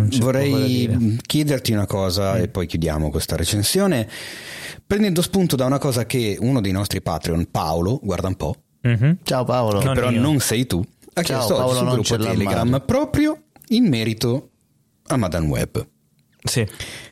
vorrei chiederti una cosa mm. e poi chiudiamo questa recensione, prendendo spunto da una cosa che uno dei nostri Patreon, Paolo, guarda un po', mm-hmm. Ciao Paolo, che non però io. non sei tu, ha Ciao, chiesto Paolo, oggi sul non gruppo c'è Telegram l'armadio. proprio in merito a Madame Web. Sì.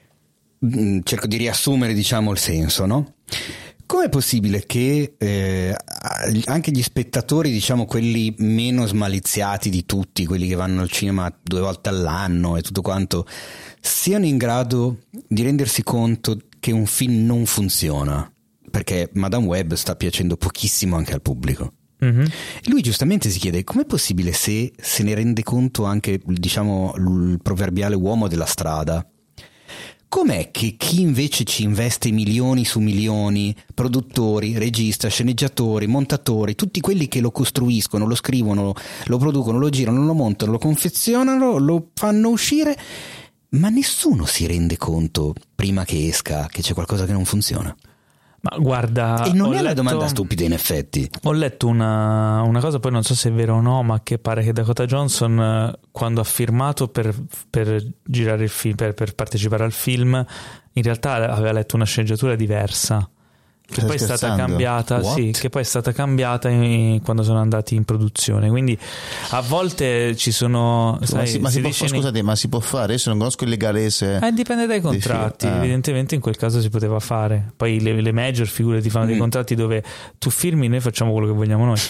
Cerco di riassumere, diciamo, il senso, no? Com'è possibile che eh, anche gli spettatori, diciamo quelli meno smaliziati di tutti, quelli che vanno al cinema due volte all'anno e tutto quanto, siano in grado di rendersi conto che un film non funziona? Perché Madame Web sta piacendo pochissimo anche al pubblico. Mm-hmm. E lui giustamente si chiede com'è possibile se se ne rende conto anche, diciamo, il proverbiale uomo della strada. Com'è che chi invece ci investe milioni su milioni, produttori, regista, sceneggiatori, montatori, tutti quelli che lo costruiscono, lo scrivono, lo producono, lo girano, lo montano, lo confezionano, lo fanno uscire, ma nessuno si rende conto prima che esca che c'è qualcosa che non funziona? Ma guarda, e non è letto, una domanda stupida in effetti. Ho letto una, una cosa, poi non so se è vero o no, ma che pare che Dakota Johnson, quando ha firmato per, per girare il film, per, per partecipare al film, in realtà aveva letto una sceneggiatura diversa. Che Stai poi è stata scherzando? cambiata, What? sì, che poi è stata cambiata in, quando sono andati in produzione. Quindi a volte ci sono. Ma, sai, si, ma, si può, dice scusate, ma si può fare? Io se non conosco il legalese. Eh, dipende dai contratti. Ah. Evidentemente in quel caso si poteva fare. Poi le, le major figure ti fanno mm. dei contratti dove tu firmi, noi facciamo quello che vogliamo noi.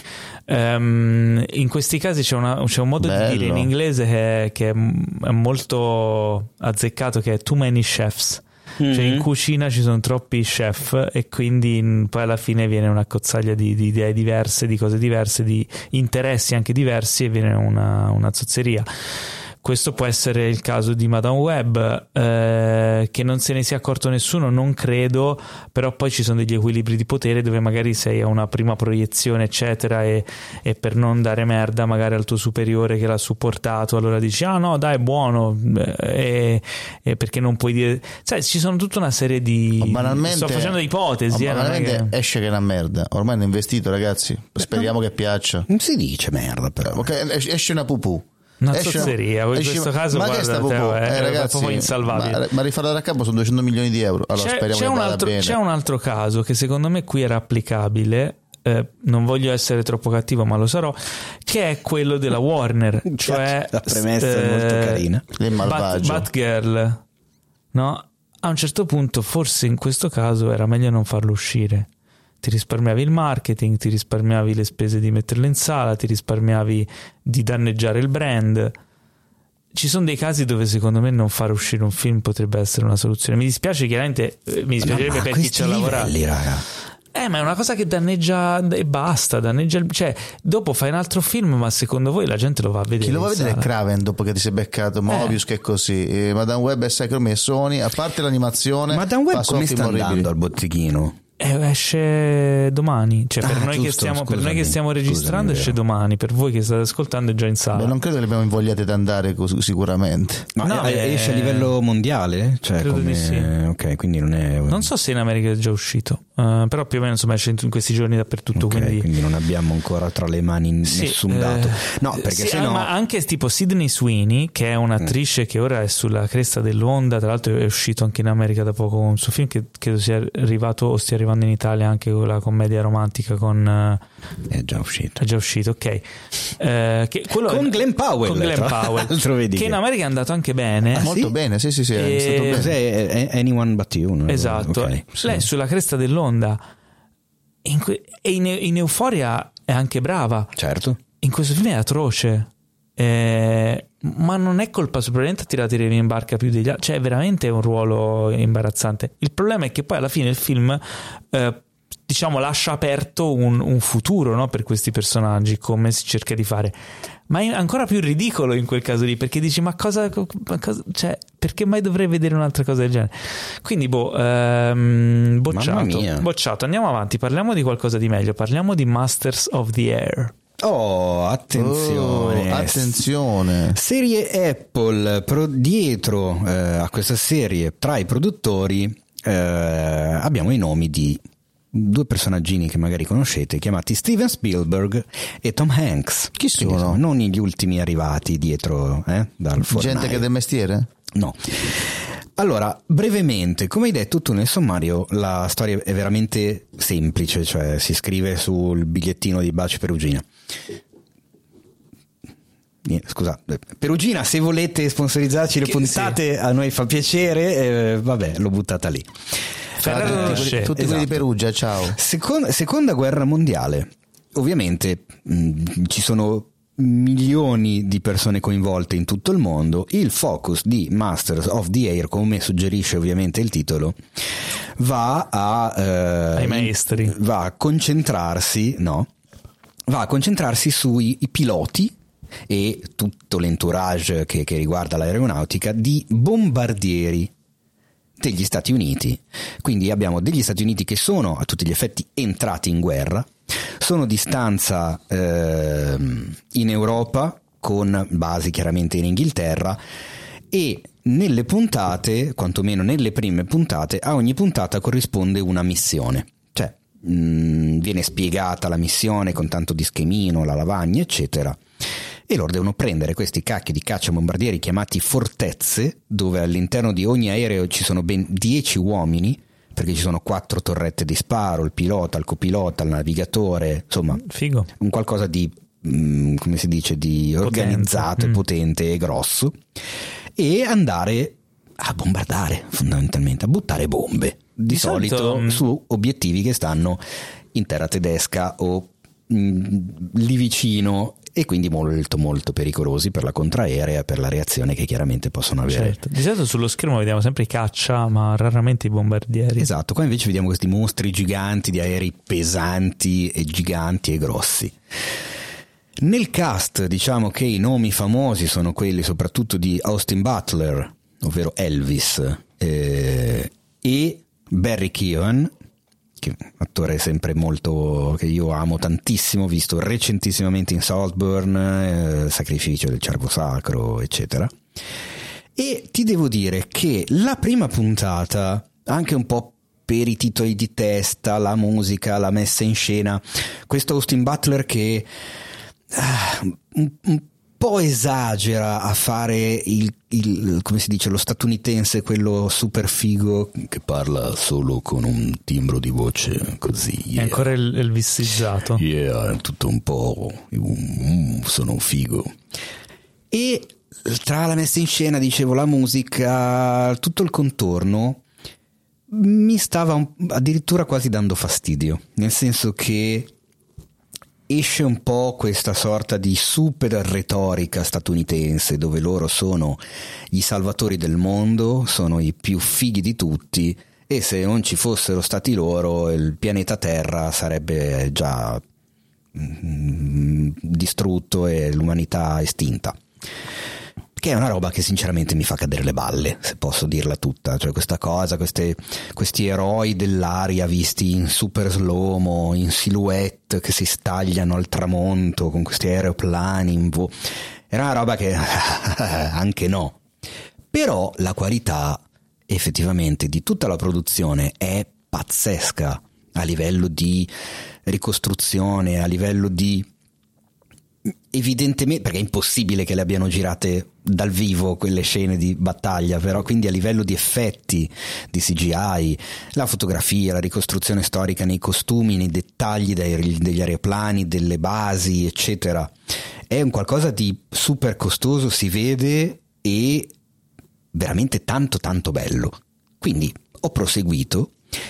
Um, in questi casi c'è, una, c'è un modo Bello. di dire in inglese che, che è molto azzeccato, che è too many chefs. Mm-hmm. Cioè in cucina ci sono troppi chef e quindi poi alla fine viene una cozzaglia di, di idee diverse, di cose diverse, di interessi anche diversi, e viene una, una zozzeria. Questo può essere il caso di Madame Web, eh, che non se ne sia accorto nessuno, non credo, però poi ci sono degli equilibri di potere dove magari sei a una prima proiezione eccetera e, e per non dare merda magari al tuo superiore che l'ha supportato, allora dici ah no dai è buono, e, e perché non puoi dire, sai, ci sono tutta una serie di, banalmente, sto facendo ipotesi, eh, banalmente che... esce che è una merda, ormai hanno investito ragazzi, speriamo che piaccia. Non si dice merda però. Okay, esce una pupù. Una Esce, zozzeria, in esce, questo caso ma guarda, che sta Teo, è, eh, ragazzi, è proprio insalvabile. Ma, ma rifarla da capo sono duecento milioni di euro. Allora c'è, speriamo c'è, che un vada altro, bene. c'è un altro caso che secondo me qui era applicabile, eh, non voglio essere troppo cattivo ma lo sarò, che è quello della Warner, cioè la premessa eh, è molto carina, il malvagio Bat, Batgirl, no? A un certo punto forse in questo caso era meglio non farlo uscire. Ti risparmiavi il marketing, ti risparmiavi le spese di metterlo in sala, ti risparmiavi di danneggiare il brand. Ci sono dei casi dove secondo me non far uscire un film potrebbe essere una soluzione. Mi dispiace chiaramente, mi dispiacerebbe no, per chi ci ha lavorato. Raga. Eh, ma è una cosa che danneggia e basta, danneggia il... cioè, dopo fai un altro film, ma secondo voi la gente lo va a vedere? Chi lo va a vedere è sala? Craven dopo che ti sei beccato Mobius, eh. che è così. E Madame Web e Sacrum e Sony, a parte l'animazione, Madame Web come sta orribili. andando al botteghino? Eh, esce domani, cioè per, ah, noi, giusto, che stiamo, scusami, per noi che stiamo registrando scusami, esce domani, per voi che state ascoltando è già in sala. Beh, non credo che li abbiamo invogliati ad andare così, sicuramente. Ma no, è, eh, esce a livello mondiale? Cioè, credo come... di sì. Ok, quindi non è... Non so se in America è già uscito, uh, però più o meno insomma esce in questi giorni dappertutto. Okay, quindi... quindi non abbiamo ancora tra le mani sì, nessun dato. Eh, no, perché sì, se no... ma anche tipo Sydney Sweeney, che è un'attrice mm. che ora è sulla cresta dell'onda, tra l'altro è uscito anche in America da poco con un suo film che credo sia arrivato o stia arrivando in Italia anche con la commedia romantica con uh, è già uscito è già uscito ok eh, che quello con è, Glenn Powell con Glenn Powell vedi che, che in America è andato anche bene, ah, molto sì? bene, sì sì sì, e... è stato bene. Cos'è Anyone But You, no? Esatto, okay, sì. Lei è sulla cresta dell'onda in que... e in, in Euphoria è anche brava, certo, in questo film è atroce, eh, ma non è colpa probabilmente ha tirato i remi in barca più degli altri, cioè è veramente un ruolo imbarazzante. Il problema è che poi alla fine il film eh, diciamo lascia aperto un, un futuro, no, per questi personaggi, come si cerca di fare, ma è ancora più ridicolo in quel caso lì, perché dici ma cosa, ma cosa cioè perché mai dovrei vedere un'altra cosa del genere? Quindi boh, ehm, bocciato, bocciato. Andiamo avanti, parliamo di qualcosa di meglio, parliamo di Masters of the Air. Oh, attenzione. Oh, attenzione. Serie Apple, pro, dietro eh, a questa serie, tra i produttori, eh, abbiamo i nomi di due personaggini che magari conoscete, chiamati Steven Spielberg e Tom Hanks. Chi sono? sono? Non gli ultimi arrivati dietro eh, dal fornaio. Gente che è del mestiere? No. Allora, brevemente, come hai detto tu nel sommario, la storia è veramente semplice, cioè si scrive sul bigliettino di Baci Perugina. Scusa, Perugina, se volete sponsorizzarci le puntate, sì, a noi fa piacere, eh, vabbè, l'ho buttata lì. Ciao, tutti, tutti esatto. Quelli di Perugia, ciao. Seconda, seconda guerra mondiale, ovviamente mh, ci sono milioni di persone coinvolte in tutto il mondo. Il focus di Masters of the Air, come suggerisce ovviamente il titolo, va a eh, ai maestri, va a concentrarsi, no, va a concentrarsi sui i piloti e tutto l'entourage che, che riguarda l'aeronautica di bombardieri degli Stati Uniti. Quindi abbiamo degli Stati Uniti che sono a tutti gli effetti entrati in guerra, sono di stanza eh, in Europa con basi chiaramente in Inghilterra, e nelle puntate, quantomeno nelle prime puntate, a ogni puntata corrisponde una missione, cioè mh, viene spiegata la missione con tanto di schemino, la lavagna eccetera, e loro devono prendere questi cacchi di cacciabombardieri chiamati fortezze, dove all'interno di ogni aereo ci sono ben dieci uomini, perché ci sono quattro torrette di sparo, il pilota, il copilota, il navigatore, insomma, figo, un qualcosa di mh, come si dice, di organizzato, mm. e potente e grosso, e andare a bombardare, fondamentalmente a buttare bombe, di, di solito, solito su obiettivi che stanno in terra tedesca o mh, lì vicino, e quindi molto molto pericolosi per la contraerea, per la reazione che chiaramente possono avere. Certo. Di solito sullo schermo vediamo sempre i caccia, ma raramente i bombardieri. Esatto, qua invece vediamo questi mostri giganti di aerei pesanti e giganti e grossi. Nel cast diciamo che i nomi famosi sono quelli soprattutto di Austin Butler, ovvero Elvis, eh, e Barry Keoghan, che attore sempre molto, che io amo tantissimo, visto recentissimamente in Saltburn, eh, Sacrificio del Cervo Sacro eccetera. E ti devo dire che la prima puntata, anche un po' per i titoli di testa, la musica, la messa in scena, questo Austin Butler che ah, un, un po' esagera a fare il, il, come si dice, lo statunitense, quello super figo che parla solo con un timbro di voce così. Yeah. È ancora il, il vissizzato. Yeah, è tutto un po' um, sono un figo. E tra la messa in scena, dicevo, la musica, tutto il contorno mi stava un, addirittura quasi dando fastidio, nel senso che esce un po' questa sorta di super retorica statunitense, dove loro sono gli salvatori del mondo, sono i più fighi di tutti, e se non ci fossero stati loro il pianeta Terra sarebbe già mm, distrutto e l'umanità estinta. Che è una roba che sinceramente mi fa cadere le balle, se posso dirla tutta, cioè questa cosa, queste, questi eroi dell'aria visti in super slow-mo, in silhouette che si stagliano al tramonto con questi aeroplani in vo- era una roba che anche no. Però la qualità effettivamente di tutta la produzione è pazzesca, a livello di ricostruzione, a livello di, evidentemente, perché è impossibile che le abbiano girate dal vivo quelle scene di battaglia, però quindi a livello di effetti, di C G I, la fotografia, la ricostruzione storica nei costumi, nei dettagli dei, degli aeroplani, delle basi eccetera, è un qualcosa di super costoso, si vede, e veramente tanto tanto bello. Quindi ho proseguito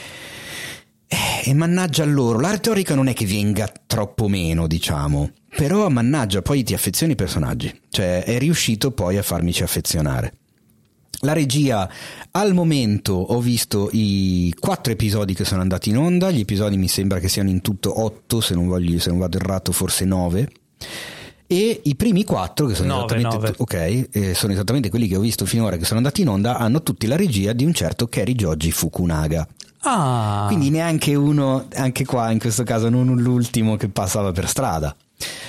e mannaggia a loro, la retorica non è che venga troppo meno, diciamo, però mannaggia, poi ti affezioni ai personaggi, cioè è riuscito poi a farmici affezionare. La regia, al momento ho visto i quattro episodi che sono andati in onda, gli episodi mi sembra che siano in tutto otto, se non voglio, se non vado errato forse nove, e i primi quattro che sono nove, esattamente nove. ok, eh, sono esattamente quelli che ho visto finora che sono andati in onda, hanno tutti la regia di un certo Cary Joji Fukunaga. Ah. Quindi neanche uno, anche qua in questo caso non l'ultimo che passava per strada.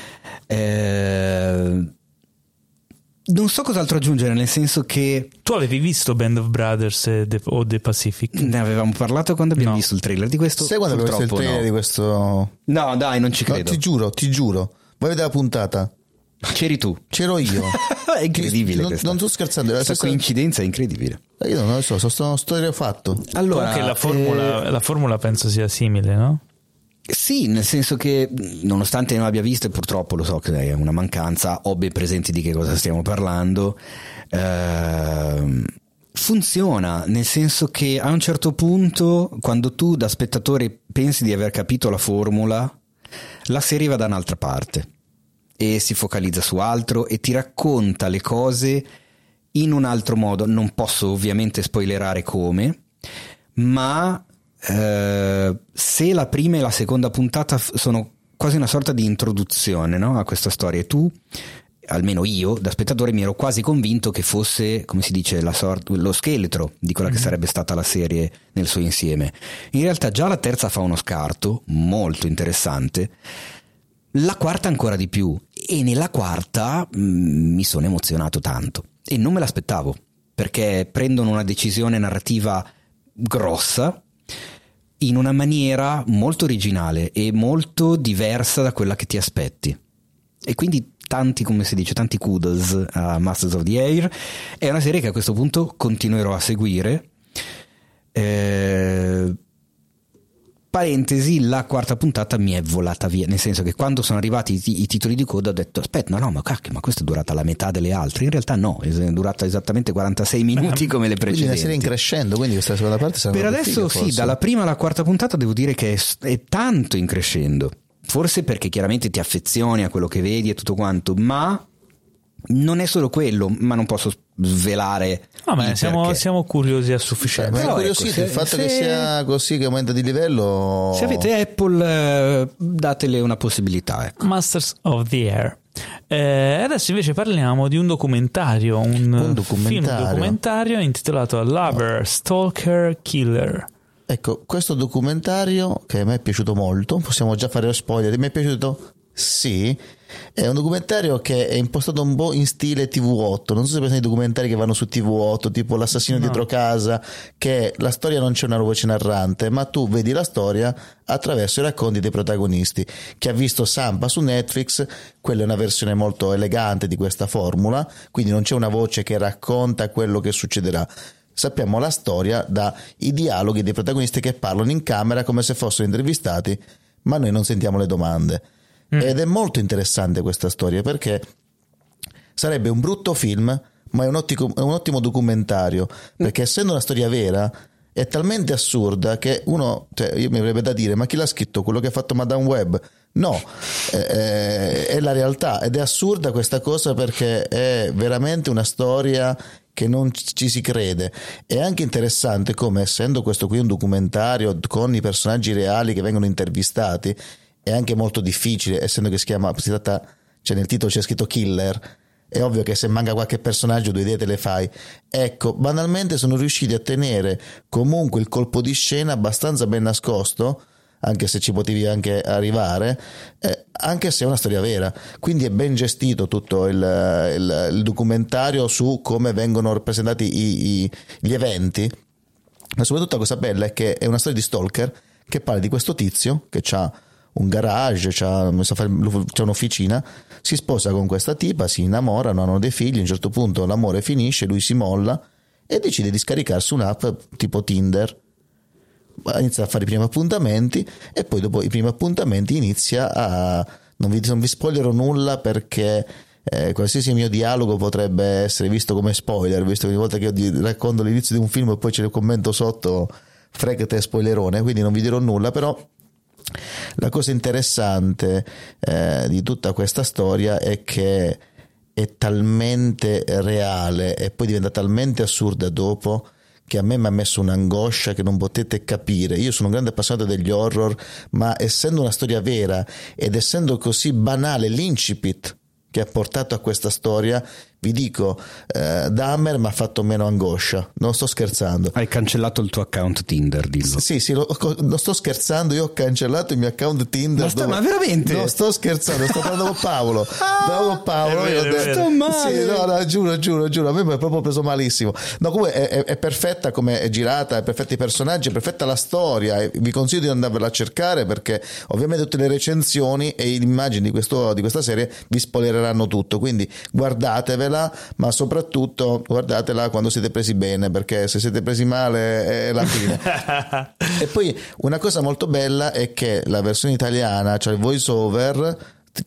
Eh, non so cos'altro aggiungere, nel senso che tu avevi visto Band of Brothers e The, o The Pacific? Ne avevamo parlato quando abbiamo No. visto il trailer di questo. Sai quando avevo visto il Purtroppo trailer no. di questo? No, dai, non ci No, credo. ti giuro, ti giuro. Vuoi vedere la puntata? C'eri tu. C'ero io. È incredibile non, questa. non sto scherzando. è la Questa stessa- coincidenza è incredibile. Io non lo so, sono sto stereofatto. Allora, Comunque la formula, eh, la formula penso sia simile, no? sì, nel senso che nonostante non abbia visto, e purtroppo lo so che è una mancanza, ho ben presenti di che cosa stiamo parlando. Ehm, funziona, nel senso che a un certo punto, quando tu da spettatore pensi di aver capito la formula, la serie va da un'altra parte e si focalizza su altro e ti racconta le cose in un altro modo. Non posso ovviamente spoilerare come, ma eh, se la prima e la seconda puntata f- sono quasi una sorta di introduzione, no, a questa storia, e tu, almeno io da spettatore, mi ero quasi convinto che fosse, come si dice, la sort- lo scheletro di quella che sarebbe stata la serie nel suo insieme. In realtà già la terza fa uno scarto molto interessante, la quarta ancora di più, e nella quarta mh, mi sono emozionato tanto e non me l'aspettavo, perché prendono una decisione narrativa grossa in una maniera molto originale e molto diversa da quella che ti aspetti, e quindi tanti, come si dice, tanti kudos a Masters of the Air. È una serie che a questo punto continuerò a seguire. eh, Parentesi, la quarta puntata mi è volata via, nel senso che quando sono arrivati i, i titoli di coda ho detto aspetta, no no ma cacchio, ma questa è durata la metà delle altre. In realtà no, è durata esattamente quarantasei minuti come le Quindi precedenti. una serie in crescendo, quindi questa seconda parte sarà Per una adesso figa, sì, forse. dalla prima alla quarta puntata devo dire che è, è tanto in crescendo, forse perché chiaramente ti affezioni a quello che vedi e tutto quanto, ma non è solo quello, ma non posso svelare. Vabbè, il siamo, perché. siamo curiosi a Cioè, sufficienza. ma è Però incuriosito ecco, se- il fatto se- che sia così, che aumenta di livello. Se avete Apple, eh, datele una possibilità, ecco. Masters of the Air. Eh, adesso invece parliamo di un documentario, un, Un documentario. film documentario intitolato Lover, Stalker, Killer. Ecco, questo documentario che a me è piaciuto molto, possiamo già fare lo spoiler, mi è piaciuto? Sì, è un documentario che è impostato un po' in stile T V otto, non so se pensate ai documentari che vanno su T V otto, tipo L'assassino No. dietro casa, che la storia non c'è una voce narrante, ma tu vedi la storia attraverso i racconti dei protagonisti. Chi ha visto Sampa su Netflix, quella è una versione molto elegante di questa formula, quindi non c'è una voce che racconta quello che succederà. Sappiamo la storia dai dialoghi dei protagonisti che parlano in camera come se fossero intervistati, ma noi non sentiamo le domande. Mm. Ed è molto interessante questa storia, perché sarebbe un brutto film, ma è un ottimo, è un ottimo documentario, perché essendo una storia vera è talmente assurda che uno, cioè, io mi avrebbe da dire, ma chi l'ha scritto? Quello che ha fatto Madame Web? No, è, è la realtà, ed è assurda questa cosa perché è veramente una storia che non ci si crede. È anche interessante come, essendo questo qui un documentario con i personaggi reali che vengono intervistati, è anche molto difficile, essendo che si chiama, si tratta, cioè nel titolo c'è scritto Killer, è ovvio che se manca qualche personaggio due idee te le fai. Ecco, banalmente sono riusciti a tenere comunque il colpo di scena abbastanza ben nascosto, anche se ci potevi anche arrivare, eh, anche se è una storia vera. Quindi è ben gestito tutto il, il, il documentario su come vengono rappresentati i, i, gli eventi, ma soprattutto la cosa bella è che è una storia di stalker che parla di questo tizio che ha un garage, c'ha, c'ha un'officina, si sposa con questa tipa, si innamorano, hanno dei figli, a un certo punto l'amore finisce, lui si molla e decide di scaricarsi un'app tipo Tinder. Inizia a fare i primi appuntamenti e poi dopo i primi appuntamenti inizia a... non vi, non vi spoilerò nulla perché eh, qualsiasi mio dialogo potrebbe essere visto come spoiler, visto che ogni volta che io racconto l'inizio di un film e poi ce ne commento sotto fregate spoilerone, quindi non vi dirò nulla. Però la cosa interessante eh, di tutta questa storia è che è talmente reale e poi diventa talmente assurda dopo che a me mi ha messo un'angoscia che non potete capire. Io sono un grande appassionato degli horror, ma essendo una storia vera ed essendo così banale l'incipit che ha portato a questa storia, vi dico, eh, Dahmer mi ha fatto meno angoscia, non sto scherzando. Hai cancellato il tuo account Tinder, dillo. Sì, sì, lo, non sto scherzando, io ho cancellato il mio account Tinder. Ma, sta, dove... ma veramente? Non sto scherzando, sto parlando con Paolo. Dopo Paolo, È io vero, ho è detto, vero. male. sì, no, no, giuro, giuro, giuro, a me mi è proprio preso malissimo. No, comunque è, è, è perfetta come è girata, è perfetti i personaggi, è perfetta la storia, e vi consiglio di andarvela a cercare, perché ovviamente tutte le recensioni e le immagini di, questo, di questa serie vi spoileranno tutto, quindi guardatevela, ma soprattutto guardatela quando siete presi bene, perché se siete presi male è la fine. E poi una cosa molto bella è che la versione italiana, cioè il voice over,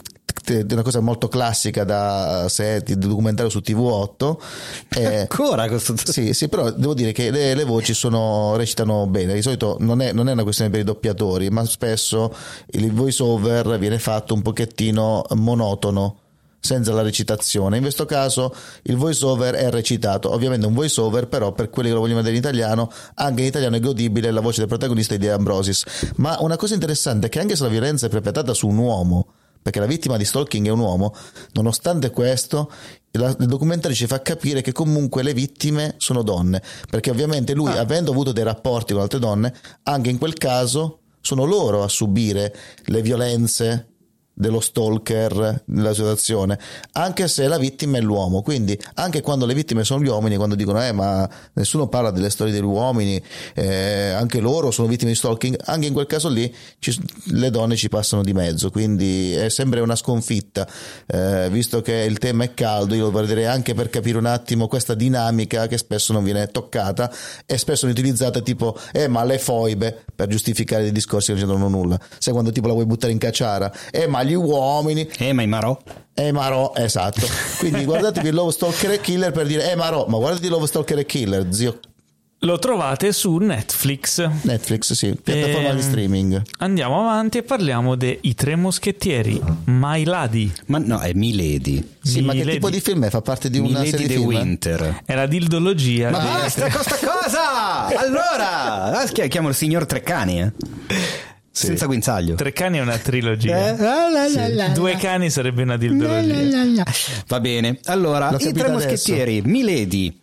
è una cosa molto classica da set di documentario su T V otto. Eh, Ancora questo... sì, sì, però devo dire che le, le voci sono, recitano bene. Di solito non è, non è una questione per i doppiatori, ma spesso il voice over viene fatto un pochettino monotono, senza la recitazione. In questo caso il voice over è recitato, ovviamente un voice over, però per quelli che lo vogliono vedere in italiano, anche in italiano è godibile la voce del protagonista di De Ambrosis. Ma una cosa interessante è che anche se la violenza è perpetrata su un uomo, perché la vittima di stalking è un uomo, nonostante questo il documentario ci fa capire che comunque le vittime sono donne, perché ovviamente lui, ah. avendo avuto dei rapporti con altre donne, anche in quel caso sono loro a subire le violenze dello stalker nella situazione, anche se la vittima è l'uomo. Quindi anche quando le vittime sono gli uomini, quando dicono eh ma nessuno parla delle storie degli uomini, eh, anche loro sono vittime di stalking, anche in quel caso lì ci, le donne ci passano di mezzo, quindi è sempre una sconfitta. Eh, visto che il tema è caldo, io lo guarderei anche per capire un attimo questa dinamica che spesso non viene toccata e spesso viene utilizzata tipo eh ma le foibe, per giustificare dei discorsi che non c'entrano nulla. Sai quando tipo la vuoi buttare in cacciara, eh ma gli uomini, eh ma i marò, eh marò, esatto. Quindi guardatevi Love Stalker e Killer per dire eh marò, ma guardati Love Stalker e Killer, zio. Lo trovate su Netflix. Netflix, sì, piattaforma e... di streaming. Andiamo avanti e parliamo dei I Tre Moschettieri, My Lady. Ma no, è Milady. Sì, ma che Milady. tipo di film è? Fa parte di una Milady serie di the film? Winter. È la dildologia. Ma di... basta questa cosa! Allora, chiamo il signor Treccani, eh? Sì. Senza guinzaglio. Tre cani è una trilogia. Eh, la, la, sì. la, Due la. cani sarebbe una dildologia. La, la, la. Va bene. Allora, I Tre Moschettieri, Milady.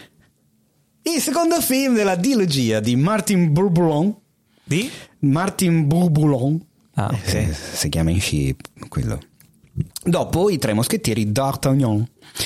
Il secondo film della dilogia di Martin Bourboulon. Di? Martin Bourboulon. Ah, ok. Eh, si chiama in sci quello. Dopo I Tre Moschettieri d'Artagnan.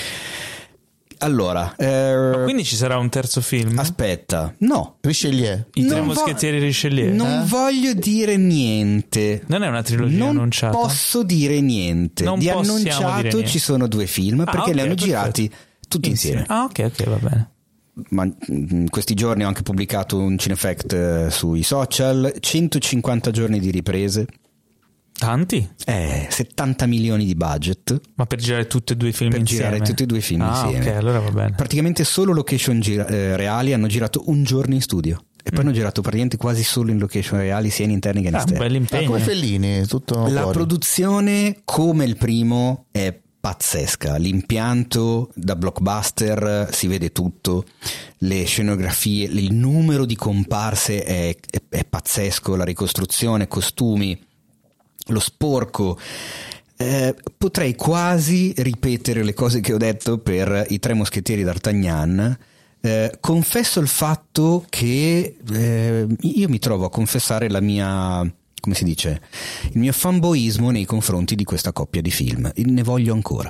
Allora, eh, ma quindi ci sarà un terzo film? Aspetta, no. Richelieu. I Tre Non Moschettieri vo- Richelieu. Non eh? voglio dire niente. Non è una trilogia non annunciata? posso dire niente. Non Di possiamo dire annunciato niente. ci sono due film Ah, perché ok, li hanno perfetto. girati tutti insieme. Ah, ok, ok, va bene. Ma in questi giorni ho anche pubblicato un Cinefact eh, sui social. centocinquanta giorni di riprese. Tanti? Eh, settanta milioni di budget. Ma per girare tutti e due i film Per insieme? girare tutti e due i film ah, insieme. ok, allora va bene. Praticamente solo location gira- eh, reali hanno girato un giorno in studio. E poi Mm. hanno girato praticamente quasi solo in location reali, sia in interni che in Ah, un esterni. Ah, bell'impegno. come Fellini, tutto La fuori. produzione, come il primo, è pazzesca. L'impianto da blockbuster, si vede tutto, le scenografie, il numero di comparse è, è, è pazzesco, la ricostruzione, costumi, lo sporco. Eh, potrei quasi ripetere le cose che ho detto per I Tre Moschettieri d'Artagnan. Eh, confesso il fatto che eh, io mi trovo a confessare la mia, come si dice, il mio fanboismo nei confronti di questa coppia di film. Ne voglio ancora.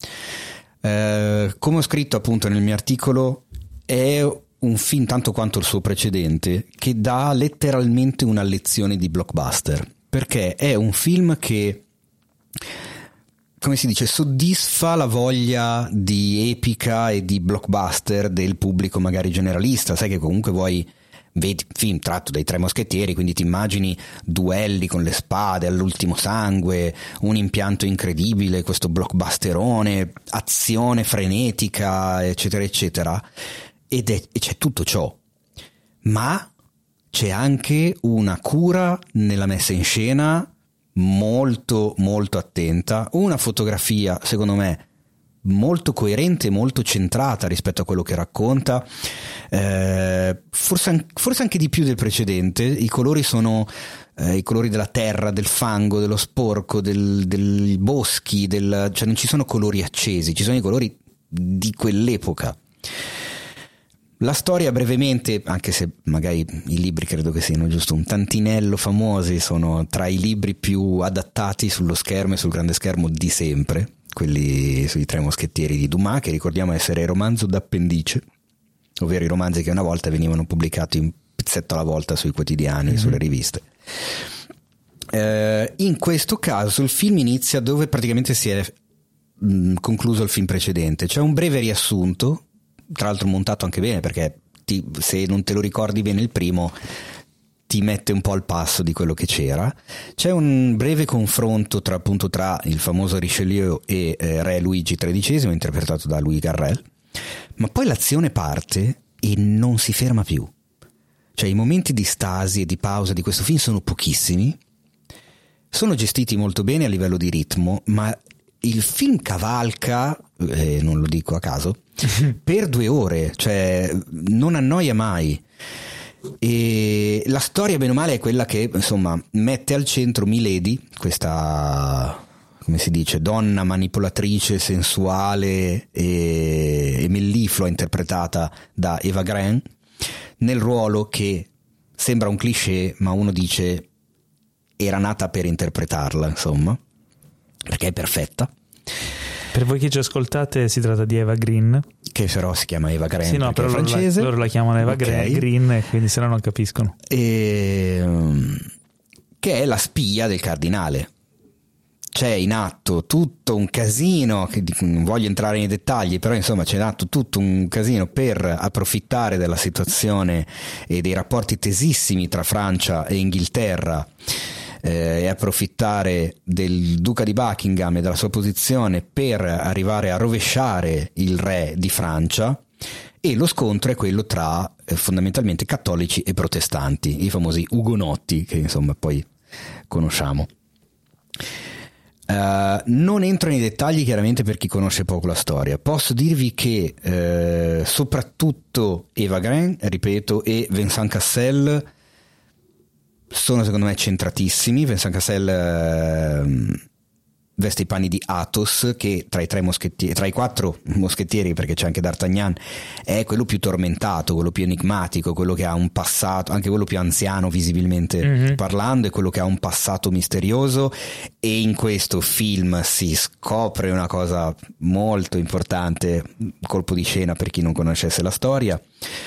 Eh, come ho scritto appunto nel mio articolo, è un film tanto quanto il suo precedente che dà letteralmente una lezione di blockbuster, perché è un film che, come si dice, soddisfa la voglia di epica e di blockbuster del pubblico magari generalista. Sai che comunque vuoi, vedi film tratto dai Tre Moschettieri, quindi ti immagini duelli con le spade all'ultimo sangue, un impianto incredibile, questo blockbusterone, azione frenetica, eccetera eccetera, ed è, e c'è tutto ciò, ma c'è anche una cura nella messa in scena molto molto attenta, una fotografia secondo me molto coerente, molto centrata rispetto a quello che racconta, eh, forse, forse anche di più del precedente. I colori sono eh, i colori della terra, del fango, dello sporco, del, dei boschi, del, cioè non ci sono colori accesi, ci sono i colori di quell'epoca. La storia brevemente, anche se magari i libri credo che siano giusto un tantinello famosi, sono tra i libri più adattati sullo schermo e sul grande schermo di sempre, quelli sui Tre Moschettieri di Dumas, che ricordiamo essere romanzo d'appendice, ovvero i romanzi che una volta venivano pubblicati un pezzetto alla volta sui quotidiani, mm-hmm. sulle riviste. Eh, in questo caso il film inizia dove praticamente si è mh, concluso il film precedente. C'è un breve riassunto, tra l'altro montato anche bene, perché ti, se non te lo ricordi bene il primo ti mette un po' al passo di quello che c'era. C'è un breve confronto tra, appunto, tra il famoso Richelieu e eh, re Luigi tredicesimo, interpretato da Louis Garrel, ma poi l'azione parte e non si ferma più. Cioè i momenti di stasi e di pausa di questo film sono pochissimi, sono gestiti molto bene a livello di ritmo, ma il film cavalca, eh, non lo dico a caso, per due ore, cioè non annoia mai. E la storia bene o male è quella che insomma mette al centro Milady, questa, come si dice, donna manipolatrice, sensuale e, e melliflua, interpretata da Eva Green, nel ruolo che sembra un cliché, ma uno dice era nata per interpretarla, insomma, perché è perfetta. Per voi che ci ascoltate si tratta di Eva Green, che però si chiama Eva Green, sì, no, però è francese. Loro la, loro la chiamano Eva okay. Green, e quindi se no non capiscono. E, che è la spia del cardinale. C'è in atto tutto un casino, che non voglio entrare nei dettagli, però insomma c'è in atto tutto un casino per approfittare della situazione e dei rapporti tesissimi tra Francia e Inghilterra, eh, e approfittare del duca di Buckingham e della sua posizione per arrivare a rovesciare il re di Francia. E lo scontro è quello tra eh, fondamentalmente cattolici e protestanti, i famosi ugonotti, che insomma poi conosciamo. Uh, non entro nei dettagli chiaramente per chi conosce poco la storia. Posso dirvi che uh, soprattutto Eva Green, ripeto, e Vincent Cassel sono secondo me centratissimi. Vincent Cassel uh, veste i panni di Athos, che tra i tre moschettieri, tra i quattro moschettieri, perché c'è anche D'Artagnan, è quello più tormentato, quello più enigmatico, quello che ha un passato, anche quello più anziano visibilmente mm-hmm. parlando, è quello che ha un passato misterioso. E in questo film si scopre una cosa molto importante, colpo di scena per chi non conoscesse la storia.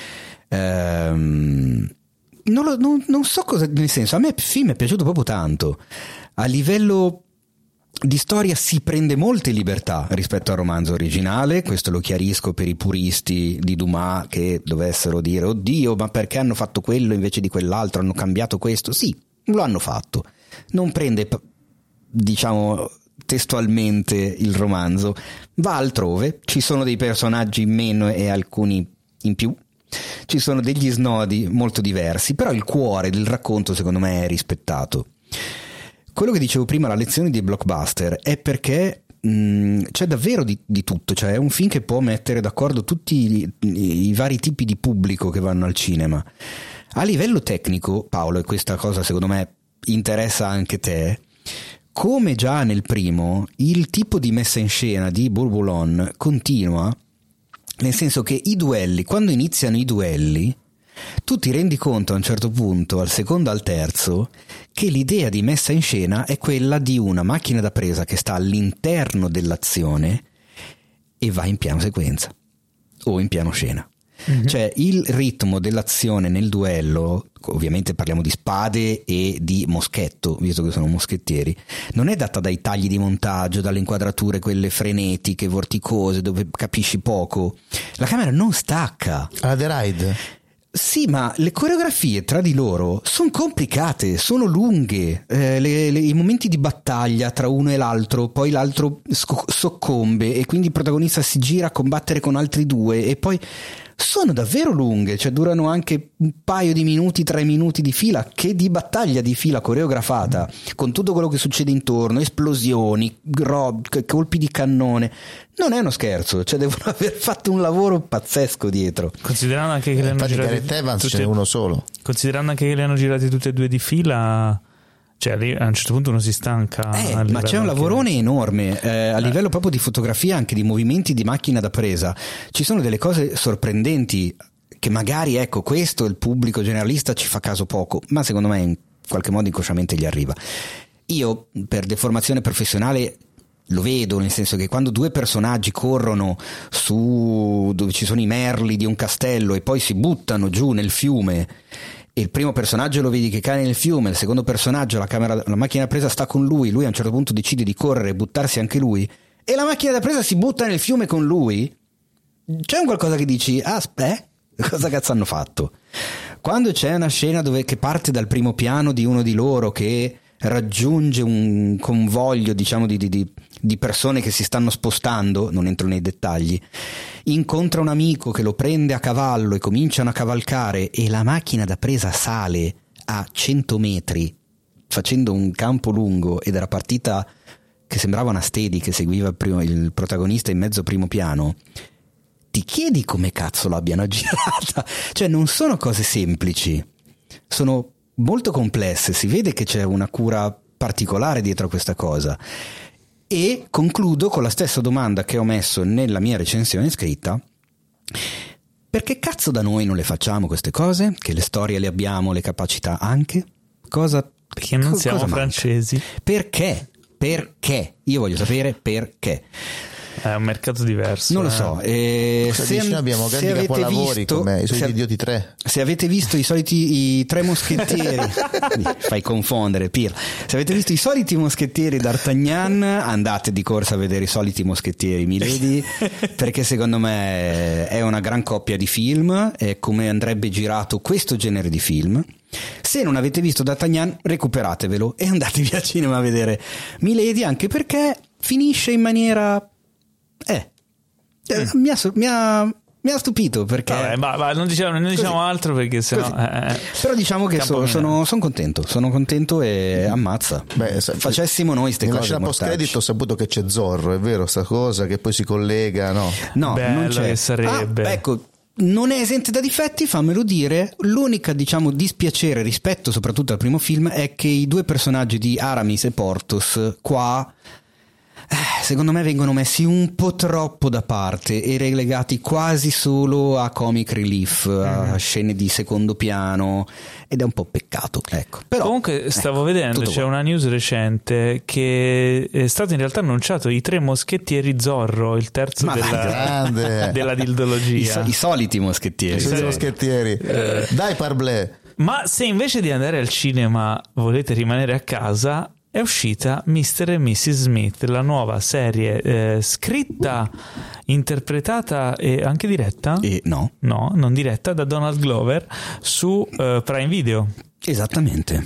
Ehm, non, lo, non, non so cosa, nel senso, a me il film è piaciuto proprio tanto. A livello di storia si prende molte libertà rispetto al romanzo originale, questo lo chiarisco per i puristi di Dumas che dovessero dire oddio, ma perché hanno fatto quello invece di quell'altro, hanno cambiato questo. Sì, lo hanno fatto, non prende, diciamo, testualmente il romanzo, va altrove, ci sono dei personaggi in meno e alcuni in più, ci sono degli snodi molto diversi, però il cuore del racconto secondo me è rispettato. Quello che dicevo prima, la lezione di blockbuster, è perché mh, c'è davvero di, di tutto, cioè è un film che può mettere d'accordo tutti i, i, i vari tipi di pubblico che vanno al cinema. A livello tecnico, Paolo, e questa cosa secondo me interessa anche te, come già nel primo, il tipo di messa in scena di Bourboulon continua, nel senso che i duelli, quando iniziano i duelli, tu ti rendi conto a un certo punto, al secondo al terzo, che l'idea di messa in scena è quella di una macchina da presa che sta all'interno dell'azione e va in piano sequenza o in piano scena. Mm-hmm. Cioè il ritmo dell'azione nel duello, ovviamente parliamo di spade e di moschetto, visto che sono moschettieri, non è data dai tagli di montaggio, dalle inquadrature quelle frenetiche, vorticose, dove capisci poco. La camera non stacca. Ah, The Ride. Sì, ma le coreografie tra di loro sono complicate, sono lunghe, eh, le, le, i momenti di battaglia tra uno e l'altro, poi l'altro sc- soccombe e quindi il protagonista si gira a combattere con altri due e poi sono davvero lunghe, cioè durano anche un paio di minuti, tre minuti di fila, che di battaglia di fila coreografata, con tutto quello che succede intorno, esplosioni, gro- colpi di cannone. Non è uno scherzo, cioè devono aver fatto un lavoro pazzesco dietro. Considerando anche che le hanno Infatti girati Gareth Evans tutte, ce n'è uno solo. Considerando anche che le hanno girati tutte e due di fila, Cioè lì a un certo punto uno si stanca. Eh, ma c'è un lavorone che... enorme eh, a livello proprio di fotografia, anche di movimenti di macchina da presa. Ci sono delle cose sorprendenti che magari, ecco, questo il pubblico generalista ci fa caso poco, ma secondo me in qualche modo inconsciamente gli arriva. Io per deformazione professionale lo vedo, nel senso che quando due personaggi corrono su dove ci sono i merli di un castello e poi si buttano giù nel fiume, e il primo personaggio lo vedi che cade nel fiume, il secondo personaggio, la, camera, la macchina da presa sta con lui, lui a un certo punto decide di correre e buttarsi anche lui, e la macchina da presa si butta nel fiume con lui, c'è un qualcosa che dici, ah, aspetta, cosa cazzo hanno fatto? Quando c'è una scena dove, che parte dal primo piano di uno di loro che raggiunge un convoglio, diciamo, di, di, di persone che si stanno spostando, non entro nei dettagli, incontra un amico che lo prende a cavallo e cominciano a cavalcare, e la macchina da presa sale a cento metri facendo un campo lungo, ed era partita che sembrava una steady che seguiva il, primo, il protagonista in mezzo primo piano, ti chiedi come cazzo l'abbiano girata. Cioè non sono cose semplici, sono molto complesse, si vede che c'è una cura particolare dietro a questa cosa. E concludo con la stessa domanda che ho messo nella mia recensione scritta: perché cazzo da noi non le facciamo queste cose? Che le storie le abbiamo, le capacità anche? Cosa? Perché non co- siamo francesi? Perché? Perché? Io voglio sapere perché. È un mercato diverso. Non lo eh. so. Eh, se se, abbiamo grandi se avete capolavori visto, come i soliti se, Idioti tre. Se avete visto i soliti i tre moschettieri, fai confondere Pirla. Se avete visto i soliti moschettieri d'Artagnan, andate di corsa a vedere i soliti moschettieri Milady, perché secondo me è una gran coppia di film, è come andrebbe girato questo genere di film. Se non avete visto D'Artagnan, recuperatevelo e andatevi al cinema a vedere Milady, anche perché finisce in maniera eh, eh mm. mi, ha, mi, ha, mi ha stupito, perché vabbè, ma, ma non diciamo, non diciamo altro, perché sennò eh, eh. Però diciamo che so, sono, sono contento sono contento e ammazza. Beh, facessimo noi ste nella cose. Nella scena post credito ho saputo che c'è Zorro, è vero sta cosa, che poi si collega, no? No, bello non c'è. Che sarebbe. Ah, ecco, non è esente da difetti, fammelo dire. L'unica, diciamo, dispiacere rispetto soprattutto al primo film è che i due personaggi di Aramis e Porthos qua eh, secondo me vengono messi un po' troppo da parte e relegati quasi solo a comic relief, a mm. scene di secondo piano, ed è un po' peccato, ecco. Però, comunque stavo ecco, vedendo, c'è buono. Una news recente che è stato in realtà annunciato i tre moschettieri Zorro, il terzo Ma della, della dildologia. I, I soliti moschettieri. I soliti moschettieri. Eh. Dai Parblé. Ma se invece di andare al cinema volete rimanere a casa, è uscita mister e missus Smith, la nuova serie eh, scritta, interpretata e anche diretta? E no. No, non diretta, da Donald Glover su uh, Prime Video. Esattamente.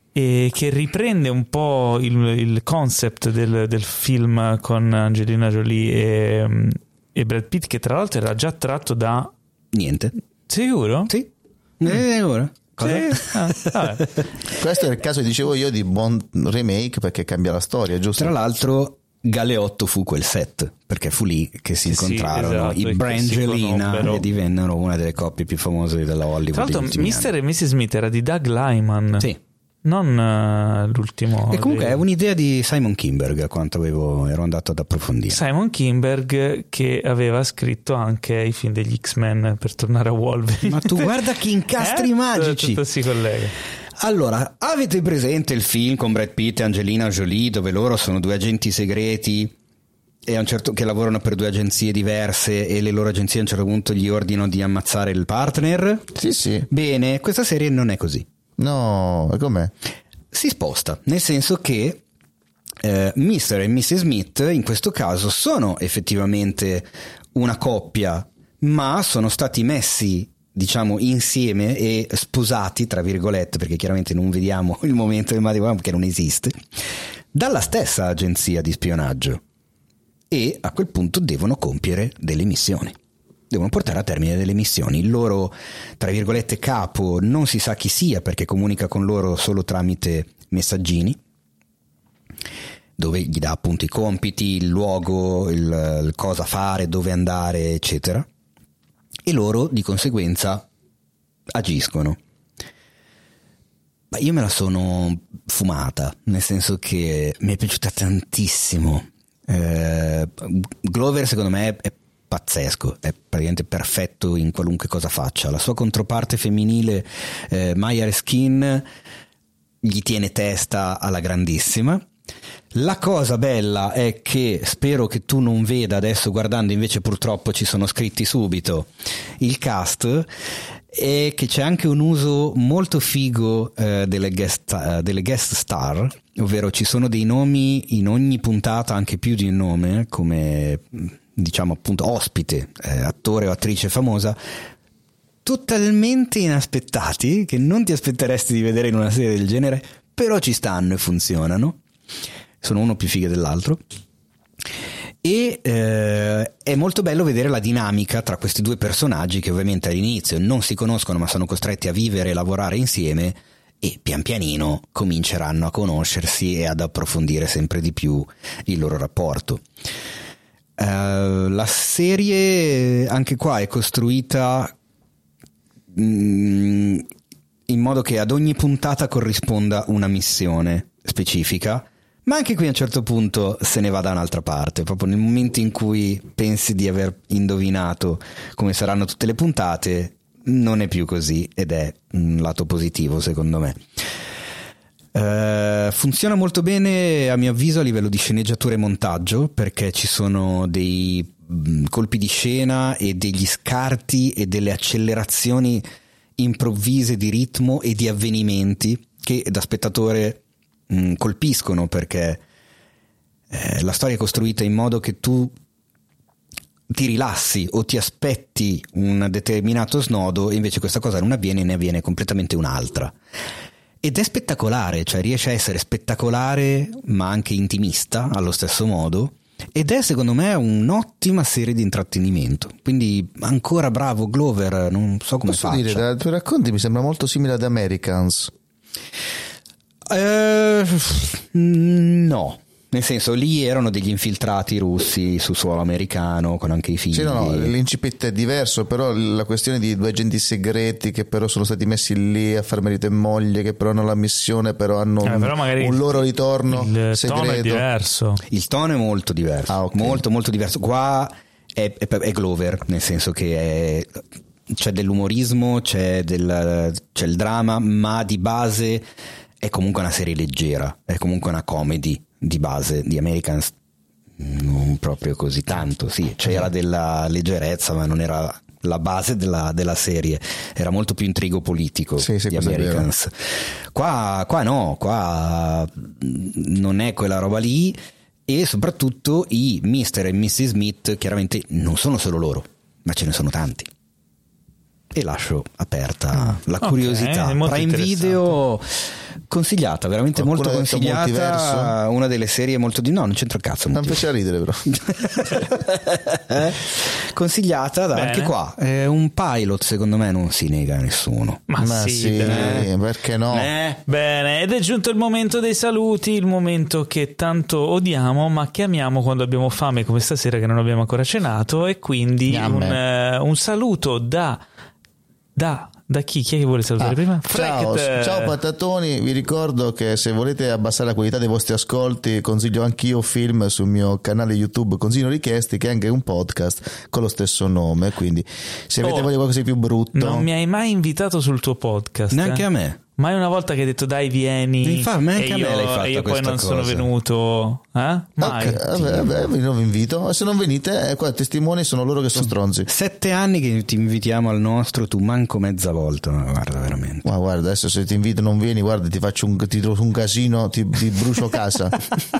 E che riprende un po' il, il concept del, del film con Angelina Jolie e, e Brad Pitt, che tra l'altro era già tratto da... Niente. Sicuro? Sì. Mm. Eh, ora. Sì. Ah, questo è il caso, dicevo io, di buon remake, perché cambia la storia, giusto? Tra l'altro Galeotto fu quel set, perché fu lì che si incontrarono sì, esatto, i Brangelina e divennero una delle coppie più famose della Hollywood. Tra l'altro mister e missus Smith era di Doug Liman. Sì. Non uh, l'ultimo. E comunque dei... è un'idea di Simon Kinberg, a quanto avevo, ero andato ad approfondire. Simon Kinberg, che aveva scritto anche i film degli X-Men, per tornare a Wolverine. Ma tu guarda che incastri eh? magici. Tutto si collega. Allora, avete presente il film con Brad Pitt e Angelina Jolie, dove loro sono due agenti segreti e a un certo che lavorano per due agenzie diverse, e le loro agenzie a un certo punto gli ordinano di ammazzare il partner? Sì, sì. Bene, questa serie non è così. No, e com'è? Si sposta, nel senso che eh, mister e missus Smith in questo caso sono effettivamente una coppia, ma sono stati messi, diciamo, insieme e sposati, tra virgolette, perché chiaramente non vediamo il momento del matrimonio, perché non esiste, dalla stessa agenzia di spionaggio, e a quel punto devono compiere delle missioni. Devono portare a termine delle missioni. Il loro, tra virgolette, capo non si sa chi sia, perché comunica con loro solo tramite messaggini, dove gli dà appunto i compiti, il luogo, il, il cosa fare, dove andare, eccetera, e loro di conseguenza agiscono. Ma io me la sono fumata, nel senso che mi è piaciuta tantissimo. Eh, Glover secondo me è pazzesco, è praticamente perfetto in qualunque cosa faccia. La sua controparte femminile, eh, Maya Erskine, gli tiene testa alla grandissima. La cosa bella è che, spero che tu non veda adesso guardando, invece purtroppo ci sono scritti subito il cast, e che c'è anche un uso molto figo eh, delle, guest, uh, delle guest star, ovvero ci sono dei nomi in ogni puntata, anche più di un nome, come diciamo appunto ospite, eh, attore o attrice famosa, totalmente inaspettati, che non ti aspetteresti di vedere in una serie del genere, però ci stanno e funzionano. Sono uno più fighe dell'altro. E eh, è molto bello vedere la dinamica tra questi due personaggi, che ovviamente all'inizio non si conoscono ma sono costretti a vivere e lavorare insieme, e pian pianino cominceranno a conoscersi e ad approfondire sempre di più il loro rapporto. Uh, la serie anche qua è costruita mm, in modo che ad ogni puntata corrisponda una missione specifica, ma anche qui a un certo punto se ne va da un'altra parte, proprio nel momento in cui pensi di aver indovinato come saranno tutte le puntate, non è più così, ed è un lato positivo secondo me. Uh, funziona molto bene a mio avviso a livello di sceneggiatura e montaggio, perché ci sono dei mh, colpi di scena e degli scarti e delle accelerazioni improvvise di ritmo e di avvenimenti che da spettatore mh, colpiscono, perché eh, la storia è costruita in modo che tu ti rilassi o ti aspetti un determinato snodo, e invece questa cosa non avviene, ne avviene completamente un'altra. Ed è spettacolare, cioè riesce a essere spettacolare ma anche intimista allo stesso modo, ed è secondo me un'ottima serie di intrattenimento. Quindi ancora bravo Glover, non so come Posso faccia. dire, dai tuoi racconti mi sembra molto simile ad Americans. Eh, no, nel senso, lì erano degli infiltrati russi su suolo americano con anche i figli. Sì, no, no, l'incipit è diverso, però la questione di due agenti segreti che però sono stati messi lì a far marito e moglie, che però hanno la missione, però hanno eh, un, però un loro ritorno il segreto. tono è diverso. Il tono è molto diverso, ah, okay. molto molto diverso. Qua è, è, è Glover, nel senso che è, c'è dell'umorismo, c'è, del, c'è il dramma, ma di base è comunque una serie leggera, è comunque una comedy di base. Di Americans non proprio così tanto, sì, c'era della leggerezza, ma non era la base della, della serie, era molto più intrigo politico. Sì, sì, di Americans. Qua, qua no, qua non è quella roba lì, e soprattutto i mister e missus Smith chiaramente non sono solo loro, ma ce ne sono tanti. E lascio aperta la okay, curiosità. Prime Video consigliata, veramente Qualcuno molto consigliata, multiverso? Una delle serie molto di no, non c'entra il cazzo. Non piace ridere però. eh? Consigliata da, Bene. anche qua. È un pilot, secondo me non si nega a nessuno. Ma, Ma sì, sì, dai. perché no? Eh? Bene, ed è giunto il momento dei saluti, il momento che tanto odiamo ma che amiamo quando abbiamo fame, come stasera che non abbiamo ancora cenato, e quindi un, eh, un saluto da da Da chi? Chi è che vuole salutare Ah, prima? ciao, Frect. ciao patatoni, vi ricordo che se volete abbassare la qualità dei vostri ascolti consiglio anch'io film sul mio canale YouTube Consiglio Richiesti, che è anche un podcast con lo stesso nome, quindi se avete Oh, voglia di qualcosa di più brutto. Non mi hai mai invitato sul tuo podcast? Neanche eh? a me. Mai una volta che hai detto dai vieni, Infatti, neanche e a me io, l'hai fatta e io poi questa non sono cosa. venuto, eh? Mai. Ok, vabbè, vabbè, non vi invito, se non venite, eh, qua testimoni sono loro che sono stronzi. Sette anni che ti invitiamo al nostro, tu manco mezza volta, no, guarda veramente. Ma guarda, adesso se ti invito non vieni, guarda, ti faccio un, ti trovo un casino, ti, ti brucio casa.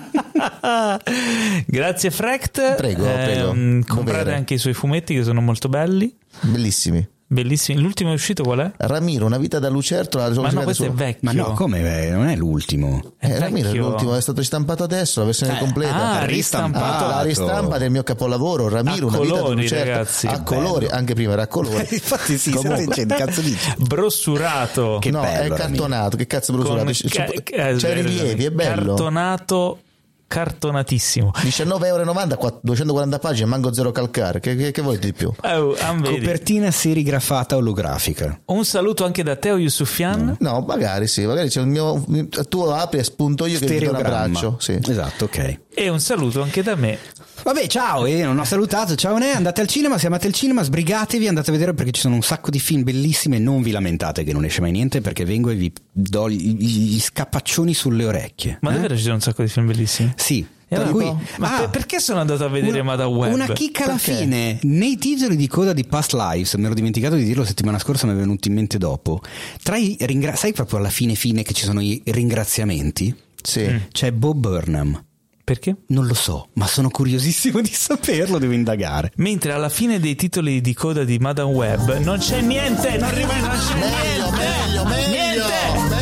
Grazie Frect. Prego, prego. Comprate Dovere. anche i suoi fumetti che sono molto belli, Bellissimi. bellissimi. L'ultimo è uscito qual è? Ramiro, Una vita da lucertola. la sua Ma no, musica questo è su- vecchio. Ma no, come? Beh, non è l'ultimo. È Eh, Ramiro è vecchio. l'ultimo, è stato ristampato adesso, la versione Eh, completa. ah, ristampato. Ah, la ristampa del mio capolavoro, Ramiro, A Una vita da colori, lucertola. ragazzi. A Che colori, anche prima era a colori. Infatti sì, Comunque. se cazzo dici? Brossurato. Che no, bello, è cartonato, che cazzo è Con brusolato? ca- ca- C'è rilievi, è bello. Cartonato cartonatissimo. diciannove euro e novanta, duecentoquaranta pagine, manco zero calcare. Che, che, che volete di più? Oh, copertina serigrafata olografica. Un saluto anche da Teo Yusufian. No, magari sì, magari c'è il mio. Tu lo apri e spunto io che ti do un abbraccio. Sì. Esatto, ok. E un saluto anche da me. Vabbè, ciao, eh, non ho salutato, ciao Ne, andate al cinema, se amate il cinema sbrigatevi, andate a vedere perché ci sono un sacco di film bellissimi e non vi lamentate che non esce mai niente perché vengo e vi do gli, gli scapaccioni sulle orecchie. Ma eh? davvero ci sono un sacco di film bellissimi? Sì. Per Cui, ma ah, per, perché sono andato a vedere una, Madame Web? Una chicca alla Perché? fine, nei titoli di coda di Past Lives, mi ero dimenticato di dirlo settimana scorsa, mi è venuto in mente dopo, tra i ringra- sai proprio alla fine fine che ci sono i ringraziamenti? Sì. Mm. C'è Bob Burnham. Perché? Non lo so, ma sono curiosissimo di saperlo, devo indagare. Mentre alla fine dei titoli di coda di Madame Web non c'è niente, non rimane, non c'è Meglio, niente, meglio, meglio, niente.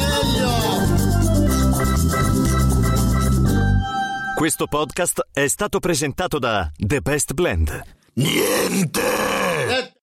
meglio. Questo podcast è stato presentato da The Best Blend. Niente!